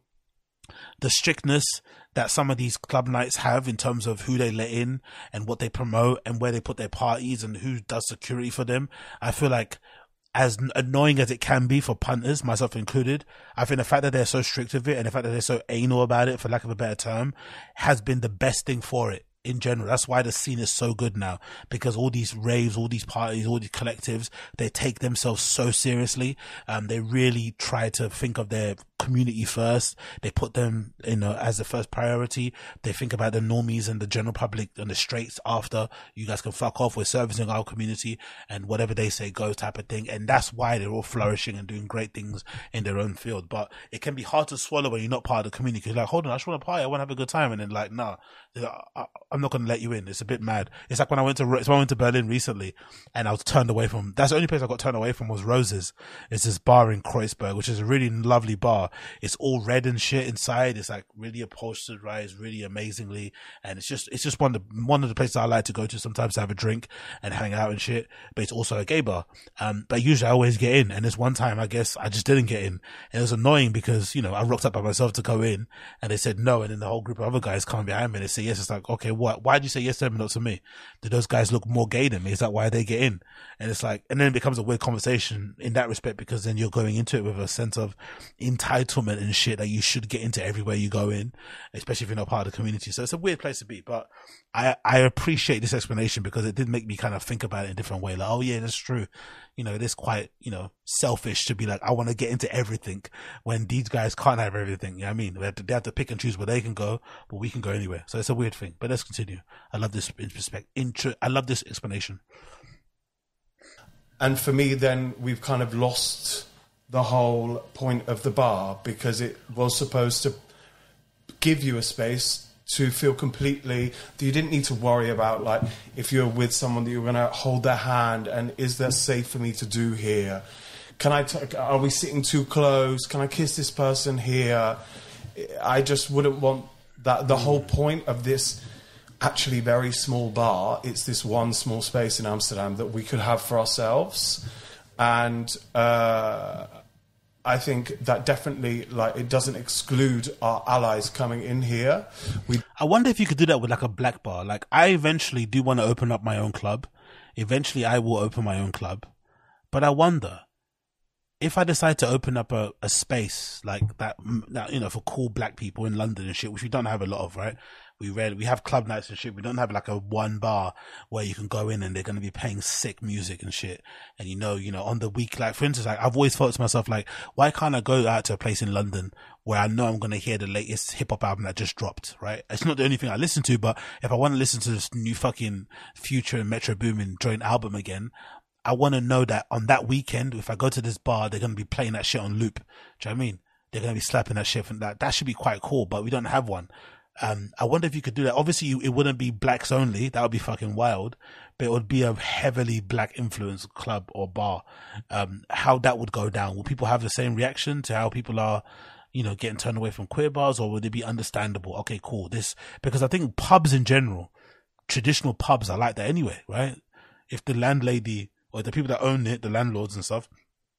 the strictness that some of these club nights have in terms of who they let in and what they promote and where they put their parties and who does security for them, I feel like, as annoying as it can be for punters, myself included, I think the fact that they're so strict with it and the fact that they're so anal about it, for lack of a better term, has been the best thing for it in general. That's why the scene is so good now, because all these raves, all these parties, all these collectives, they take themselves so seriously. Um, they really try to think of their community first. They put them, you know, as the first priority. They think about the normies and the general public and the straights after. You guys can fuck off. We're servicing our community, and whatever they say goes type of thing. And that's why they're all flourishing and doing great things in their own field. But it can be hard to swallow when you're not part of the community. You're like, hold on, I just want to party. I want to have a good time. And then like, nah, I'm not going to let you in. It's a bit mad. It's like when I went to, so I went to Berlin recently and I was turned away from, that's the only place I got turned away from was Roses. It's this bar in Kreuzberg, which is a really lovely bar. It's all red and shit inside. It's like really upholstered, right? It's really amazingly. And it's just, it's just one of the, one of the places I like to go to sometimes to have a drink and hang out and shit. But it's also a gay bar. Um, but usually I always get in. And this one time, I guess I just didn't get in. And it was annoying because, you know, I rocked up by myself to go in and they said no. And then the whole group of other guys come behind me and they say yes. It's like, okay, what? Why did you say yes to them and not to me? Did those guys look more gay than me? Is that why they get in? And it's like, and then it becomes a weird conversation in that respect because then you're going into it with a sense of entitlement and shit that you should get into everywhere you go in, especially if you're not part of the community. So it's a weird place to be, but I, I appreciate this explanation because it did make me kind of think about it in a different way. Like, oh yeah, that's true. You know, it is quite, you know, selfish to be like, I want to get into everything when these guys can't have everything. You know what I mean? They have, to, they have to pick and choose where they can go, but we can go anywhere. So it's a weird thing, but let's continue. I love this perspective. Intro, I love this explanation. And for me, then we've kind of lost the whole point of the bar because it was supposed to give you a space to feel completely, you didn't need to worry about like if you're with someone that you're going to hold their hand and is that safe for me to do here? Can I, t- are we sitting too close? Can I kiss this person here? I just wouldn't want that. The whole point of this actually very small bar, it's this one small space in Amsterdam that we could have for ourselves. And, uh, I think that definitely, like, it doesn't exclude our allies coming in here. We I wonder if you could do that with like a black bar. Like, I eventually do want to open up my own club. Eventually, I will open my own club. But I wonder if I decide to open up a, a space like that, that, you know, for cool black people in London and shit, which we don't have a lot of, right? We rarely, we have club nights and shit. We don't have like a one bar where you can go in and they're going to be playing sick music and shit. And you know, you know, on the week, like for instance, like I've always thought to myself, like, why can't I go out to a place in London where I know I'm going to hear the latest hip hop album that just dropped, right? It's not the only thing I listen to, but if I want to listen to this new fucking Future and Metro Boomin joint album again, I want to know that on that weekend, if I go to this bar, they're going to be playing that shit on loop. Do you know what I mean? They're going to be slapping that shit and that, that should be quite cool, but we don't have one. Um, I wonder if you could do that. Obviously, you, it wouldn't be blacks only. That would be fucking wild. But it would be a heavily black influenced club or bar. Um, how that would go down. Will people have the same reaction to how people are, you know, getting turned away from queer bars, or would it be understandable? Okay, cool. This, because I think pubs in general, traditional pubs are like that anyway, right? If the landlady or the people that own it, the landlords and stuff,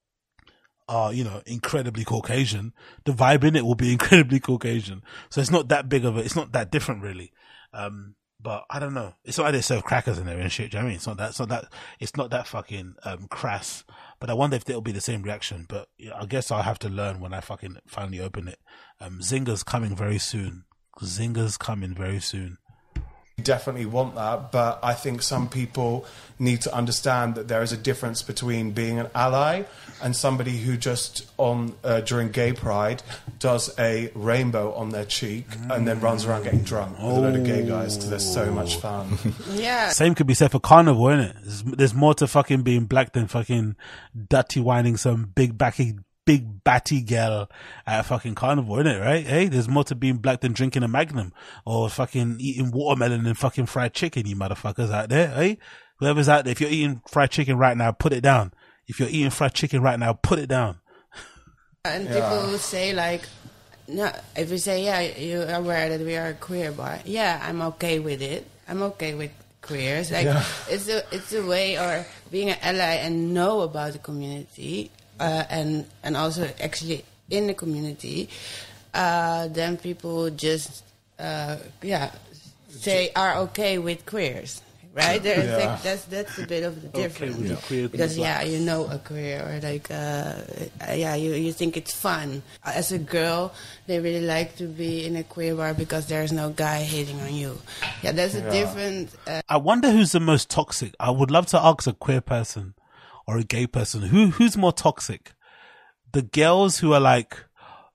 are, you know, incredibly Caucasian, the vibe in it will be incredibly Caucasian. So it's not that big of a, it's not that different really. Um, but I don't know. It's not like they serve crackers in there and shit. Do you know what I mean? It's not that, it's not that, it's not that fucking, um, crass. But I wonder if it'll be the same reaction. But yeah, I guess I'll have to learn when I fucking finally open it. Um, Zynga's coming very soon. Zynga's coming very soon. Definitely want that, but I think some people need to understand that there is a difference between being an ally and somebody who just on uh, during Gay Pride does a rainbow on their cheek mm. and then runs around getting drunk oh. with a load of gay guys because they're so much fun. Yeah. Same could be said for Carnival, innit? There's, there's more to fucking being black than fucking dirty whining some big backy big batty girl at a fucking carnival, innit, right? Hey, there's more to being black than drinking a Magnum or fucking eating watermelon and fucking fried chicken, you motherfuckers out there, hey? Whoever's out there, if you're eating fried chicken right now, put it down. If you're eating fried chicken right now, put it down. And yeah. people say like, no, if you say, yeah, you're aware that we are a queer bar, yeah, I'm okay with it. I'm okay with queers. Like, yeah. it's a, it's a way or being an ally and know about the community. Uh, and and also actually in the community, uh, then people just uh, yeah say are okay with queers, right? There, yeah. like, that's that's a bit of the difference okay, yeah. queer because yeah, you know a queer or like uh, yeah, you you think it's fun. As a girl, they really like to be in a queer bar because there's no guy hitting on you. Yeah, that's a yeah. different. Uh, I wonder who's the most toxic. I would love to ask a queer person or a gay person, who who's more toxic? The girls who are like,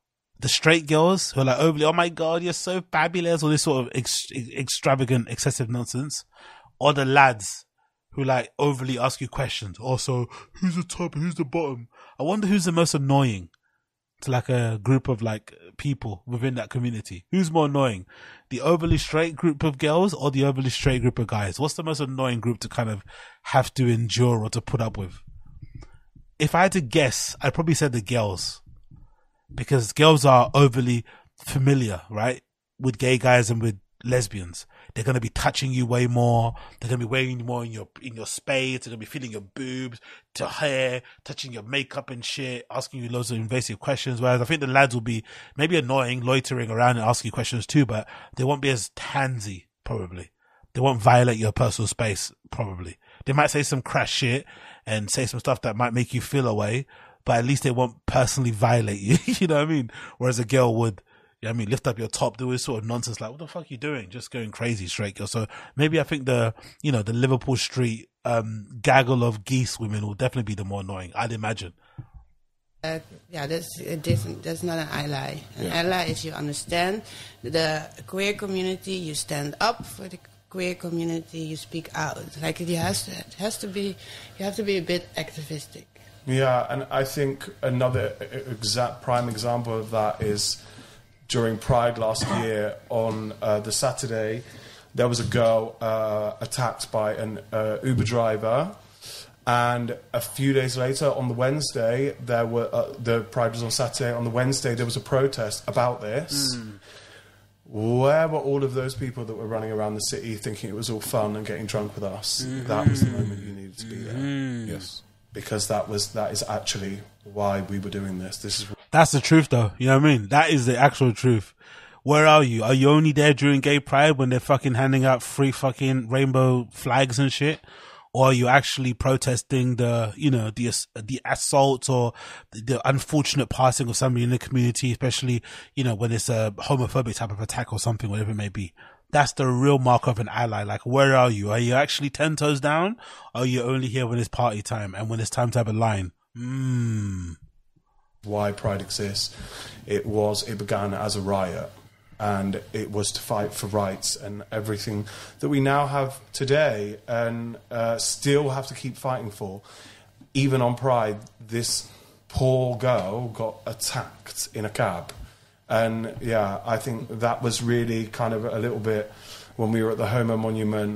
the straight girls who are like overly, oh my God, you're so fabulous, or this sort of ex- extravagant, excessive nonsense, or the lads who like overly ask you questions. Also, who's the top and who's the bottom? I wonder who's the most annoying to like a group of like people within that community. Who's more annoying? The overly straight group of girls or the overly straight group of guys? What's the most annoying group to kind of have to endure or to put up with? If I had to guess, I'd probably say the girls. Because girls are overly familiar, right? With gay guys and with lesbians. They're going to be touching you way more. They're going to be weighing you more in your, in your space. They're going to be feeling your boobs, to hair, touching your makeup and shit, asking you loads of invasive questions. Whereas I think the lads will be maybe annoying, loitering around and asking you questions too, but they won't be as handsy, probably. They won't violate your personal space, probably. They might say some crass shit and say some stuff that might make you feel away, but at least they won't personally violate you. You know what I mean? Whereas a girl would, you know what I mean, lift up your top, do this sort of nonsense like, what the fuck are you doing? Just going crazy, straight girl. So maybe I think the, you know, the Liverpool Street um, gaggle of geese women will definitely be the more annoying, I'd imagine. Uh, yeah, that's uh, different. That's not an ally. An Yeah. ally is you understand the queer community, you stand up for the queer community, you speak out. Like it has to, it has to be, you have to be a bit activistic. Yeah, and I think another exact prime example of that is during Pride last year on uh, the Saturday, there was a girl uh, attacked by an uh, Uber driver, and a few days later on the Wednesday, there were uh, the Pride was on Saturday. On the Wednesday, there was a protest about this. Mm. Where were all of those people that were running around the city thinking it was all fun and getting drunk with us? Mm-hmm. That was the moment you needed to be there. Mm. Yes. Because that was that is actually why we were doing this. This is That's the truth, though. You know what I mean? That is the actual truth. Where are you? Are you only there during Gay Pride when they're fucking handing out free fucking rainbow flags and shit? Or are you actually protesting the, you know, the the assault or the unfortunate passing of somebody in the community, especially, you know, when it's a homophobic type of attack or something, whatever it may be? That's the real mark of an ally. Like, where are you? Are you actually ten toes down? Or are you only here when it's party time and when it's time to have a line? Mm. why Pride exists. It was it began as a riot, and it was to fight for rights and everything that we now have today, and uh, still have to keep fighting for. Even on Pride, this poor girl got attacked in a cab. And yeah, I think that was really kind of a little bit when we were at the Homo Monument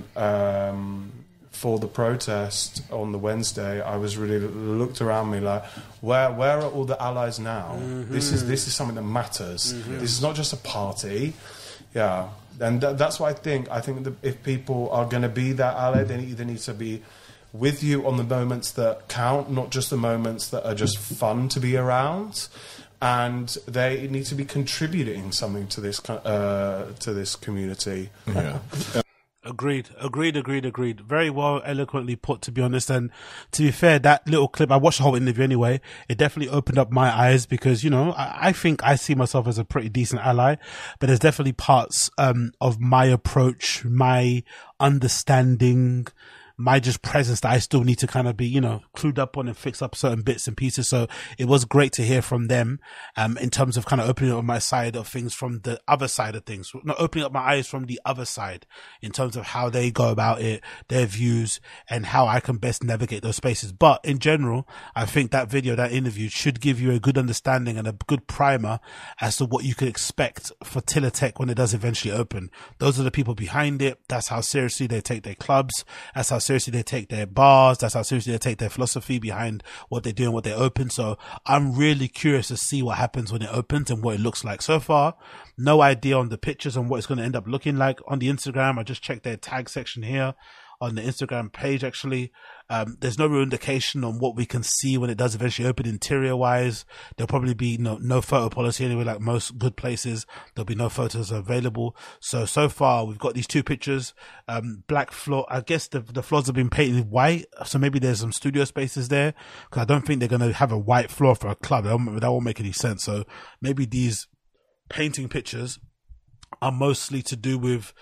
um, for the protest on the Wednesday. I was really looked around me like, where where are all the allies now? Mm-hmm. This is this is something that matters. Mm-hmm. This is not just a party. Yeah, and th- that's what I think. I think that if people are going to be that ally, they either need to be with you on the moments that count, not just the moments that are just fun to be around. And they need to be contributing something to this uh, to this community. Yeah. Agreed, agreed, agreed, agreed. Very well, eloquently put, to be honest. And to be fair, that little clip, I watched the whole interview anyway. It definitely opened up my eyes because, you know, I, I think I see myself as a pretty decent ally, but there's definitely parts um, of my approach, my understanding, my just presence that I still need to kind of be, you know, clued up on and fix up certain bits and pieces. So it was great to hear from them, um, in terms of kind of opening up my side of things from the other side of things, not opening up my eyes from the other side in terms of how they go about it, their views, and how I can best navigate those spaces. But in general, I think that video, that interview should give you a good understanding and a good primer as to what you could expect for Tiller Tech when it does eventually open. Those are the people behind it. That's how seriously they take their clubs. That's how seriously they take their bars. That's how seriously they take their philosophy behind what they do and what they open. So I'm really curious to see what happens when it opens and what it looks like. So far, no idea on the pictures and what it's going to end up looking like on the Instagram. I just checked their tag section here on the Instagram page, actually. Um, there's no real indication on what we can see when it does eventually open interior wise. There'll probably be no, no photo policy anyway, like most good places. There'll be no photos available. So, so far we've got these two pictures, um, black floor. I guess the, the floors have been painted white. So maybe there's some studio spaces there, because I don't think they're going to have a white floor for a club. That won't, that won't make any sense. So maybe these painting pictures are mostly to do with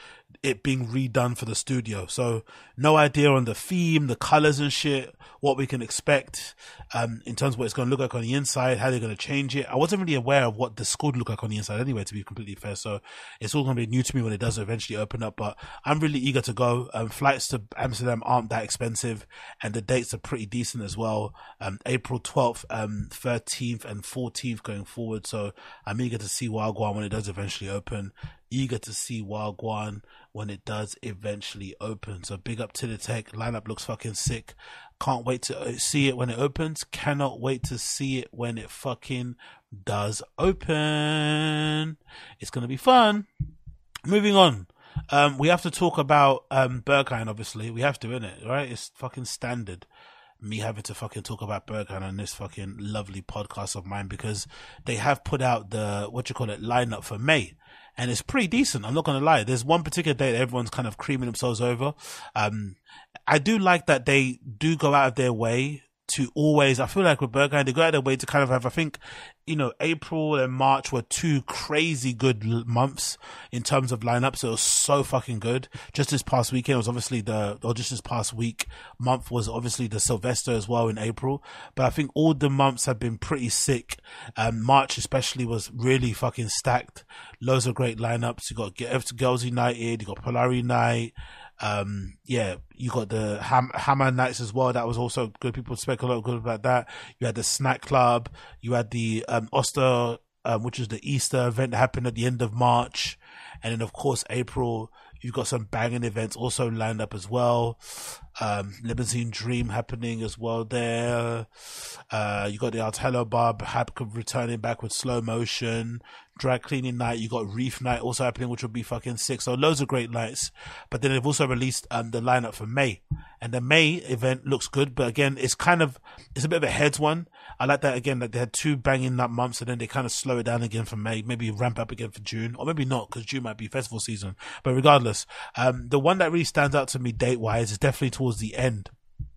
it being redone for the studio. So no idea on the theme, the colors and shit, what we can expect um, in terms of what it's going to look like on the inside, how they're going to change it. I wasn't really aware of what the school would look like on the inside anyway, to be completely fair. So it's all going to be new to me when it does eventually open up. But I'm really eager to go. Um, flights to Amsterdam aren't that expensive, and the dates are pretty decent as well. Um, April twelfth, um, thirteenth and fourteenth going forward. So I'm eager to see Wagwan when it does eventually open. Eager to see Wagwan when it does eventually open. So big up to the tech. Lineup looks fucking sick. Can't wait to see it when it opens. Cannot wait to see it when it fucking does open. It's going to be fun. Moving on. Um, we have to talk about um, Berghain, obviously. We have to, innit? Right? It's fucking standard. Me having to fucking talk about Berghain on this fucking lovely podcast of mine, because they have put out the, what you call it, lineup for May. And it's pretty decent. I'm not going to lie. There's one particular date that everyone's kind of creaming themselves over. Um, I do like that they do go out of their way to always, I feel like with Berghain, they go out of their way to kind of have, I think, you know, April and March were two crazy good months in terms of lineups. So it was so fucking good. Just this past weekend was obviously the, or just this past week month was obviously the Sylvester as well in April. But I think all the months have been pretty sick. Um, March especially was really fucking stacked. Loads of great lineups. You got Girls United, you got Polari Night. Um, yeah, you got the Ham- Hammer Nights as well. That was also good. People spoke a lot good about that. You had the Snack Club. You had the, um, Oster, um, which is the Easter event that happened at the end of March. And then, of course, April, you've got some banging events also lined up as well. Um, Limousine Dream happening as well there. Uh, you got the Altello Bar returning back with Slow Motion. Drag Cleaning Night. You got Reef Night also happening, which will be fucking sick. So loads of great nights. But then they've also released um, the lineup for May. And the May event looks good. But again, it's kind of, it's a bit of a heads one. I like that again, that they had two banging up months and then they kind of slow it down again for May. Maybe ramp up again for June. Or maybe not, because June might be festival season. But regardless, um, the one that really stands out to me date-wise is definitely towards the end.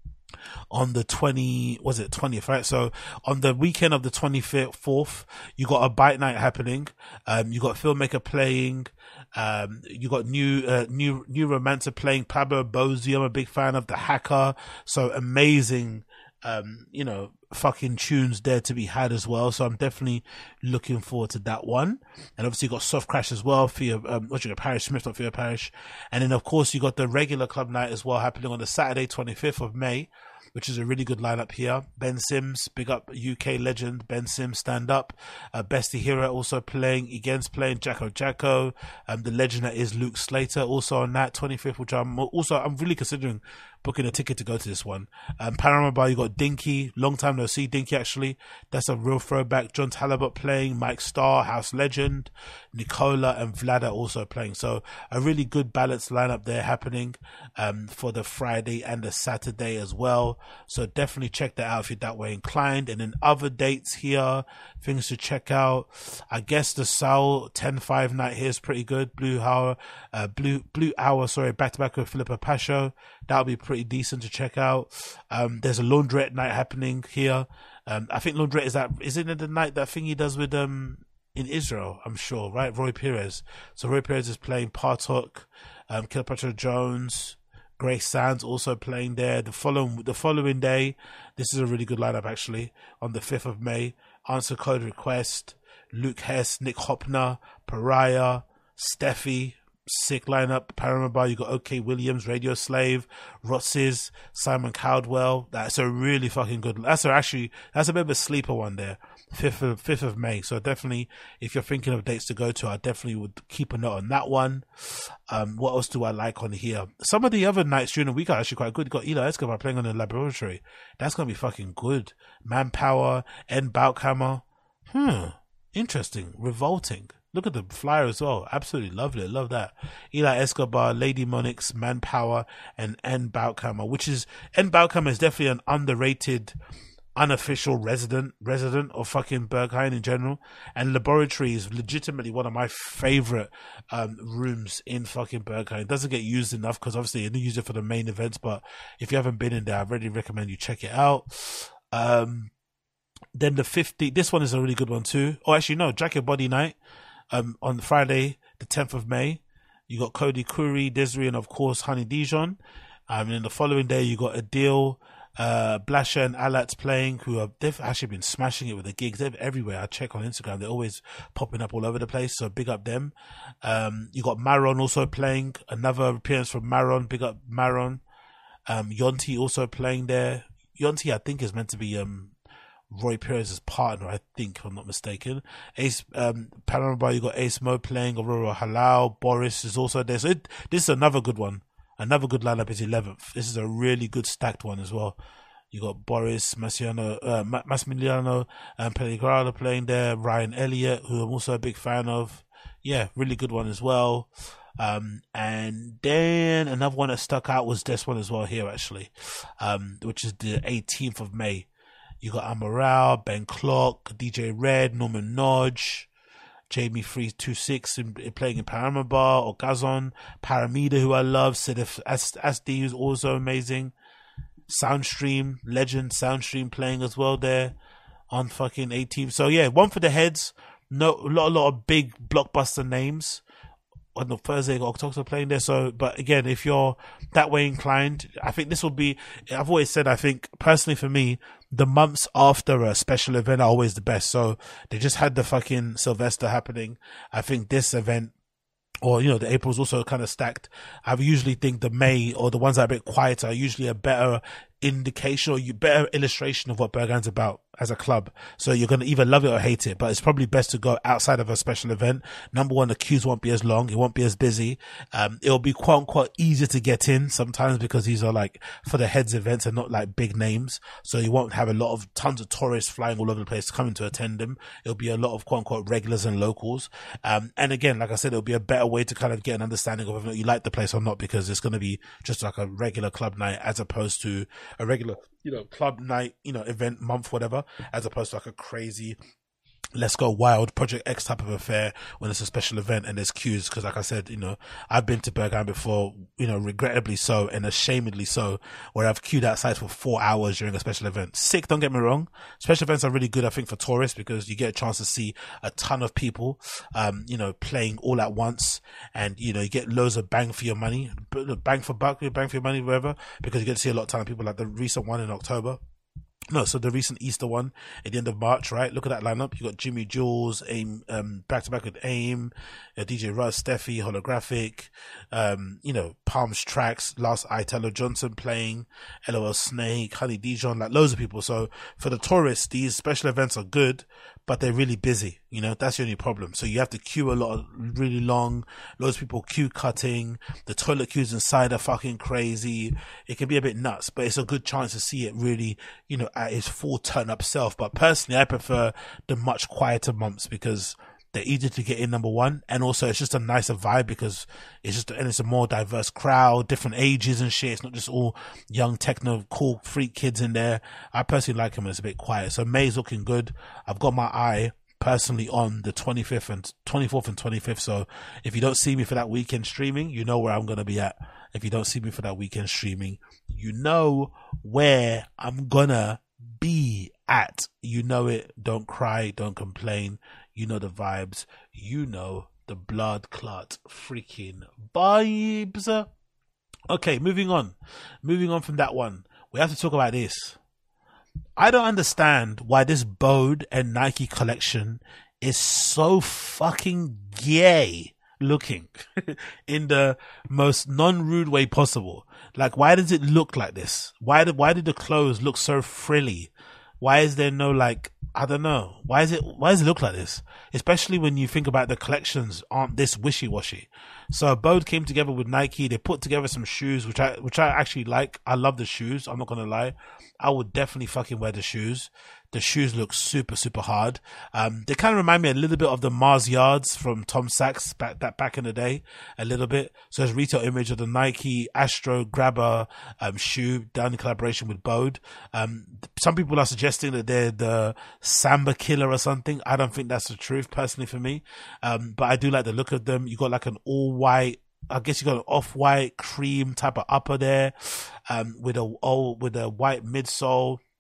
On the twenty, was it twentieth, right? So on the weekend of the twenty-fourth, you got a bite night happening. Um, you got Filmmaker playing. Um, you got new, uh, new, new Romancer playing. Pablo Bozzi. I'm a big fan of the Hacker. So amazing, um, you know, fucking tunes there to be had as well. So I'm definitely looking forward to that one. And obviously you got Soft Crash as well for your, um, what you got, Parish Smith, not for your Parish. And then of course you got the regular club night as well happening on the Saturday, twenty-fifth of May, which is a really good lineup here. Ben Sims, big up U K legend, Ben Sims, stand up. Uh, Bestie Hero also playing, against playing Jacko Jacko. Um, the legend that is Luke Slater also on that twenty-fifth, which I'm also, I'm really considering booking a ticket to go to this one. Um, Panorama Bar, you got Dinky, long time no see Dinky actually. That's a real throwback. John Talabot playing, Mike Starr, House Legend, Nicola and Vlada also playing. So a really good balanced lineup there happening, um, for the Friday and the Saturday as well. So definitely check that out if you're that way inclined. And then other dates here, things to check out. I guess the Soul ten five night here is pretty good. Blue Hour, uh, Blue, Blue Hour, sorry, back to back with Philippa Pasho. That'll be pretty decent to check out. Um, there's a Laundrette night happening here. Um, I think Laundrette is that, isn't it the night that thing he does with, um, in Israel, I'm sure, right? Roy Perez. So Roy Perez is playing Partok, um, Kilpatrick Jones, Grace Sands also playing there. The following, the following day, this is a really good lineup actually, on the fifth of May, Answer Code Request, Luke Hess, Nick Hopner, Pariah, Steffi, sick lineup. Panorama Bar, you got OK Williams, Radio Slave, Rotz's, Simon Cowdwell. That's a really fucking good, that's a, actually, that's a bit of a sleeper one there. fifth of, fifth of May. So definitely, if you're thinking of dates to go to, I definitely would keep a note on that one. Um, what else do I like on here? Some of the other nights during the week are actually quite good. You got Eli Escobar playing on the Laboratory. That's going to be fucking good. Manpower, N. Baukhammer. Hmm. Interesting. Revolting. Look at the flyer as well. Absolutely lovely. I love that. Eli Escobar, Lady Monix, Manpower, and N. Baukhammer, which is, N. Baukhammer is definitely an underrated, unofficial resident, resident of fucking Berghain in general. And Laboratory is legitimately one of my favorite, um, rooms in fucking Berghain. It doesn't get used enough because obviously you don't use it for the main events, but if you haven't been in there, I really recommend you check it out. Um, then the fifty, this one is a really good one too. Oh, actually, no, Jack Your Body Night. Um, on Friday, the tenth of May, You got Cody Curry, Desiree, and of course Honey Dijon. Um, and then the following day you got Adil, uh, Blasher and Alat playing, who have they've actually been smashing it with the gigs. They're everywhere. I check on Instagram; they're always popping up all over the place. So big up them. Um, you got Maron also playing, another appearance from Maron. Big up Maron. Um, Yonti also playing there. Yonti, I think, is meant to be um. Roy Perez's partner, I think, if I'm not mistaken. Ace, um, Panama, you got Ace Mo playing, Aurora Halal, Boris is also there. So it, this is another good one. Another good lineup is eleventh. This is a really good stacked one as well. You got Boris, Massimiliano, uh, Massimiliano and Pellegrino playing there, Ryan Elliott, who I'm also a big fan of. Yeah, really good one as well. Um, and then another one that stuck out was this one as well here, actually, um, which is the eighteenth of May. You got Amaral, Ben Clark, D J Red, Norman Nodge, Jamie three two six in, in playing in Paramaba, or Gazon, Paramida, who I love, Sidif Asdi, who's also amazing, Soundstream, legend Soundstream playing as well there on fucking eighteenth. So yeah, one for the heads, no, a lot, a lot of big blockbuster names. On the Thursday, you got October playing there. So, but again, if you're that way inclined, I think this will be, I've always said, I think personally for me, the months after a special event are always the best. So they just had the fucking Sylvester happening. I think this event, or, you know, the April's also kind of stacked. I usually think the May or the ones that are a bit quieter are usually a better indication or you better illustration of what Berghain's about as a club. So you're going to either love it or hate it, but it's probably best to go outside of a special event. Number one, the queues won't be as long. It won't be as busy. Um, it'll be quote unquote easier to get in sometimes because these are like for the heads events and not like big names. So you won't have a lot of tons of tourists flying all over the place coming to attend them. It'll be a lot of quote unquote regulars and locals. Um, and again, like I said, it'll be a better way to kind of get an understanding of whether you like the place or not, because it's going to be just like a regular club night as opposed to a regular, you know, club night, you know, event, month, whatever, as opposed to like a crazy, let's go wild Project X type of affair when it's a special event and there's queues. Because like I said, you know, I've been to Berghain before, you know, regrettably so and ashamedly so, where I've queued outside for four hours during a special event. Sick, don't get me wrong. Special events are really good, I think, for tourists because you get a chance to see a ton of people, um, you know, playing all at once, and you know, you get loads of bang for your money, bang for buck, bang for your money, whatever, because you get to see a lot of ton of people, like the recent one in October. No, so the recent Easter one at the end of March, right? Look at that lineup. You got Jimmy Jules, Aim, um, back to back with Aim, uh, D J Russ, Steffi, Holographic, um, you know, Palms Tracks, Last Italo Johnson playing, LOL Snake, Honey Dijon, like loads of people. So for the tourists, these special events are good, but they're really busy. You know, that's the only problem. So you have to queue a lot, of, really long, loads of people queue cutting. The toilet queues inside are fucking crazy. It can be a bit nuts, but it's a good chance to see it really, you know, at its full turn up self. But personally, I prefer the much quieter months because they're easier to get in, number one, and also it's just a nicer vibe because it's just, and it's a more diverse crowd, different ages and shit. It's not just all young techno cool freak kids in there. I personally like them when it's a bit quiet. So May's looking good. I've got my eye personally on the twenty-fifth and twenty-fourth and twenty-fifth. So if you don't see me for that weekend streaming, you know where I'm going to be at. If you don't see me for that weekend streaming, you know where I'm gonna be at. You know it. Don't cry. Don't complain. You know the vibes. You know the blood clot freaking vibes. Okay, moving on. Moving on from that one. We have to talk about this. I don't understand why this Bode and Nike collection is so fucking gay looking in the most non-rude way possible. Like, why does it look like this? Why did, why did the clothes look so frilly? Why is there no, like, I don't know. Why is it, why does it look like this? Especially when you think about the collections aren't this wishy-washy. So Bode came together with Nike. They put together some shoes, which I, which I actually like. I love the shoes. I'm not going to lie. I would definitely fucking wear the shoes. The shoes look super, super hard. Um, they kind of remind me a little bit of the Mars Yards from Tom Sachs back, that back in the day, a little bit. So it's a retail image of the Nike Astro Grabber, um, shoe done in collaboration with Bode. Um, some people are suggesting that they're the Samba Killer or something. I don't think that's the truth personally for me. Um, but I do like the look of them. You got like an all white, I guess you got an off-white cream type of upper there, um, with a, oh, with a white midsole.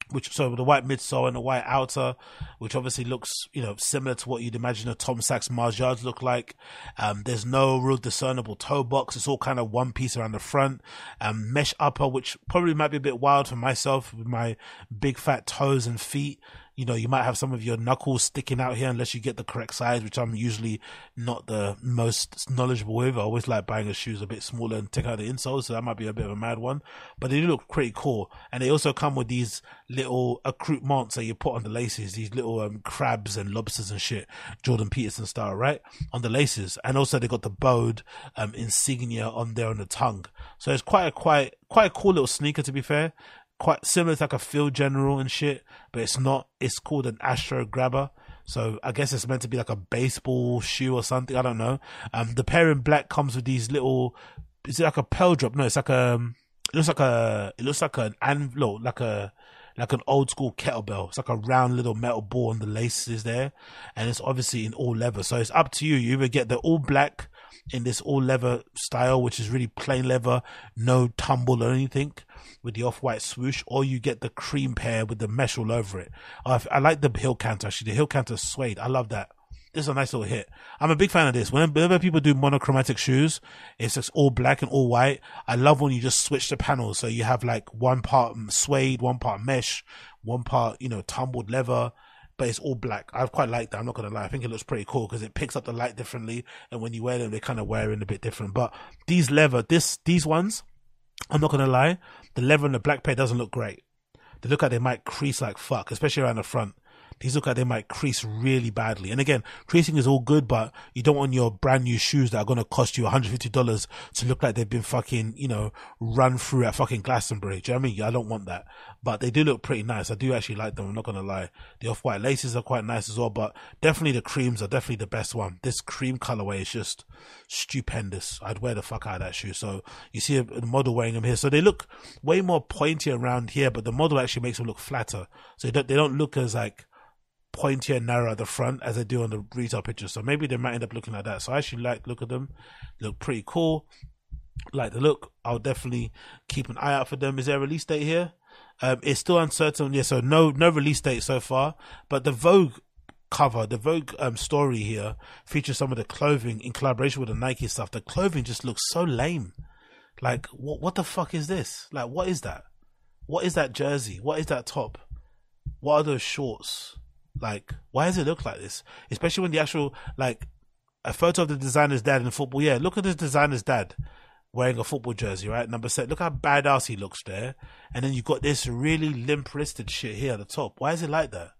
which so with the white midsole and the white outer, which obviously looks, you know, similar to what you'd imagine a Tom Sachs Mars Yards look like. Um, there's no real discernible toe box. It's all kind of one piece around the front. Um, mesh upper, which probably might be a bit wild for myself with my big fat toes and feet. You know, you might have some of your knuckles sticking out here unless you get the correct size, which I'm usually not the most knowledgeable with. I always like buying a shoes a bit smaller and take out the insoles, so that might be a bit of a mad one. But they do look pretty cool. And they also come with these little accoutrements that you put on the laces, these little um, crabs and lobsters and shit, Jordan Peterson style, right? On the laces. And also they got the bowed um, insignia on there on the tongue. So it's quite a, quite, quite a cool little sneaker, to be fair. Quite similar to like a Field General and shit, but it's not. It's called an Astro Grabber. So I guess it's meant to be like a baseball shoe or something. I don't know. Um, the pair in black comes with these little, is it like a pearl drop? No, it's like a, it looks like a, it looks like an anvil, like a, like an old school kettlebell. It's like a round little metal ball and the laces there. And it's obviously in all leather. So it's up to you. You either get the all black in this all leather style, which is really plain leather, no tumble or anything, with the off-white swoosh, or you get the cream pair with the mesh all over it. Uh, I like the heel canter, actually. The heel canter suede. I love that. This is a nice little hit. I'm a big fan of this. Whenever people do monochromatic shoes, it's just all black and all white. I love when you just switch the panels. So you have like one part suede, one part mesh, one part, you know, tumbled leather, but it's all black. I quite like that. I'm not going to lie. I think it looks pretty cool because it picks up the light differently. And when you wear them, they kind of wear in a bit different. But these leather, this, these ones, I'm not going to lie. The leather and the black pair doesn't look great. They look like they might crease like fuck, especially around the front. These look like they might crease really badly. And again, creasing is all good, but you don't want your brand new shoes that are going to cost you one hundred fifty dollars to look like they've been fucking, you know, run through at fucking Glastonbury. Do you know what I mean? I don't want that. But they do look pretty nice. I do actually like them. I'm not going to lie. The off-white laces are quite nice as well, but definitely the creams are definitely the best one. This cream colorway is just stupendous. I'd wear the fuck out of that shoe. So you see a, a model wearing them here. So they look way more pointy around here, but the model actually makes them look flatter. So they don't, they don't look as like pointy and narrow at the front as they do on the retail picture. So maybe they might end up looking like that. So I actually like look at them. They look pretty cool. Like the look. I'll definitely keep an eye out for them. Is there a release date here? Um, it's still uncertain. Yeah, so no no release date so far. But the Vogue cover, the Vogue um, story here features some of the clothing in collaboration with the Nike stuff. The clothing just looks so lame. Like, what what the fuck is this? Like, what is that? What is that jersey? What is that top? What are those shorts? Like, why does it look like this? Especially when the actual, like, a photo of the designer's dad in football. Yeah, look at this designer's dad wearing a football jersey, right? Number seven. Look how badass he looks there. And then you've got this really limp-wristed shit here at the top. Why is it like that?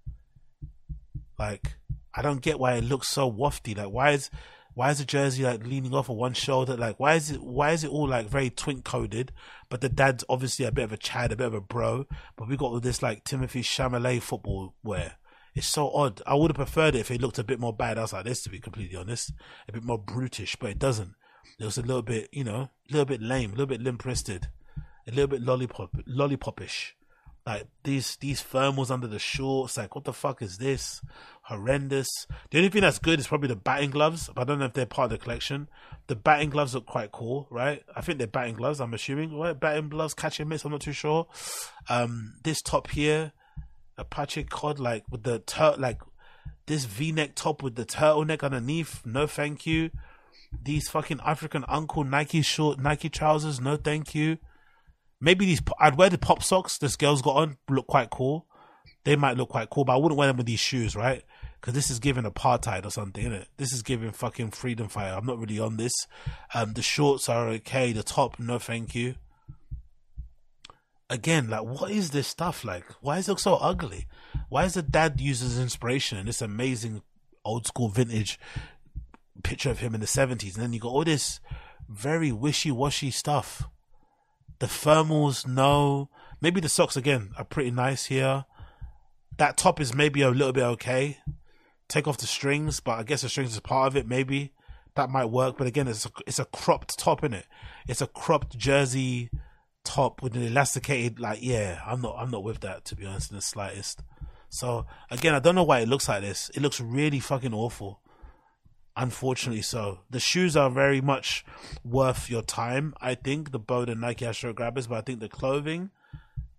Like, I don't get why it looks so wafty. Like, why is, why is the jersey, like, leaning off of one shoulder? Like, why is it, why is it all, like, very twink-coded? But the dad's obviously a bit of a Chad, a bit of a bro. But we got all this, like, Timothy Chalamet football wear. It's so odd. I would have preferred it if it looked a bit more badass like this, to be completely honest. A bit more brutish, but it doesn't. It was a little bit, you know, a little bit lame, a little bit limp-wristed, a little bit lollipop, lollipopish. Like, these, these thermals under the shorts, like, what the fuck is this? Horrendous. The only thing that's good is probably the batting gloves, but I don't know if they're part of the collection. The batting gloves look quite cool, right? I think they're batting gloves, I'm assuming, right? Batting gloves, catching mitts, I'm not too sure. Um, this top here, Apache cod, like with the tur- like this V-neck top with the turtleneck underneath. No, thank you. These fucking African Uncle Nike short Nike trousers. No, thank you. Maybe these. I'd wear the pop socks this girl's got on. Look quite cool. They might look quite cool, but I wouldn't wear them with these shoes, right? Because this is giving apartheid or something, isn't it? This is giving fucking freedom fire. I'm not really on this. Um, the shorts are okay. The top, no, thank you. Again, like, what is this stuff? Like, why does it look so ugly? Why is the dad uses inspiration in this amazing old school vintage picture of him in the seventies? And then you got all this very wishy-washy stuff. The thermals, no. Maybe the socks, again, are pretty nice here. That top is maybe a little bit okay. Take off the strings, but I guess the strings is part of it, maybe. That might work. But again, it's a, it's a cropped top, innit? It's a cropped jersey top with an elasticated, like, yeah, I'm not I'm not with that, to be honest, in the slightest. So again, I don't know why it looks like this. It looks really fucking awful, unfortunately. So the shoes are very much worth your time, I think, the Bowden Nike Astro Grabbers, but I think the clothing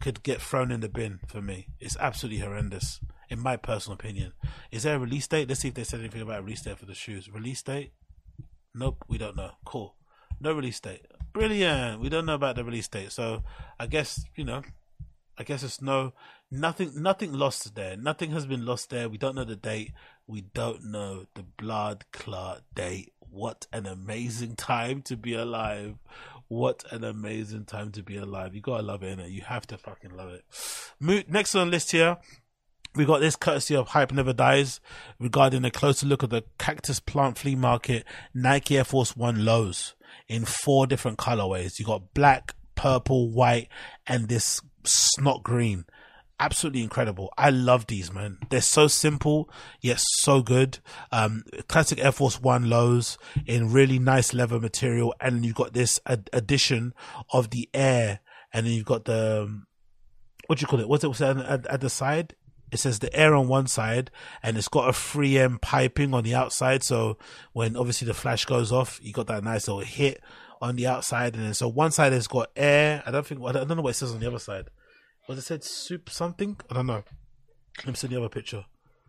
could get thrown in the bin for me. It's absolutely horrendous, in my personal opinion. Is there a release date? Let's see if they said anything about a release date for the shoes. Release date? Nope, we don't know. Cool. No release date. Brilliant. We don't know about the release date. So I guess, you know, I guess it's no, nothing, nothing lost there. Nothing has been lost there. We don't know the date. We don't know the blood clot date. What an amazing time to be alive. What an amazing time to be alive. You gotta love it, innit? You have to fucking love it. Next on the list here, we got this courtesy of Hype Never Dies regarding a closer look at the Cactus Plant Flea Market Nike Air Force One lows in four different colorways. You got black, purple, white, and this snot green. Absolutely incredible. I love these, man. They're so simple yet so good. Um, classic Air Force One lows in really nice leather material, and you've got this ad- addition of the air, and then you've got the um, what do you call it? What's it? What's it at, at the side? It says the air on one side, and it's got a three M piping on the outside. So when obviously the flash goes off, you got that nice little hit on the outside, and then so one side has got air. I don't think I don't know what it says on the other side. Was it said soup something? I don't know. Let me see the other picture.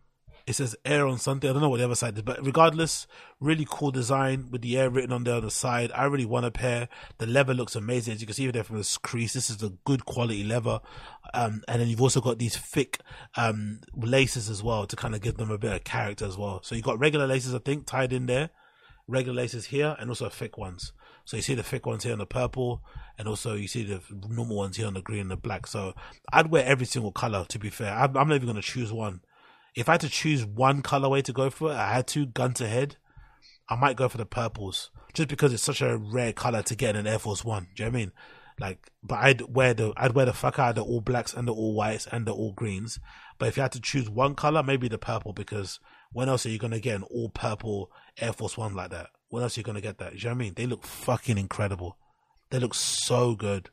It says air on something. I don't know what the other side is, but regardless, really cool design with the air written on there on the side. I really want a pair. The leather looks amazing. As you can see there from the crease, this is a good quality leather. Um, and then you've also got these thick um, laces as well to kind of give them a bit of character as well. So you've got regular laces, I think, tied in there. Regular laces here, and also thick ones. So you see the thick ones here on the purple, and also you see the normal ones here on the green and the black. So I'd wear every single color, to be fair. I'm not even going to choose one. If I had to choose one colorway to go for, I had to, gun to head, I might go for the purples, just because it's such a rare color to get in an Air Force One. Do you know what I mean? Like, but I'd wear the, I'd wear the fuck out of the all blacks and the all whites and the all greens. But if you had to choose one color, maybe the purple, because when else are you going to get an all purple Air Force One like that? When else are you going to get that? Do you know what I mean? They look fucking incredible. They look so good.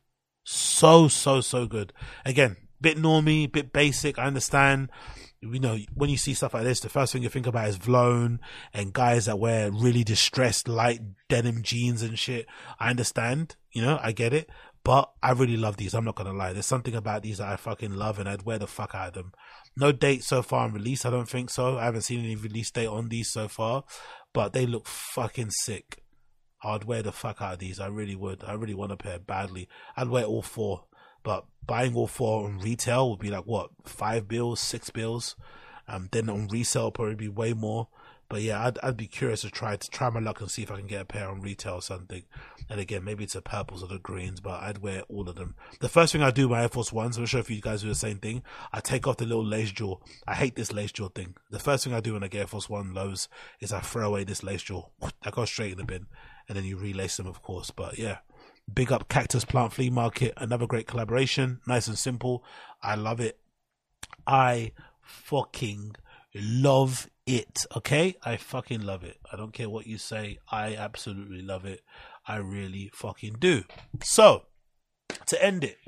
So, so, so good. Again, bit normie, bit basic. I understand. You know, when you see stuff like this, the first thing you think about is Vlone and guys that wear really distressed light denim jeans and shit. I understand. You know, I get it. But I really love these. I'm not going to lie. There's something about these that I fucking love, and I'd wear the fuck out of them. No date so far on release. I don't think so. I haven't seen any release date on these so far, but they look fucking sick. I'd wear the fuck out of these. I really would. I really want a pair badly. I'd wear all four, but buying all four on retail would be like, what, five bills, six bills? Um, then on resale probably be way more. But yeah, I'd, I'd be curious to try to try my luck and see if I can get a pair on retail or something. And again, maybe it's the purples or the greens, but I'd wear all of them. The first thing I do with my Air Force Ones, I'm sure if you guys do the same thing, I take off the little lace jaw. I hate this lace jaw thing. The first thing I do when I get Air Force One lows is I throw away this lace jaw. I go straight in the bin, and then you relace them, of course. But yeah, big up Cactus Plant Flea Market. Another great collaboration. Nice and simple. I love it. I fucking love it. Okay? I fucking love it. I don't care what you say. I absolutely love it. I really fucking do. So, to end it,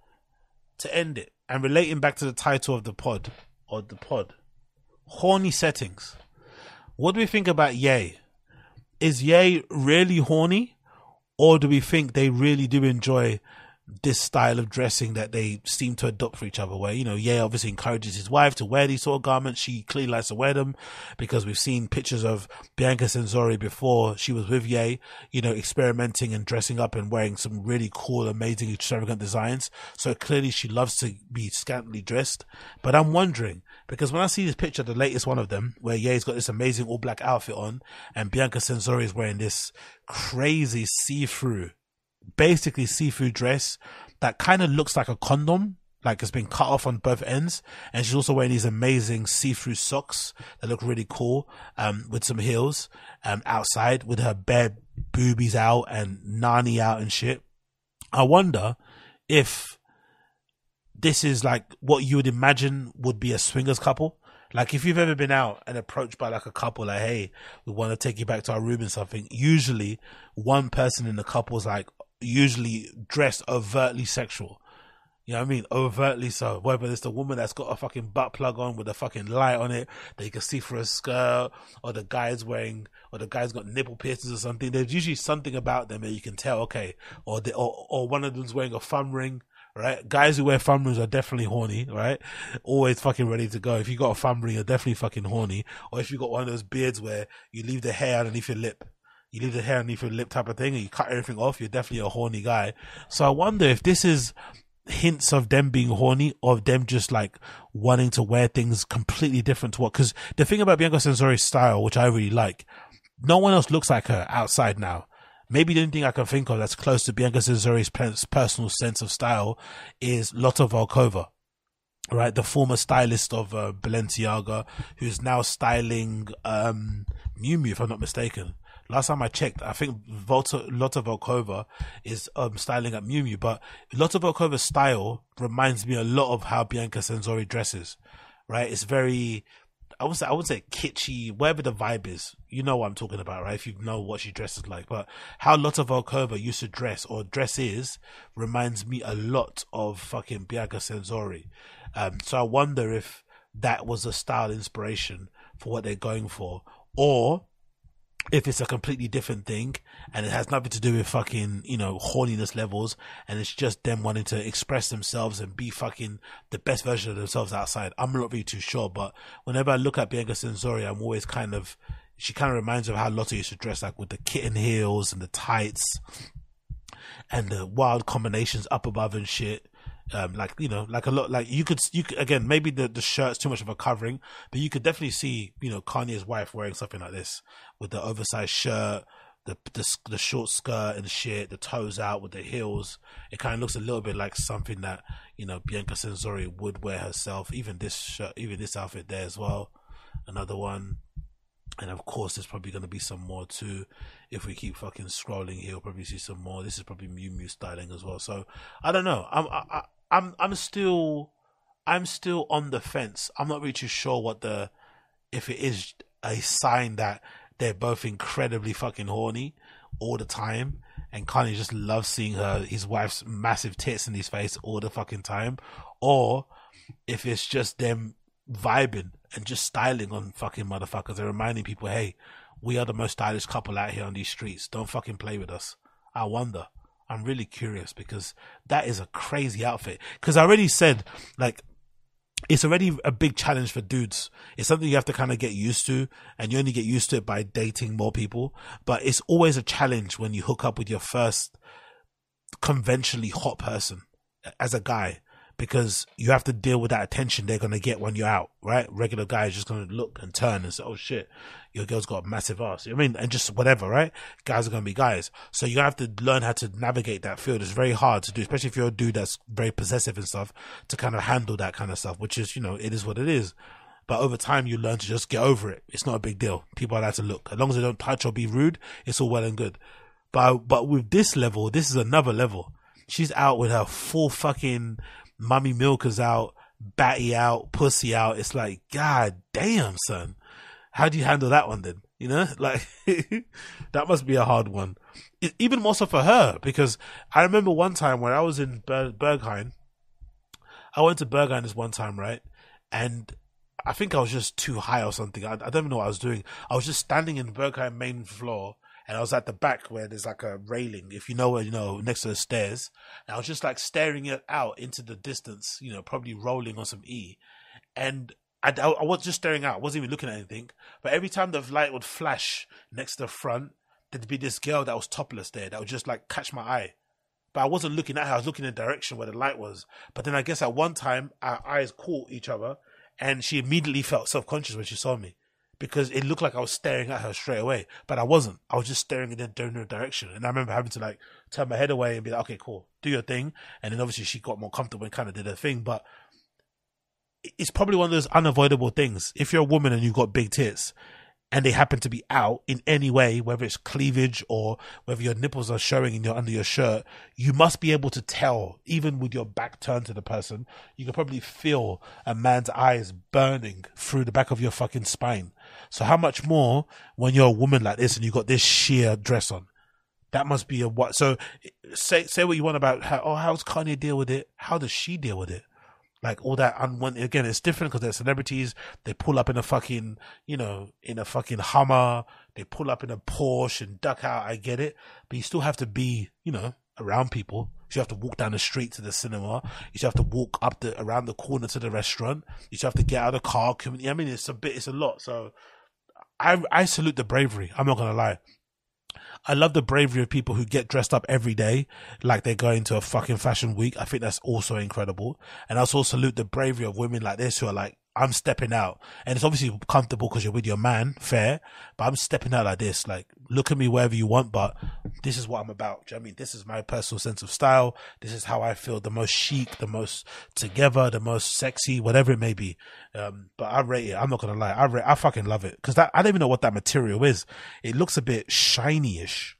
to end it, and relating back to the title of the pod, or the pod, horny settings. What do we think about Ye? Is Ye really horny? Or do we think they really do enjoy this style of dressing that they seem to adopt for each other, where, you know, Ye obviously encourages his wife to wear these sort of garments. She clearly likes to wear them, because we've seen pictures of Bianca Censori before she was with Ye, you know, experimenting and dressing up and wearing some really cool, amazing, extravagant designs. So clearly she loves to be scantily dressed. But I'm wondering, because when I see this picture, the latest one of them, where Ye's got this amazing all black outfit on, and Bianca Censori is wearing this crazy see-through, basically see-through dress that kind of looks like a condom, like it's been cut off on both ends. And she's also wearing these amazing see-through socks that look really cool, um, with some heels, um, outside with her bare boobies out and nani out and shit. I wonder if this is like what you would imagine would be a swingers couple. Like, if you've ever been out and approached by like a couple, like, hey, we want to take you back to our room and something, usually one person in the couple is like usually dressed overtly sexual. You know what I mean? Overtly so. Whether it's the woman that's got a fucking butt plug on with a fucking light on it that you can see through a skirt, or the guy's wearing, or the guy's got nipple piercings or something. There's usually something about them that you can tell, okay, or the, or, or one of them's wearing a thumb ring, right? Guys who wear thumb rings are definitely horny, right? Always fucking ready to go. If you got a thumb ring, you're definitely fucking horny. Or if you got one of those beards where you leave the hair underneath your lip, you leave the hair underneath your lip type of thing, and you cut everything off, you're definitely a horny guy. So I wonder if this is hints of them being horny, or of them just like wanting to wear things completely different to what, because the thing about Bianca Censori's style, which I really like, no one else looks like her outside now. Maybe the only thing I can think of that's close to Bianca Censori's personal sense of style is Lotte Volkova, right? The former stylist of uh, Balenciaga, who's now styling um, Miu Miu, if I'm not mistaken. Last time I checked, I think Volta, Lotte Volkova is um, styling at Miu Miu, but Lotte Volkova's style reminds me a lot of how Bianca Censori dresses, right? It's very... I would say, I would say kitschy, whatever the vibe is. You know what I'm talking about, right? If you know what she dresses like. But how Lotte Volkova used to dress, or dresses, reminds me a lot of fucking Bianca Censori. Um, so I wonder if that was a style inspiration for what they're going for. Or if it's a completely different thing and it has nothing to do with fucking, you know, horniness levels, and it's just them wanting to express themselves and be fucking the best version of themselves outside. I'm not really too sure, but whenever I look at Bianca Censori, I'm always kind of, she kind of reminds me of how Lotte used to dress, like with the kitten heels and the tights and the wild combinations up above and shit. Um, like, you know, like a lot, like you could, you could, again, maybe the, the shirt's too much of a covering, but you could definitely see, you know, Kanye's wife wearing something like this with the oversized shirt, the, the, the short skirt and shit, the toes out with the heels. It kind of looks a little bit like something that, you know, Bianca Censori would wear herself. Even this shirt, even this outfit there as well. Another one. And of course, there's probably going to be some more too. If we keep fucking scrolling here, we'll probably see some more. This is probably Miu Miu styling as well. So I don't know. I'm, I, I'm, I'm still, I'm still on the fence. I'm not really too sure what the, if it is a sign that they're both incredibly fucking horny all the time, and Kanye just loves seeing her, his wife's massive tits in his face all the fucking time, or if it's just them vibing and just styling on fucking motherfuckers and reminding people, hey, we are the most stylish couple out here on these streets. Don't fucking play with us. I wonder. I'm really curious, because that is a crazy outfit. Because I already said, like, it's already a big challenge for dudes. It's something you have to kind of get used to, and you only get used to it by dating more people. But it's always a challenge when you hook up with your first conventionally hot person as a guy, because you have to deal with that attention they're going to get when you're out, right? Regular guys just going to look and turn and say, oh shit, your girl's got a massive ass. I mean, and just whatever, right? Guys are going to be guys. So you have to learn how to navigate that field. It's very hard to do, especially if you're a dude that's very possessive and stuff, to kind of handle that kind of stuff, which is, you know, it is what it is. But over time, you learn to just get over it. It's not a big deal. People are allowed to look. As long as they don't touch or be rude, it's all well and good. But, but with this level, this is another level. She's out with her full fucking Mummy Milkers out, Batty out, Pussy out. It's like, god damn, son. How do you handle that one then? You know, like, that must be a hard one. It, even more so for her, because I remember one time when I was in Ber- Berghain, I went to Berghain this one time, right? And I think I was just too high or something. I, I don't even know what I was doing. I was just standing in Berghain main floor, and I was at the back where there's like a railing, if you know where, you know, next to the stairs. And I was just like staring it out into the distance, you know, probably rolling on some E. And I, I, I was just staring out. I wasn't even looking at anything. But every time the light would flash next to the front, there'd be this girl that was topless there that would just like catch my eye. But I wasn't looking at her. I was looking in the direction where the light was. But then I guess at one time, our eyes caught each other, and she immediately felt self-conscious when she saw me, because it looked like I was staring at her straight away, but I wasn't. I was just staring in a different direction. And I remember having to like turn my head away and be like, okay, cool, do your thing. And then obviously she got more comfortable and kind of did her thing. But it's probably one of those unavoidable things. If you're a woman and you've got big tits and they happen to be out in any way, whether it's cleavage or whether your nipples are showing in your, under your shirt, you must be able to tell, even with your back turned to the person. You can probably feel a man's eyes burning through the back of your fucking spine. So how much more when you're a woman like this and you've got this sheer dress on? That must be a what? So say say what you want about how, oh, how's Kanye deal with it? How does she deal with it? Like all that unwanted, again, it's different because they're celebrities. They pull up in a fucking, you know, in a fucking Hummer. They pull up in a Porsche and duck out. I get it. But you still have to be, you know, around people. You should have to walk down the street to the cinema. You should have to walk up the around the corner to the restaurant. You should have to get out of the car. I mean, it's a bit, it's a lot. So I I salute the bravery. I'm not gonna lie. I love the bravery of people who get dressed up every day like they're going to a fucking fashion week. I think that's also incredible. And I also salute the bravery of women like this who are like, I'm stepping out. And it's obviously comfortable because you're with your man, fair, but I'm stepping out like this. Like, look at me wherever you want, but this is what I'm about. Do you know what I mean? This is my personal sense of style. This is how I feel the most chic, the most together, the most sexy, whatever it may be. Um, but I rate it. I'm not going to lie. I rate, I fucking love it. Cause that, I don't even know what that material is. It looks a bit shiny-ish.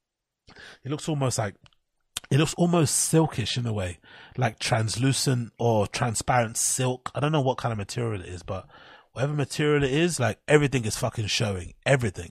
It looks almost like, it looks almost silkish in a way, like translucent or transparent silk. I don't know what kind of material it is, but whatever material it is, like everything is fucking showing. Everything.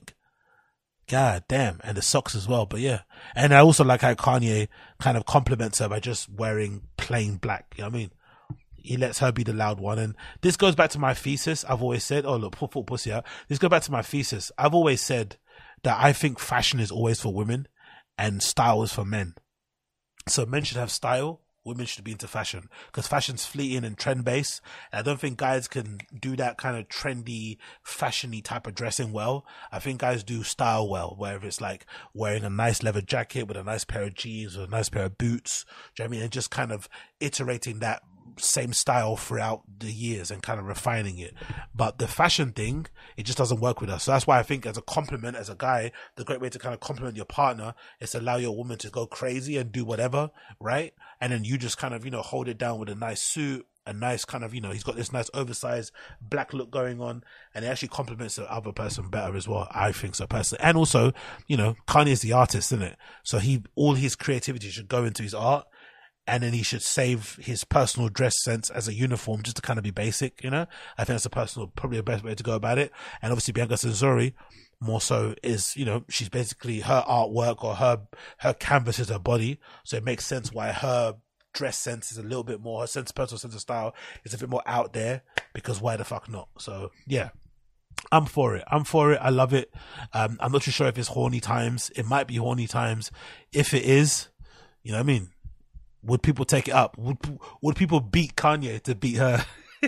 God damn. And the socks as well. But yeah. And I also like how Kanye kind of compliments her by just wearing plain black. You know what I mean? He lets her be the loud one. And this goes back to my thesis. I've always said, oh, look, pull, pull pussy out. This goes back to my thesis. I've always said that I think fashion is always for women and style is for men. So men should have style, women should be into fashion, because fashion's fleeting and trend-based. And I don't think guys can do that kind of trendy, fashiony type of dressing well. I think guys do style well, whether it's like wearing a nice leather jacket with a nice pair of jeans or a nice pair of boots. Do you know what I mean? And just kind of iterating that same style throughout the years and kind of refining it. But the fashion thing, it just doesn't work with us. So that's why I think as a compliment, as a guy, the great way to kind of compliment your partner is to allow your woman to go crazy and do whatever, right? And then you just kind of, you know, hold it down with a nice suit, a nice kind of, you know, he's got this nice oversized black look going on, and it actually complements the other person better as well. I think so personally. And also, you know, Kanye's the artist, isn't it? So he, all his creativity should go into his art. And then he should save his personal dress sense as a uniform just to kind of be basic, you know? I think that's a personal, probably the best way to go about it. And obviously Bianca Censori more so is, you know, she's basically her artwork or her, her canvas is her body. So it makes sense why her dress sense is a little bit more, her sense, personal sense of style is a bit more out there, because why the fuck not? So yeah. I'm for it. I'm for it. I love it. Um, I'm not too sure if it's horny times. It might be horny times. If it is, you know what I mean? Would people take it up? Would would people beat Kanye to beat her?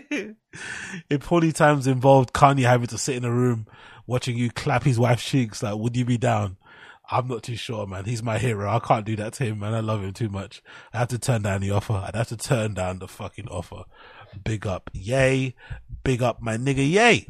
If horny times involved Kanye having to sit in a room watching you clap his wife's cheeks, like, would you be down? I'm not too sure, man. He's my hero. I can't do that to him, man. I love him too much. I have to turn down the offer. I'd have to turn down the fucking offer. Big up, yay. Big up, my nigga, yay.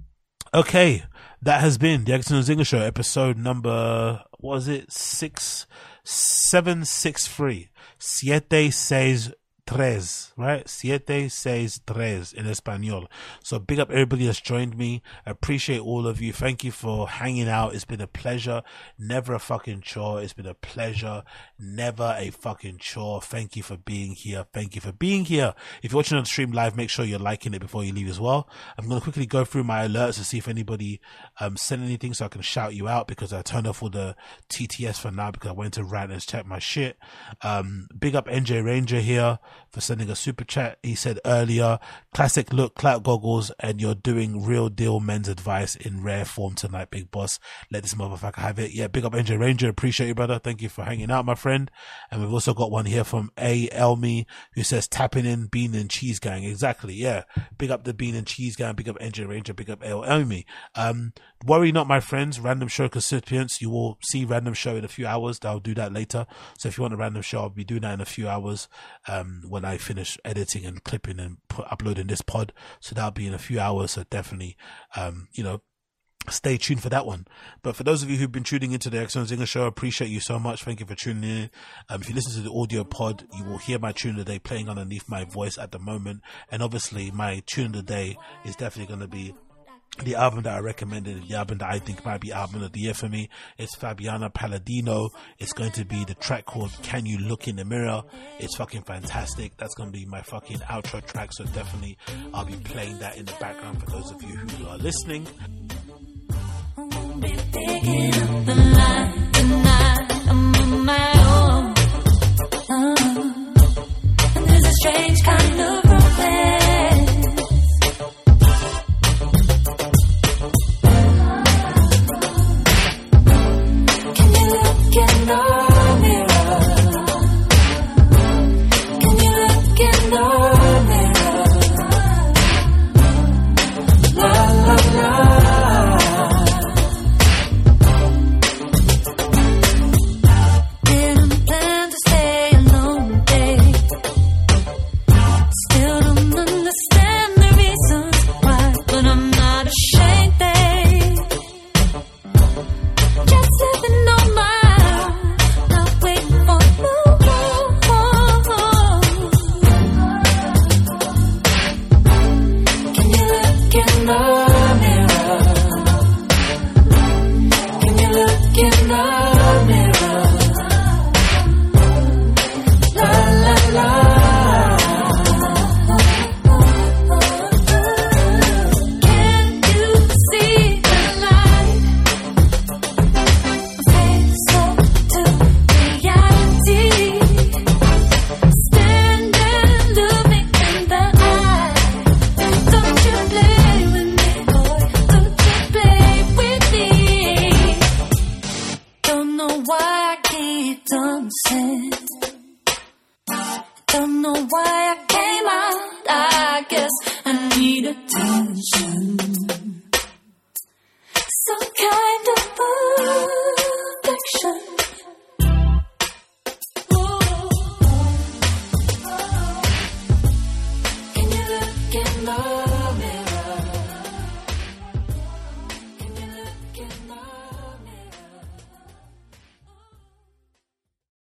Okay, that has been the Agostinho Zinga Show, episode number, what was it? Six, seven, six, three. Siete, seis, tres, right? Siete, seis, tres in Espanol. So big up everybody that's joined me. I appreciate all of you. Thank you for hanging out. It's been a pleasure. Never a fucking chore. It's been a pleasure. Never a fucking chore. Thank you for being here. Thank you for being here. If you're watching on the stream live, make sure you're liking it before you leave as well. I'm going to quickly go through my alerts to see if anybody um sent anything so I can shout you out, because I turned off all the T T S for now because I went to rant and check my shit. Um, big up N J Ranger here for sending a super chat. He said earlier, classic look, clout goggles, and you're doing real deal men's advice in rare form tonight, big boss. Let this motherfucker have it. Yeah, big up N J Ranger. Appreciate you, brother. Thank you for hanging out, my friend. And we've also got one here from A. Elmi who says tapping in Bean and Cheese Gang. Exactly. Yeah. Big up the Bean and Cheese Gang. Big up N J Ranger. Big up A. Elmi. Um, worry not, my friends. Random show recipients. You will see random show in a few hours. I'll do that later. So if you want a random show, I'll be doing that in a few hours. Um, when I finish editing and clipping and put, uploading this pod. So that'll be in a few hours. So definitely, um, you know, stay tuned for that one. But for those of you who've been tuning into the Agostinho Zinga Show, I appreciate you so much. Thank you for tuning in. Um, if you listen to the audio pod, you will hear my tune of the day playing underneath my voice at the moment. And obviously my tune of the day is definitely going to be the album that I recommended, the album that I think might be album of the year for me. It's Fabiana Palladino. It's going to be the track called Can You Look in the Mirror. It's fucking fantastic. That's going to be my fucking outro track. So definitely I'll be playing that in the background for those of you who are listening. There's a strange kind of romance. Can you look in the mirror? know why I